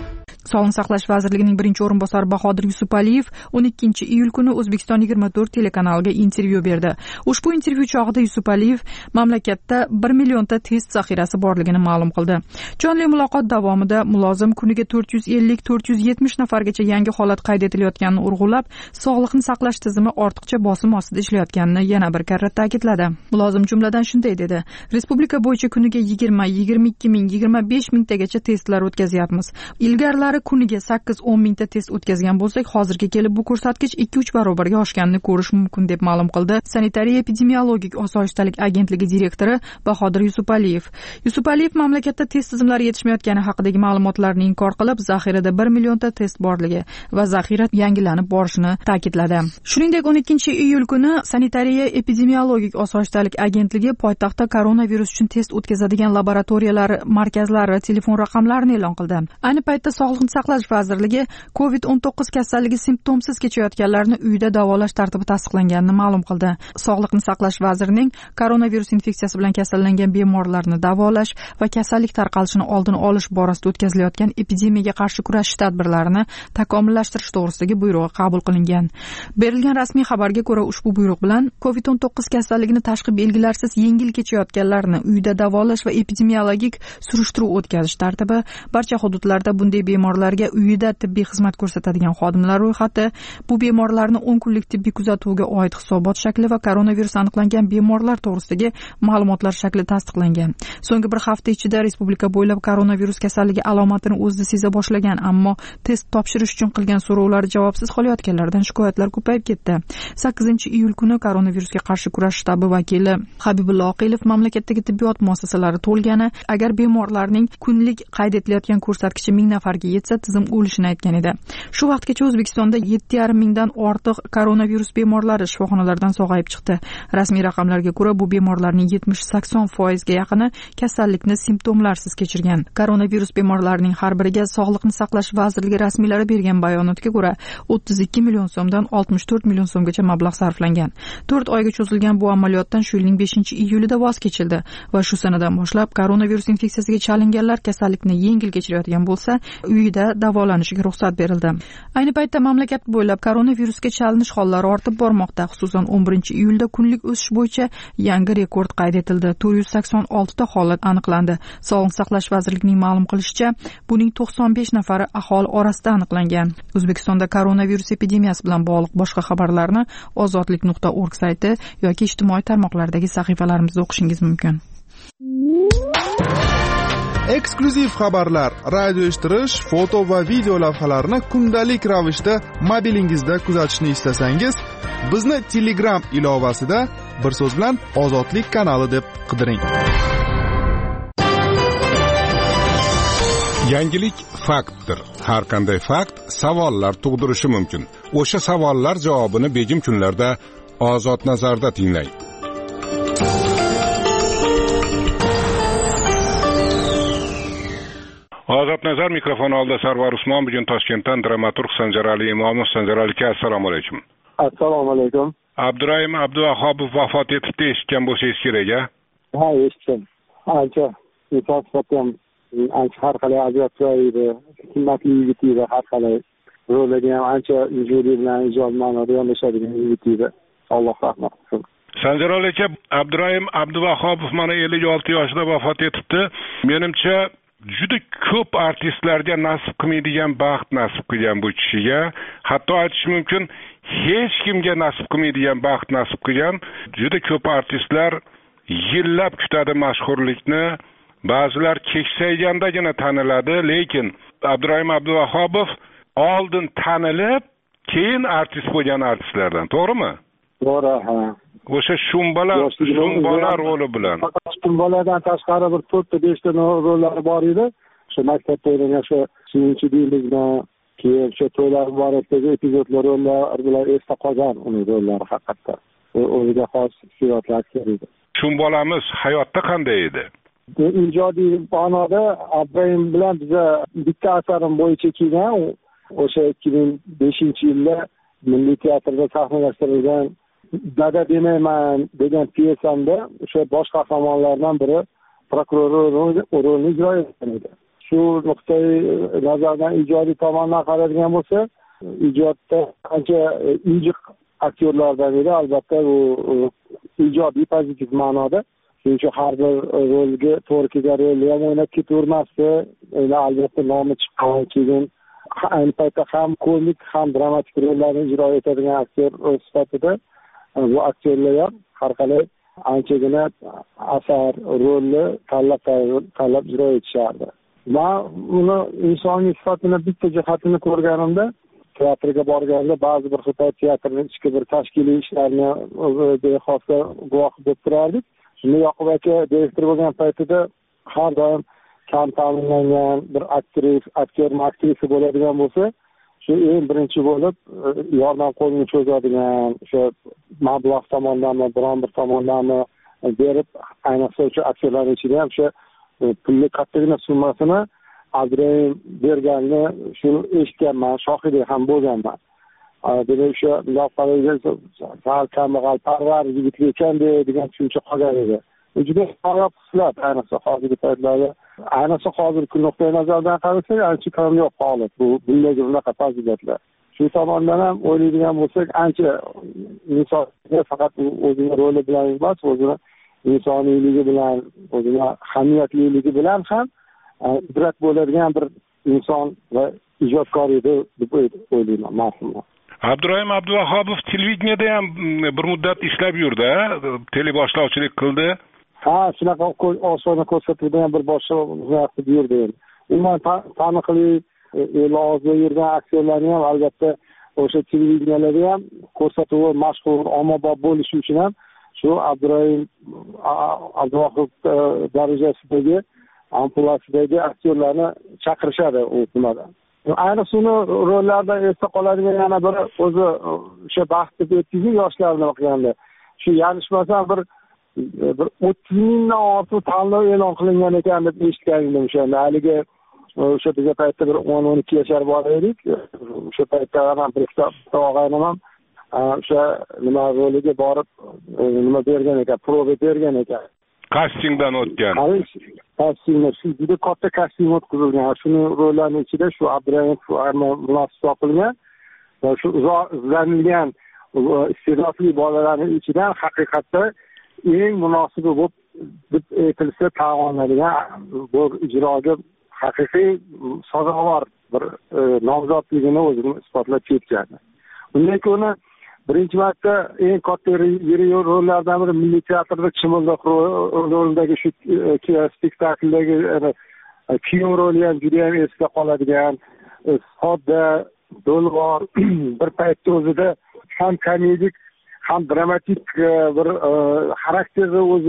Sog'liqni saqlash vazirligining birinchi o'rinbosari Bahodir Yusupaliyev o'n ikkinchi iyul kuni O'zbekiston yigirma to'rt telekanaliga intervyu berdi. Ushbu intervyu chog'ida Yusupaliyev mamlakatda bir millionta test zaxirasi borligini ma'lum qildi. Jonli muloqot davomida mulozim kuniga to'rt yuz ellik to'rt yuz yetmish nafargacha yangi holat qayd etilayotganini urg'ulab, sog'liqni saqlash tizimi ortiqcha bosim ostida ishlayotganini yana bir karra ta'kidladi. Mulozim jumladan shunday dedi: Respublika bo'yicha kuniga yigirma yigirma ikki ming yigirma besh mingtagacha testlar o'tkazyapmiz. Ilgarilari kuniga sakkiz o'n mingta test o'tkazgan bo'lsak, hozirga kelib bu ko'rsatkich ikki uch barobarga oshganini ko'rish mumkin deb ma'lum qildi Sanitariya epidemiologik osoyishtalik agentligi direktori Bahodir Yusupaliyev. Yusupaliyev mamlakatda test tizimlari yetishmayotgani haqidagi ma'lumotlarni inkor qilib, zaxirada bir millionta test borligi va zaxira yangilanib borishini ta'kidladi. Shuningdek, o'n ikkinchi iyul kuni Sanitariya epidemiologik osoyishtalik agentligi poytaxtda koronavirus uchun test o'tkazadigan laboratoriyalar markazlari telefon raqamlarini e'lon qildi. Ayni paytda Sog'liqni saqlash vazirligi covid o'n to'qqiz kasalligi simptomsiz kechayotganlarni uyida davolash tartibi tasdiqlanganini ma'lum qildi. Sog'liqni saqlash vazirining koronavirus infeksiyasi bilan kasallangan bemorlarni davolash va kasallik tarqalishini oldini olish borasida o'tkazilayotgan epidemiyaga qarshi kurashish tadbirlarini takomillashtirish to'g'risidagi buyrug'i qabul qilingan. Berilgan rasmiy xabarga ko'ra, ushbu buyruq bilan covid o'n to'qqiz kasalligini tashqi belgilarsiz yengil kechayotganlarni uyda davolash va epidemiologik surishtiruv o'tkazish tartibi, barcha hududlarda bunday bemorlarga uyida tibbiy xizmat ko'rsatadigan xodimlar ro'yxati, bu bemorlarni o'n kunlik tibbiy kuzatuvga oid hisobot shakli va koronavirus aniqlangan bemorlar to'g'risidagi ma'lumotlar shakli tasdiqlangan. So'nggi bir hafta ichida respublika bo'ylab koronavirus kasalligi alomatini o'zida seza boshlagan, ammo test topshirish uchun qilgan so'rovlari javobsiz qolayotganlardan shikoyatlar ko'payib ketdi. sakkizinchi iyul kuni koronavirusga qarshi kurash shtabi vakili Habibullo Oqilov mamlakatdagi tibbiyot muassasalari to'lgani, agar bemorlarning kunlik qayd etilayotgan ko'rsatkichi ming nafarga yetsa, tizim o'lishini aytgan edi. Shu vaqtgacha O'zbekistonda yetti yarim mingdan ortiq koronavirus bemorlari shifoxonalardan sog'ayib chiqdi. Rasmiy raqamlarga ko'ra, bu bemorlarning yetmish sakson foizga yaqini kasallikni simptomlarsiz kechirgan. Koronavirus bemorlarining har biriga Sog'liqni saqlash vazirligi rasmiylari bergan bayonotga ko'ra, o'ttiz ikki million so'mdan oltmish to'rt million so'mgacha mablag' sarflangan. to'rt oyga cho'zilgan bu amaliyotdan shu yilning beshinchi iyulida voz kechildi va shu sanadan boshlab koronavirus infeksiyasiga chalinganlar kasallikni yengil kechirayotgan bo'lsa, uyida davolanishiga ruxsat berildi. Ayni paytda mamlakat bo'ylab koronavirusga chalinish hollari ortib bormoqda. Xususan, o'n birinchi iyulda kunlik o'sish bo'yicha yangi rekord qayd etildi. to'rt yuz sakson olti ta holat aniqlandi. Sog'liqni saqlash vazirligining ma'lum qilishicha, buning to'qson besh nafari aholi orasida aniqlangan. O'zbekistonda koronavirus epidemiyasi bilan bog'liq boshqa xabarlarni ozodlik nuqta org sayti yoki ijtimoiy tarmoqlardagi sahifalarimizda o'qishingiz mumkin. Eksklyuziv xabarlar, radio eshittirish, foto va video lavhalarni kundalik ravishda mobilingizda kuzatishni istasangiz, bizni Telegram ilovasida bir so'z bilan Ozodlik kanali deb qidiring. Yangilik faktdir. Har qanday fakt savollar tug'dirishi mumkin. O'sha savollar javobini begim kunlarda Ozod nazarda tinglang. Ozod nazar mikrofon oldida Sarvar Usmon, bugun Toshkentdan dramaturg Sanjarali Imomov. Sanjarali aka, assalomu alaykum. Assalomu alaykum. Abdurahim Abduvahobov vafot etibdi, eshitgan bo'lsangiz kerak-a? Ha, eshitdim. Ancha ham ancha har qalay ajablanadi, himmatli yigit edi, har qalay rolga ham ancha ijodiy bilan ijod ma'noda yondashadigan yigit edi. Alloh rahmat qilsin. Sanjarali aka, Abdurahim Abduvahobov mana ellik olti yoshida vafot etibdi. Menimcha juda ko'p artistlarga nasib qilmaydigan baxt nasib qilgan bu kishiga. Hatto aytish mumkin, hech kimga nasib qilmaydigan baxt nasib qilgan. Juda ko'p artistlar yillab kutadi mashhurlikni. Ba'zilar keksaygandagina taniladi, lekin Abdurahim Abduvahobov oldin tanilib, keyin artist bo'lgan artistlardan, to'g'rimi? To'g'ri, ha. O'sha shumbalar, shumbalar roli bilan. Shumbalardan tashqari bir to'rtta beshta rollari bor edi. Shu maktabda o'ynagan shu Suyunchi Dildizdan keyin shu to'ylar muborakdagi epizodlar rollari bilan esda qolgan uning rollari haqiqatdan. O'ziga xos hissiyotlar edi. Shumbalamiz hayotda qanday edi? Ijodiy ma'noda Abdurahim bilan biza bitta asarim bo'yicha kelgan, o'sha ikki ming beshinchi yilda Milliy teatrda sahnalashtirilgan Dada demayman degan pyesamda o'sha bosh qahramonlardan biri prokuror rolini ijro etgan edi. shu nuqtai nazardan ijodiy tomondan qaraydigan bo'lsa, ijodda qancha injiq aktyorlardan biri albatta bu ijodiy pozitiv ma'noda. Shuning uchun har bir rolga to'g'ri kelgan rolni ham o'ynab ketavermasdi. Albatta nomi chiqqan, keyin ayni paytda ham komik ham dramatik rollarni ijro etadigan aktyor sifatida bu aktyorlar ham har qalay anchagina asar rolni tanlab tanlab ijro etishardi. Men uni insoniy sifatini bitta jihatini ko'rganimda, teatrga borganda ba'zi bir xil teatrning ichki bir tashkiliy ishlarini bexosda guvohi bo'lib turardik. Shunda Yoqub aka direktor bo'lgan paytida har doim kam ta'minlangan bir aktris, aktyor, aktrisa bo'ladigan bo'lsa, shu eng birinchi bo'lib yordam qo'lini cho'zadigan, o'sha mablag' tomondanmi, biron bir tomondanmi berib, ayniqsa o'sha aktyorlar ichida ham o'sha pulli kattagina summasini Abdurahim berganini shuni eshitganman, shohidi ham bo'lganman. Demak, o'sha lavhalarga sal kambag'al parvar yigit ekan degan tushuncha qolgan edi. Juda xarob hislat, ayniqsa hozirgi paytlarda, ayniqsa hozirgi nuqtai nazardan qarasak, ancha kamyob holat bu bunday bunaqa fazilatlar. Shu tomondan ham o'ylaydigan bo'lsak, ancha insonga faqat o'zining roli bilan emas, o'zining insoniyligi bilan, o'zining hamiyatliligi bilan ham ibrat bo'ladigan bir inson va ijodkor edi deb o'ylayman marhumlar. Abdurahim Abduvahobov televideniyada ham bir muddat ishlab yurdi, teleboshlovchilik qildi. Ha, shunaqa osona ko'rsatuvdan bir boshqa qilib yurdi. Umuman taniqli el og'zida yurgan aktyorlarni ham albatta o'sha televideniyalarda ham ko'rsatuvi mashhur, ommabop bo'lishi uchun ham shu Abdurahim Abduvahobov darajasidagi ampulasidagi aktyorlarni chaqirishadi u nimadan. Ayniqsa uni rollardan esda qoladigan yana bir o'zi o'sha bahs deb o'tdingiz yoshlarni qilganda. Shu yanishmasam bir bir o'ttiz mingdan ortiq tanlov e'lon qilingan ekan deb eshitgan edim o'shanda. Haligi o'sha bizga paytda bir o'n o'n ikki yashar bor edik. O'sha paytda ham bir kitob og'aynim ham o'sha nima roliga borib nima bergan ekan, prova bergan ekan. Kastingdan o'tgan. Kastingda shu juda katta kasting o'tkazilgan. Shuni rollarning ichida shu Abdurahim munosib topilgan va shu izlanilgan iste'dodli bolalarning ichidan haqiqatda eng munosibi bo'lib deb aytilsa ta'minlanadigan bu ijroga haqiqiy sazovor bir nomzodligini o'zini isbotlab ketgan. Undan keyin birinchi marta eng katta yirik rollardan biri Milliy teatrda Chimildiq rolidagi shu spektakldagi kiyim roli ham juda ham esda qoladigan, sodda, do'lg'or, bir paytda o'zida ham komedik, ham dramatik bir xarakterni o'zi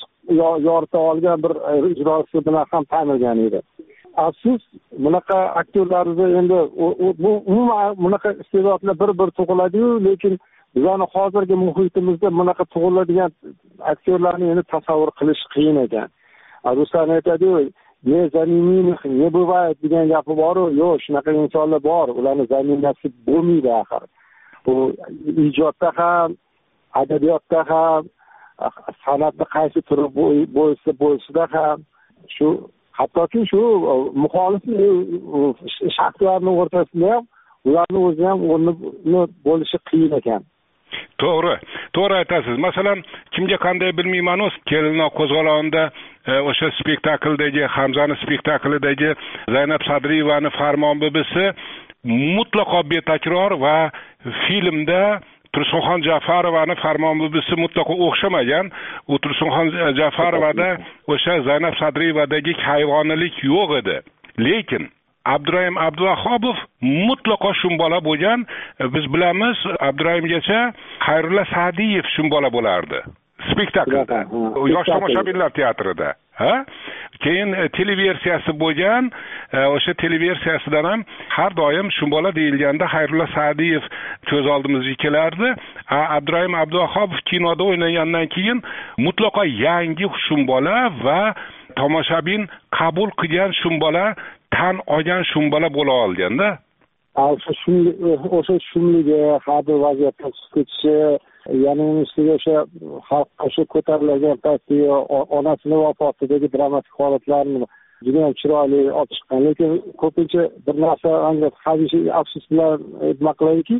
yorita olgan bir ijrosi bilan ham tanilgan edi. Afsus, bunaqa aktyorlarimiz endi bu umuman bunaqa iste'dodlar bir-bir tug'iladi-yu, lekin bizani hozirgi muhitimizda bunaqa tug'iladigan aktyorlarni endi tasavvur qilish qiyin ekan. Ruslan aytadi-yu, "Ne zaminiynih, ne bывает" degan gapi bor-ku, yo'q, shunaqa insonlar bor, ularni zaminasi bo'lmaydi axir. Bu ijodda ham, adabiyotda ham, san'atda qaysi turi bo'lsa bo'lsa ham shu hattoki shu muxolif shaxslarning o'rtasida ham ularni o'zi ham o'rni bo'lishi qiyin ekan. To'g'ri, to'g'ri aytasiz. Masalan, kimga qanday bilmayman, o'z Kelinoq qo'zg'olonida o'sha spektakldagi Hamzani spektaklidagi Zaynab Sadriyevaning Farmon bibisi mutlaqo betakror va filmda Tursunxon Ja'farovani Farmon bibisi mutlaqo o'xshamagan. U Tursunxon Ja'farovada o'sha Zaynab Sadriyevadagi hayvoniylik yo'q edi. Lekin Abdurahim Abduvahobov mutlaqo shumbola bo'lgan. Biz bilamiz, Abdurahimgacha Xayrulla Sa'diyev shumbola bo'lardi spektaklda. Yosh tomoshabinlar teatrida. Ha? Keyin televersiyasi bo'lgan, o'sha televersiyasidan ham har doim shumbola deyilganda Xayrulla Sa'diyev ko'z oldimizga kelardi. Abdurahim Abduvahobov kinoda o'ynagandan keyin mutlaqo yangi shumbola va tomoshabin qabul qilgan shumbola, tan olgan shumbola bo'la olganda. O'sha shumlik, o'sha shumligi, har bir vaziyatda ketishi, yana ustiga o'sha xalq o'sha ko'tarilgan paytda onasini vafotidagi dramatik holatlarni juda ham chiroyli olib chiqqan, lekin ko'pincha bir narsa hamisha afsus bilan nima qiladiki,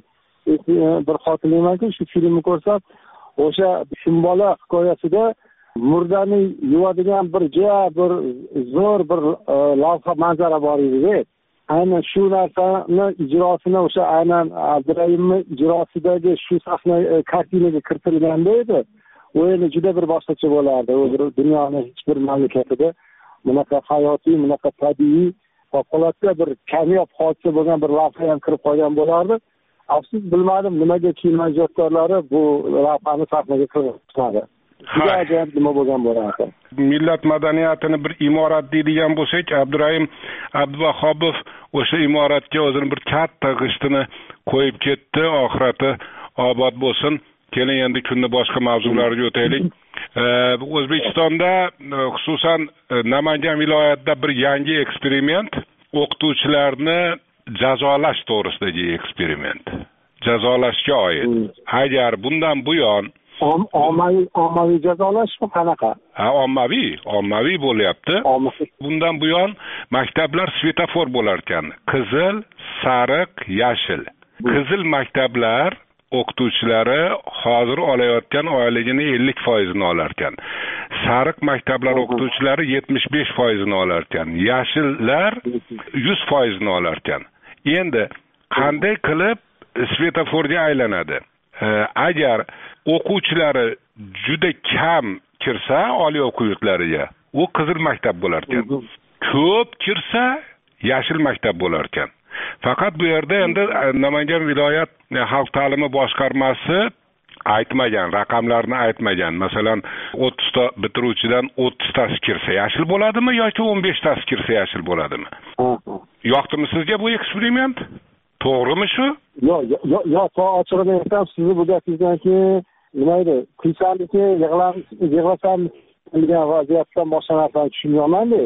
bir xotirlaymanki, shu filmni ko'rsam, o'sha Shumbola hikoyasida murdani yuvadigan bir juda bir zo'r bir lavha manzara bor edi. Aynan shu narsani ijrosini o'sha aynan Abdurahimning ijrosidagi shu sahna kartinaga kiritilganda edi. U endi juda bir boshqacha bo'lardi. U dunyoning hech bir mamlakatida bunaqa hayotiy, bunaqa tabiiy, favqulodda bir kamyob hodisa bo'lgan bir lavha ham kirib qolgan bo'lardi. Afsus, bilmadim nimaga kino ijodkorlari bu lavhani sahnaga kiritmadi. Juda ajoyib nima bo'lgan bo'lardi. Millat madaniyatini bir imorat deydigan bo'lsak, Abdurahim Abduvahobov o'sha imoratga o'zini bir katta g'ishtini qo'yib ketdi. Oxirati obod bo'lsin. Keling endi kunni boshqa mavzularga o'taylik. O'zbekistonda, xususan Namangan viloyatida bir yangi eksperiment, o'qituvchilarni jazolash to'g'risidagi eksperiment. Jazolashga oid. Agar bundan buyon ommaviy ommaviy jazolashmi qanaqa? Ha, ommaviy, ommaviy bo'lyapti. Bundan buyon maktablar svetofor bo'lar ekan. Qizil, sariq, yashil. Qizil maktablar o'qituvchilari hozir olayotgan oyligini ellik foiz ni olar ekan. Sariq maktablar o'qituvchilari yetmish besh foiz ni olar ekan. Yashillar yuz foiz ni olar ekan. Endi qanday qilib svetoforga aylanadi? Agar o'quvchilari juda kam kirsa oliy o'quv yurtlariga, u qizil maktab bo'lar ekan. Ko'p kirsa yashil maktab bo'lar ekan. Faqat bu yerda endi Namangan viloyat xalq ta'limi boshqarmasi aytmagan, raqamlarni aytmagan. Masalan, o'ttiz ta bitiruvchidan o'ttiz tasi kirsa yashil bo'ladimi yoki o'n besh tasi kirsa yashil bo'ladimi? Yoqdimi sizga bu eksperiment? To'g'rimi shu? Yo'q, yo'q, yo'q, ochig'ini aytsam, sizni bu gapingizdan keyin nima edi? Kuysaniki, yig'lasam degan vaziyatdan boshqa narsani tushunmayman-da.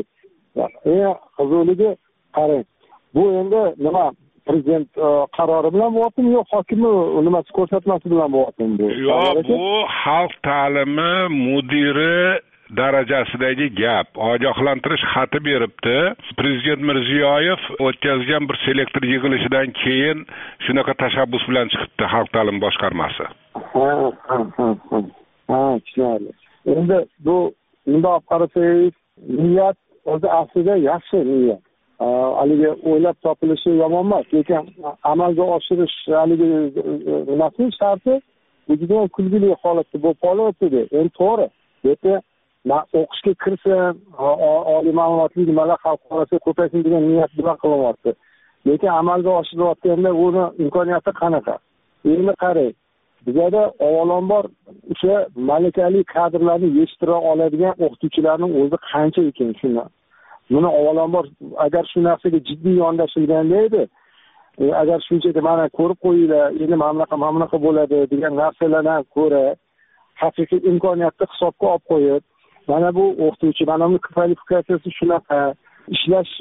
Eng qiziligi qarang. Bu endi nima prezident qarori bilan bo'lyaptimi yo hokimni nimasi ko'rsatmasi bilan bo'lyaptimi bu? Yo'q, bu xalq ta'limi mudiri darajasidagi gap. Ogohlantirish xati beribdi. Prezident Mirziyoyev o'tkazgan bir selektor yig'ilishidan keyin shunaqa tashabbus bilan chiqibdi xalq ta'limi boshqarmasi. Ha, ha, ha. Ha, tushunarli. Endi bu bundoq qarasangiz, niyat o'zi aslida yaxshi niyat. Haligi o'ylab topilishi yomon emas, lekin amalga oshirish haligi nimasi sharti bu juda kulgili holatda bo'lib qolyapti. Endi to'g'ri. Lekin men o'qishga kirsam, oliy ma'lumotli nimalar xalq orasida ko'paysin degan niyat bilan qilyapti. Lekin amalga oshirilayotganda uni imkoniyati qanaqa? Endi qarang, bizda avvalambor o'sha malakali kadrlarni yetishtira oladigan o'qituvchilarning o'zi qancha ekan shuni. Buni avvalambor agar shu narsaga jiddiy yondashilganda edi, agar shunchaki mana ko'rib qo'yinglar, endi mana bunaqa mana bunaqa bo'ladi degan narsalardan ko'ra haqiqiy imkoniyatni hisobga olib qo'yib, mana bu o'qituvchi, mana bu kvalifikatsiyasi shunaqa, ishlash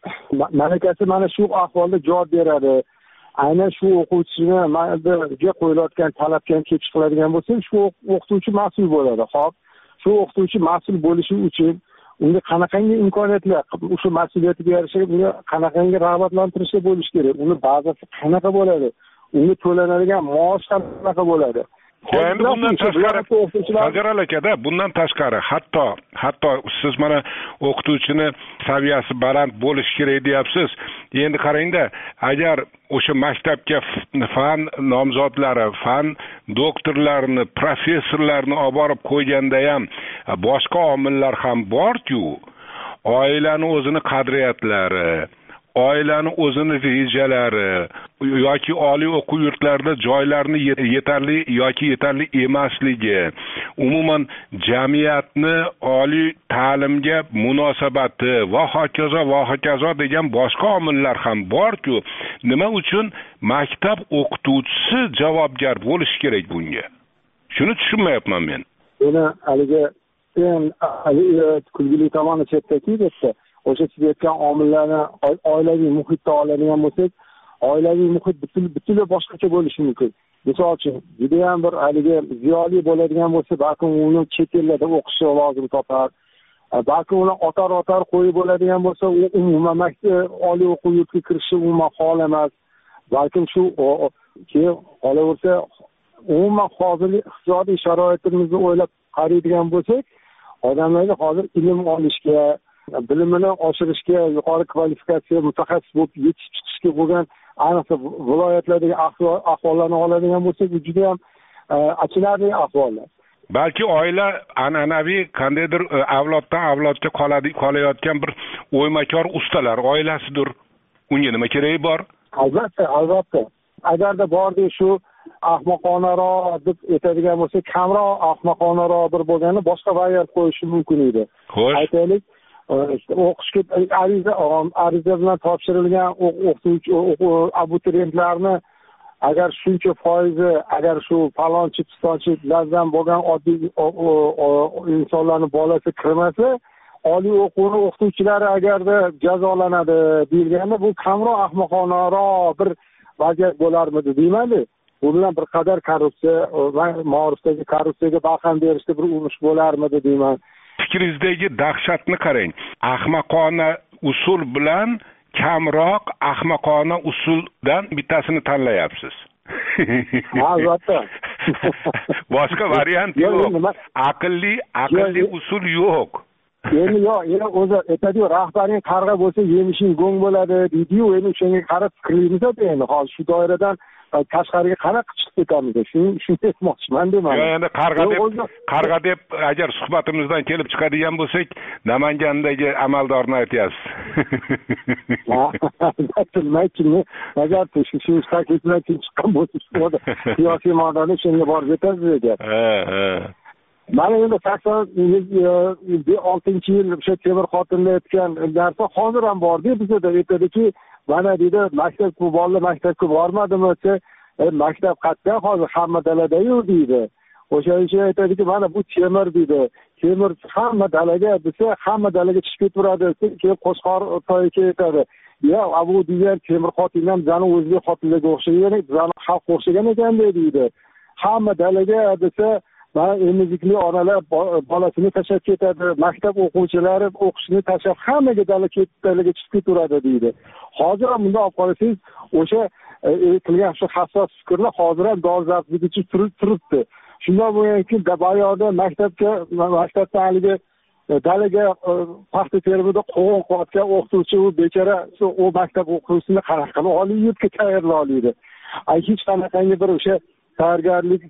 malakasi mana shu ahvolda javob beradi. Aynan shu o'quvchini managa qo'yilayotgan talabga kelib chiqiladigan bo'lsa, shu o'qituvchi mas'ul bo'ladi. Xo'p, shu o'qituvchi mas'ul bo'lishi uchun unga qanaqangi imkoniyatlar, o'sha mas'uliyatiga yarasha unga qanaqangi rag'batlantirishlar bo'lishi kerak, uni bazasi qanaqa bo'ladi, unga to'lanadigan maosh qanaqa bo'ladi. Endi bundan tashqari, Hajaral aka-da, bundan tashqari, hatto hatto siz mana o'qituvchini saviyasi baland bo'lishi kerak deyapsiz. Endi qarangda, agar o'sha maktabga fan nomzodlari, fan doktorlarini, professorlarni olib borib qo'yganda ham boshqa omillar ham bor-ku, oilani o'zini qadriyatlari, oilani o'zini rejalari yoki oliy o'quv yurtlarida joylarni yetarli yoki yetarli emasligi, umuman jamiyatni oliy ta'limga munosabati va hokazo va hokazo degan boshqa omillar ham bor-ku, nima uchun maktab o'qituvchisi javobgar bo'lishi kerak bunga? Shuni tushunmayapman men. Buni haligi eng kulgili tomoni chetdaki debdi. O'sha siz aytgan omillarni oilaviy muhitda oladigan bo'lsak, oilaviy muhit butunlay boshqacha bo'lishi mumkin. Misol uchun, juda ham bir haligi ziyoli bo'ladigan bo'lsa, balkim uni chet ellarda o'qishi lozim topar. balki uni otar otar qo'yib bo'ladigan bo'lsa, u umuman maktab oliy o'quv yurtiga kirishi umuman hol emas. Balkim shu keyin qolaversa, umuman hozirgi iqtisodiy sharoitimizni o'ylab qaraydigan bo'lsak, odamlarga hozir ilm olishga, bilimini oshirishga, yuqori kvalifikatsiya mutaxassis bo'lib yetishib chiqishga bo'lgan, ayniqsa viloyatlardagi ahvollarni oladigan bo'lsak, bu juda ham achinarli ahvollar. Balki oila an'anaviy qandaydir avloddan avlodga qoladi qolayotgan bir o'ymakor ustalar oilasidir. Unga nima keragi bor? Albatta, albatta. Agarda bordi shu ahmoqonaroq deb aytadigan bo'lsa, kamroq ahmoqonaroq bir bo'lgani boshqa variant qo'yishi mumkin edi. Aytaylik, o'qishga ariza ariza bilan topshirilgan o'qituvchi abituriyentlarni agar shuncha foizi agar shu falonchi pistonchilardan bo'lgan oddiy insonlarning bolasi kirmasa, oliy o'quvni o'qituvchilari agarda jazolanadi deyilganda, bu kamroq ahmoqonaroq bir vaziyat bo'larmidi deyman-da. Bu bilan bir qadar korrupsiya va ma'rifdagi korrupsiyaga barham berishda bir urush bo'larmidi deyman. Fikringizdagi dahshatni qarang. Ahmoqona usul bilan kamroq ahmoqona usuldan bittasini tanlayapsiz. Albatta. Boshqa variant yo'q. Aqlli, aqlli usul yo'q. Endi yo'q, endi o'zi aytadi-yu, rahbaring qarg'a bo'lsa, yemishing go'ng bo'ladi deydi-yu, endi o'shanga qarab fikrlaymiz-da endi. Hozir shu doiradan tashqariga qanaqa chiqib ketamiz? Shuni shuni aytmoqchiman deyman. Yo'q, endi qarg'a deb, qarg'a deb agar suhbatimizdan kelib chiqadigan bo'lsak, Namangandagi amaldorni aytyapsiz. Bilmayman, agar shu shu takliflar chiqqan bo'lsa, siyosiy maydonda shunga borib yetasiz ekan. Ha, ha. Mana endi sakson oltinchi yil o'sha Temur xotinda aytgan narsa hozir ham bor-da, bizda aytadiki, mana deydi, maktabga bolalar maktabga bormadimi desa, maktab qayerda hozir hamma dalada-yu deydi. O'shaning uchun aytadiki, mana bu temir deydi. Temir hamma dalaga desa, hamma dalaga chiqib ketaveradi, keyin Qo'shqor toyiga aytadi. Ya, abu degan Temur xotin ham zani o'ziga xotinlarga o'xshagan, zani xalq o'xshagan ekan deydi. Hamma dalaga desa, mana emizikli onalar bolasini tashlab ketadi, maktab o'quvchilari o'qishni tashlab hammaga dalaga chiqib ketaveradi deydi. Hozir ham bunday olib qarasangiz, o'sha qilgan shu hassos fikrlar hozir ham dolzarblig'icha turibdi. Shunday bo'lganki, bayoqda maktabga maktabda haligi dalaga paxta terimida qo'g'on qotgan o'qituvchi u bechora u maktab o'quvchisini qanaqa qilib oliy yurtga tayyorlaydi. Ay hech qanaqangi bir o'sha tayyorgarlik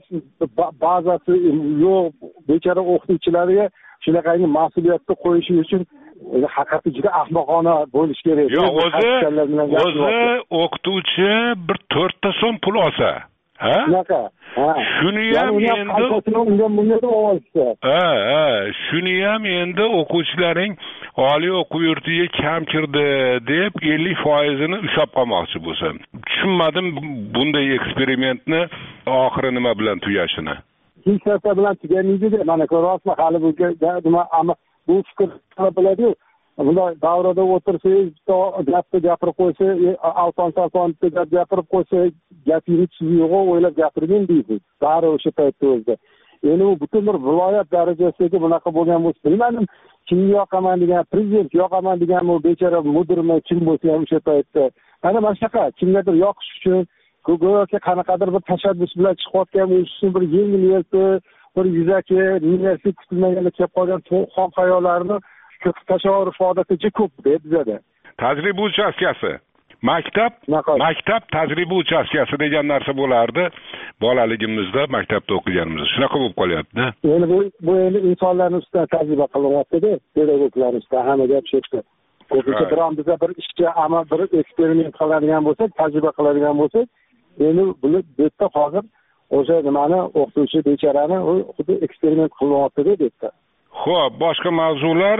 bazasi yo'q bechora o'qituvchilarga shunaqangi mas'uliyatni qo'yishi uchun haqiqatda juda ahmoqona bo'lish kerak. Yo'q, o'zi o'zi o'qituvchi bir to'rtta so'm pul olsa, ha? Shunaqa. Ha. Shuni ham endi undan bunga olsa. Ha, ha, shuni ham endi o'quvchilaring oliy o'quv yurtiga kam kirdi deb ellik foizini ushlab qolmoqchi bo'lsa. Tushunmadim bunday eksperimentni oxiri nima bilan tugashini. Hech narsa bilan tugamaydi-da. Mana ko'ryapsizmi, hali bu nima ama bu fikr biladi-yu. Bunday davrada o'tirsangiz, gapni gapirib qo'ysa, alfon-salfon deb gapirib qo'ysa, gapingiz yo'q, o'ylab gapirgin deysiz. Bari o'sha paytda o'zida. Endi u butun bir viloyat darajasidagi bunaqa bo'lgan bo'lsa, bilmadim, kimga yoqaman degan, prezident yoqaman degan bu bechora mudirmi, kim bo'lsa ham o'sha paytda. Mana mana shunaqa kimgadir yoqish uchun go'yoki qanaqadir bir tashabbus bilan chiqayotgan bo'lsa, bir yengil-yelpi, bir yuzaki, niyasi kutilmaganda kelib qolgan xom xayollarni tasavvur ifodasiga ko'p-da bizada. Tajriba uchastkasi. Maktab, maktab tajriba uchastkasi degan narsa bo'lardi bolaligimizda, maktabda o'qiganimizda. Shunaqa bo'lib qolyapti. Endi bu bu endi insonlarning ustidan tajriba qilyapti-da, pedagoglar ustidan hamma gap shu yerda. Ko'pincha biron biza bir ishga ama bir eksperiment qiladigan bo'lsak, tajriba qiladigan bo'lsak, endi bu yerda hozir o'sha nimani o'qituvchi bechorani xuddi eksperiment qilyapti-da debdi. Xo'p, boshqa mavzular,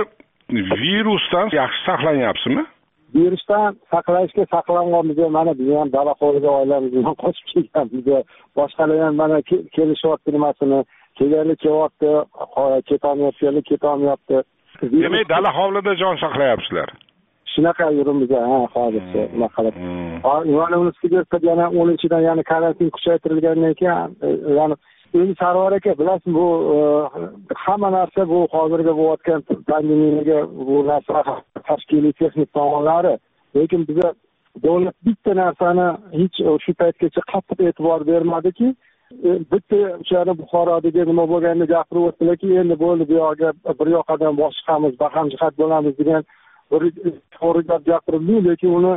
virusdan yaxshi saqlanyapsizmi? Virusdan saqlashga saqlanganmiz, mana biz ham dalaxo'rga oilamiz bilan qochib kelganmiz. Boshqalar ham mana kelishyapti nimasini, kelganlik kelyapti, ketolmayotganlik ketolmayapti. Demak, dala hovlida jon saqlayapsizlar. Shunaqa yurimiz, ha, hozircha nima qilib. Yana unisiga yana o'ninchidan yana karantin kuchaytirilgandan keyin, ya'ni endi Sarvar aka bilasiz, bu hamma narsa bu hozirgi bo'layotgan pandemiyaga bu narsa tashkiliy texnik tomonlari, lekin biza davlat bitta narsani hech shu paytgacha qattiq e'tibor bermadiki, bitta o'shani Buxorodagi nima bo'lganini gapirib o'tdilarki, endi bo'ldi, bu yoqqa bir yoqadan boshqamiz, bahamjihat bo'lamiz degan bir to'g'ri gap gapirildi, lekin uni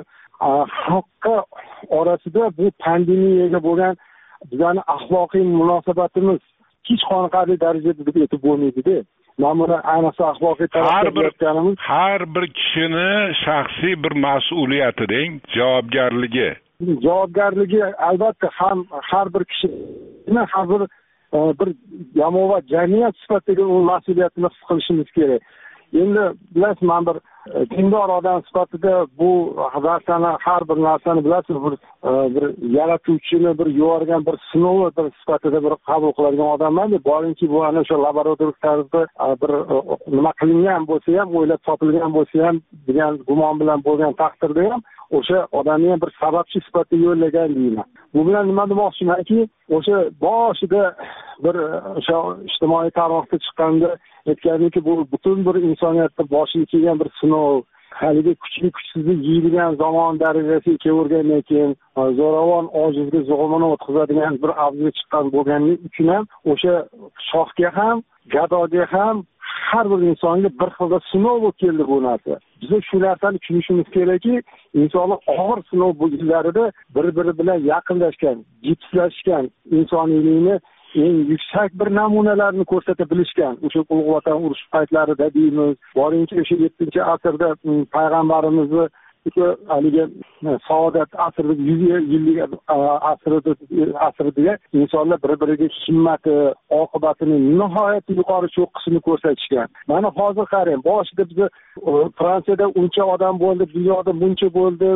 xalqqa orasida bu pandemiyaga bo'lgan bizani axloqiy munosabatimiz hech qoniqarli darajada deb aytib bo'lmaydi-da. Mana ayniqsa axloqiy tarafga aytganimiz har bir kishini shaxsiy bir mas'uliyati deng, javobgarligi. Javobgarligi albatta ham har bir kishini, har bir bir jamoat, jamiyat sifatida u mas'uliyatni his qilishimiz kerak. Endi bilasiz, men bir dindor odam sifatida bu narsani, har bir narsani bilasiz, bir bir yaratuvchini bir yuborgan bir sinovi bir sifatida bir qabul qiladigan odamman. Boringki, bu ana o'sha laboratoriya tarzda bir nima qilingan bo'lsa ham, o'ylab topilgan bo'lsa ham degan gumon bilan bo'lgan taqdirda ham o'sha odamni ham bir sababchi sifatida yo'llagan deyman. Bu bilan nima demoqchimanki, o'sha boshida bir o'sha ijtimoiy tarmoqda chiqqanda aytgandiki, bu butun bir insoniyatda boshiga kelgan bir sinov, haligi kuchli kuchsizni yeydigan zamon darajasiga kelgandan keyin zo'ravon ojizga zo'g'mini o'tkazadigan bir avjiga chiqqan bo'lganligi uchun ham o'sha shohga ham, gadoga ham har bir insonga bir xilda sinov bo'lib keldi bu narsa. Biz shu narsani tushunishimiz kerakki, insonlar og'ir sinov bo'lganlarida bir-biri bilan yaqinlashgan, jipslashgan, insoniylikni eng yuksak bir namunalarini ko'rsata bilishgan. O'sha Ulug' Vatan urushi paytlarida deymiz, boringki o'sha yettinchi asrda payg'ambarimizni haligi saodat asrida yuz yillik asrida asrida insonlar bir-biriga himmati, oqibatini nihoyatda yuqori cho'qqisini ko'rsatishgan. Mana hozir qarang, boshida biz Fransiyada uncha odam bo'ldi, dunyoda buncha bo'ldi,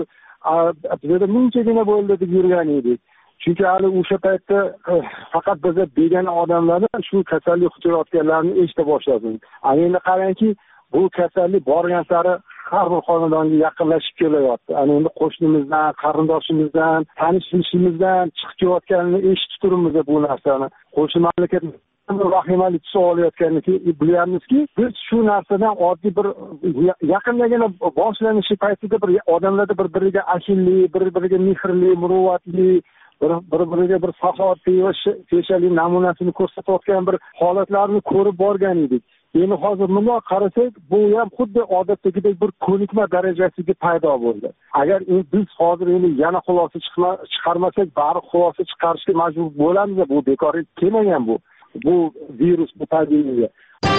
bizda bunchagina bo'ldi deb yurgan edik. Chunki hali o'sha paytda faqat biza begona odamlarni shu kasallik yuqtirayotganlarini eshita boshladik. Endi qarangki, bu kasallik borgan sari har bir xonadonga yaqinlashib kelyapti. Ana endi qo'shnimizdan, qarindoshimizdan, tanishimizdan chiqib kelayotganini eshitib turibmiz bu narsani. Qo'shni mamlakatdan vahimali tus olayotganini bilamizki, biz shu narsadan oddiy bir yaqindagina boshlanishi paytida bir odamlarda bir-biriga ahillik, bir-biriga mehrli, muruvvatli, bir-biriga bir saxovatli va peshali namunasini ko'rsatayotgan bir holatlarni ko'rib borgan edik. Endi hozir bundoq qarasak, bu ham xuddi odatdagidek bir ko'nikma darajasiga paydo bo'ldi. Agar biz hozir endi yana xulosa chiqarmasak, bari xulosa chiqarishga majbur bo'lamiz. Bu bekor kelmagan bu. Bu virus, bu pandemiya.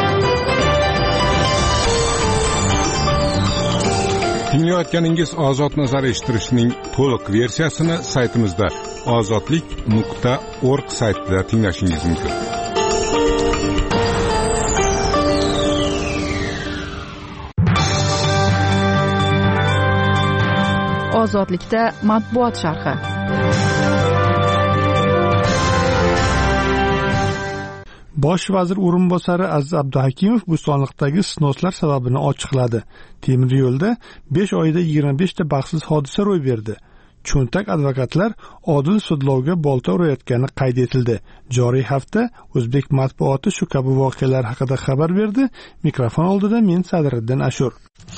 Tinglayotganingiz Ozod nazar eshittirishning to'liq versiyasini saytimizda ozodlik nuqta org saytida tinglashingiz mumkin. Ozodlikda matbuot sharhi. Bosh vazir o'rinbosari Aziz Abduhakimov Bo'stonliqdagi snoslar sababini ochiqladi. Temir yo'lda besh oyda yigirma besh ta baxtsiz hodisa ro'y berdi. Cho'ntak advokatlar odil sudlovga bolta urayotgani qayd etildi. Joriy hafta O'zbek matbuoti shu kabi voqealar haqida xabar berdi. Mikrofon oldida men Sadriddin Ashur.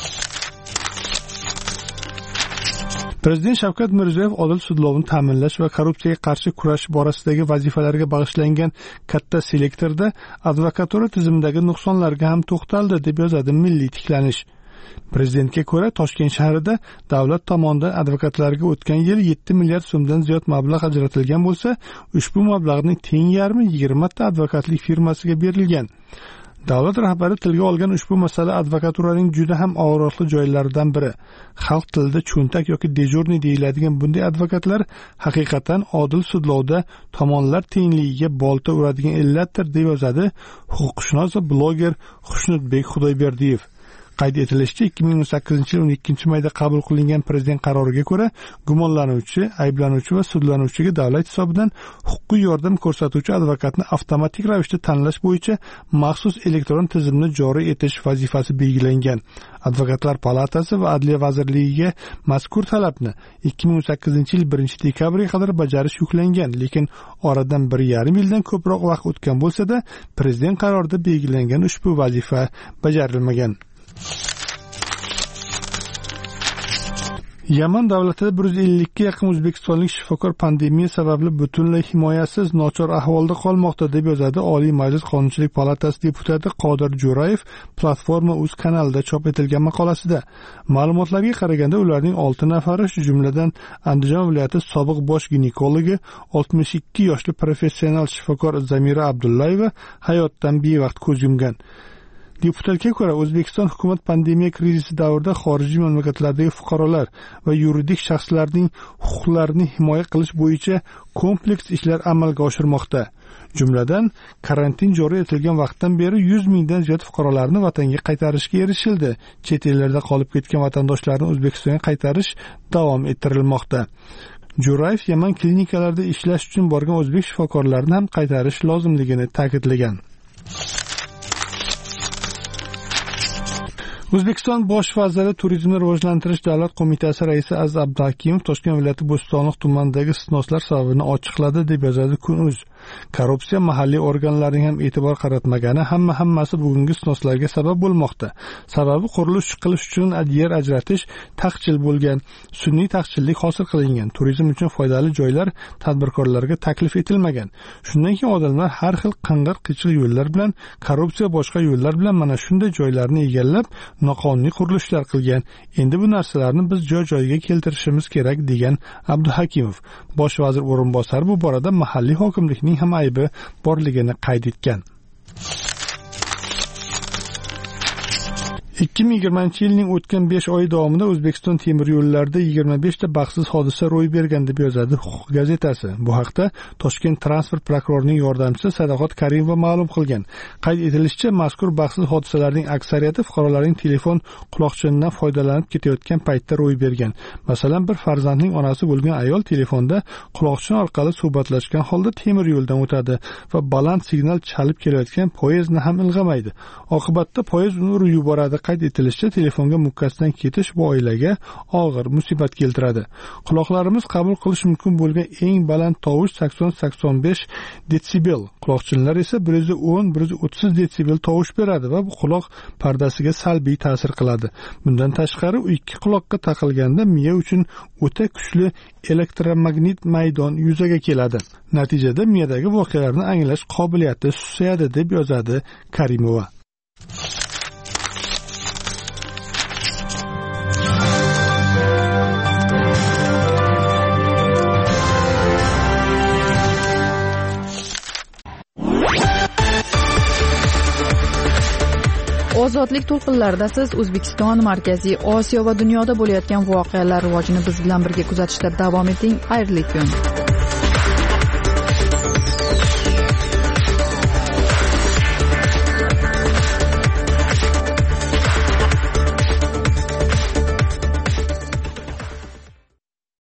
Prezident Shavkat Mirziyoyev odil sudlovni ta'minlash va korrupsiyaga qarshi kurash borasidagi vazifalarga bag'ishlangan katta selektorda advokatura tizimidagi nuqsonlarga ham to'xtaldi, deb yozadi Milliy tiklanish. Prezidentga ko'ra, Toshkent shahrida davlat tomonidan advokatlarga o'tgan yil yetti milliard so'mdan ziyod mablag' ajratilgan bo'lsa, ushbu mablag'ning teng yarmi yigirma ta advokatlik firmasiga berilgan. Davlat rahbari tilga olgan ushbu masala advokaturaning juda ham og'riqli joylaridan biri. Xalq tilida cho'ntak yoki dejurniy deyiladigan bunday advokatlar haqiqatan odil sudlovda tomonlar tengligiga bolta uradigan illatdir, deb yozadi huquqshunos va bloger Xushnudbek Xudoyberdiyev. Qayd etilishicha, ikki ming o'n sakkizinchi yil o'n ikkinchi mayda qabul qilingan prezident qaroriga ko'ra, gumonlanuvchi, ayblanuvchi va sudlanuvchiga davlat hisobidan huquqiy yordam ko'rsatuvchi advokatni avtomatik ravishda tanlash bo'yicha maxsus elektron tizimni joriy etish vazifasi belgilangan. Advokatlar palatasi va Adliya vazirligiga mazkur talabni ikki ming o'n sakkizinchi yil birinchi dekabriga qadar bajarish yuklangan, lekin oradan bir yarim yildan ko'proq vaqt o'tgan bo'lsa-da, prezident qarorida belgilangan ushbu vazifa bajarilmagan. Yaman davlatida bir yuz ellikka yaqin o'zbekistonlik shifokor pandemiya sababli butunlay himoyasiz, nochor ahvolda qolmoqda deb yozadi Oliy Majlis Qonunchilik palatasi deputati Qodir Jo'rayev Platforma uz kanalida chop etilgan maqolasida. Ma'lumotlarga qaraganda, ularning olti nafari, shu jumladan Andijon viloyati sobiq bosh ginekologi oltmish ikki yoshli professional shifokor Zamira Abdullayeva hayotdan bevaqt ko'z yumgan. Deputatga ko'ra, O'zbekiston hukumat pandemiya krizisi davrida xorijiy mamlakatlardagi fuqarolar va yuridik shaxslarning huquqlarini himoya qilish bo'yicha kompleks ishlar amalga oshirmoqda. Jumladan, karantin joriy etilgan vaqtdan beri yuz mingdan ziyod fuqarolarni vatanga qaytarishga erishildi. Chet ellarda qolib ketgan vatandoshlarni O'zbekistonga qaytarish davom ettirilmoqda. Jo'rayev Yaman klinikalarida ishlash uchun borgan o'zbek shifokorlarini ham qaytarish lozimligini ta'kidlagan. O'zbekiston bosh vaziri Turizmni rivojlantirish davlat qo'mitasi raisi Aziz Abduhakimov Toshkent viloyati Bo'stonliq tumanidagi istisnolar sababini ochiqladi deb yozadi Kun.uz. Korrupsiya mahalliy organlarning ham e'tibor qaratmagani hamma hammasi bugungi istisnolarga sabab bo'lmoqda. Sababi qurilish qilish uchun yer ajratish taqchil bo'lgan, sun'iy taqchillik hosil qilingan, turizm uchun foydali joylar tadbirkorlarga taklif etilmagan. Shundan keyin odamlar har xil qing'ir qichiq yo'llar bilan, korrupsiya boshqa yo'llar bilan mana shunday joylarni egallab noqonuniy qurilishlar qilgan. Endi bu narsalarni biz joy-joyiga keltirishimiz kerak degan Abduhakimov. Bosh vazir o'rinbosari bu borada mahalliy hokimlikning ham aybi borligini qayd etgan. ikki ming yigirmanchi yilning o'tgan besh oy davomida O'zbekiston temir yo'llarida yigirma besh ta baxtsiz hodisa ro'y bergan deb yozadi Huquq gazetasi. Bu haqda Toshkent transport prokurorining yordamchisi Sadoqat Karimova ma'lum qilgan. Qayd etilishicha, mazkur baxtsiz hodisalarning aksariyati fuqarolarning telefon quloqchindan foydalanib ketayotgan paytda ro'y bergan. Masalan, bir farzandning onasi bo'lgan ayol telefonda quloqchin orqali suhbatlashgan holda temir yo'ldan o'tadi va baland signal chalib kelayotgan poyezdni ham ilg'amaydi. Oqibatda poyezd uni urib yuboradi. Qayd etilishicha, telefonga mukkasidan ketish bu oilaga og'ir musibat keltiradi. Quloqlarimiz qabul qilish mumkin bo'lgan eng baland tovush sakson sakson besh desibel. Quloqchinlar esa bir yuz o'n bir yuz o'ttiz desibel tovush beradi va bu quloq pardasiga salbiy ta'sir qiladi. Bundan tashqari, u ikki quloqqa taqilganda miya uchun o'ta kuchli elektromagnit maydon yuzaga keladi. Natijada miyadagi voqealarni anglash qobiliyati susayadi deb yozadi Karimova. Ozodlik to'lqinlarida siz O'zbekiston, Markaziy Osiyo va dunyoda bo'layotgan voqealar rivojini biz bilan birga kuzatishda davom eting. Xayrli kun.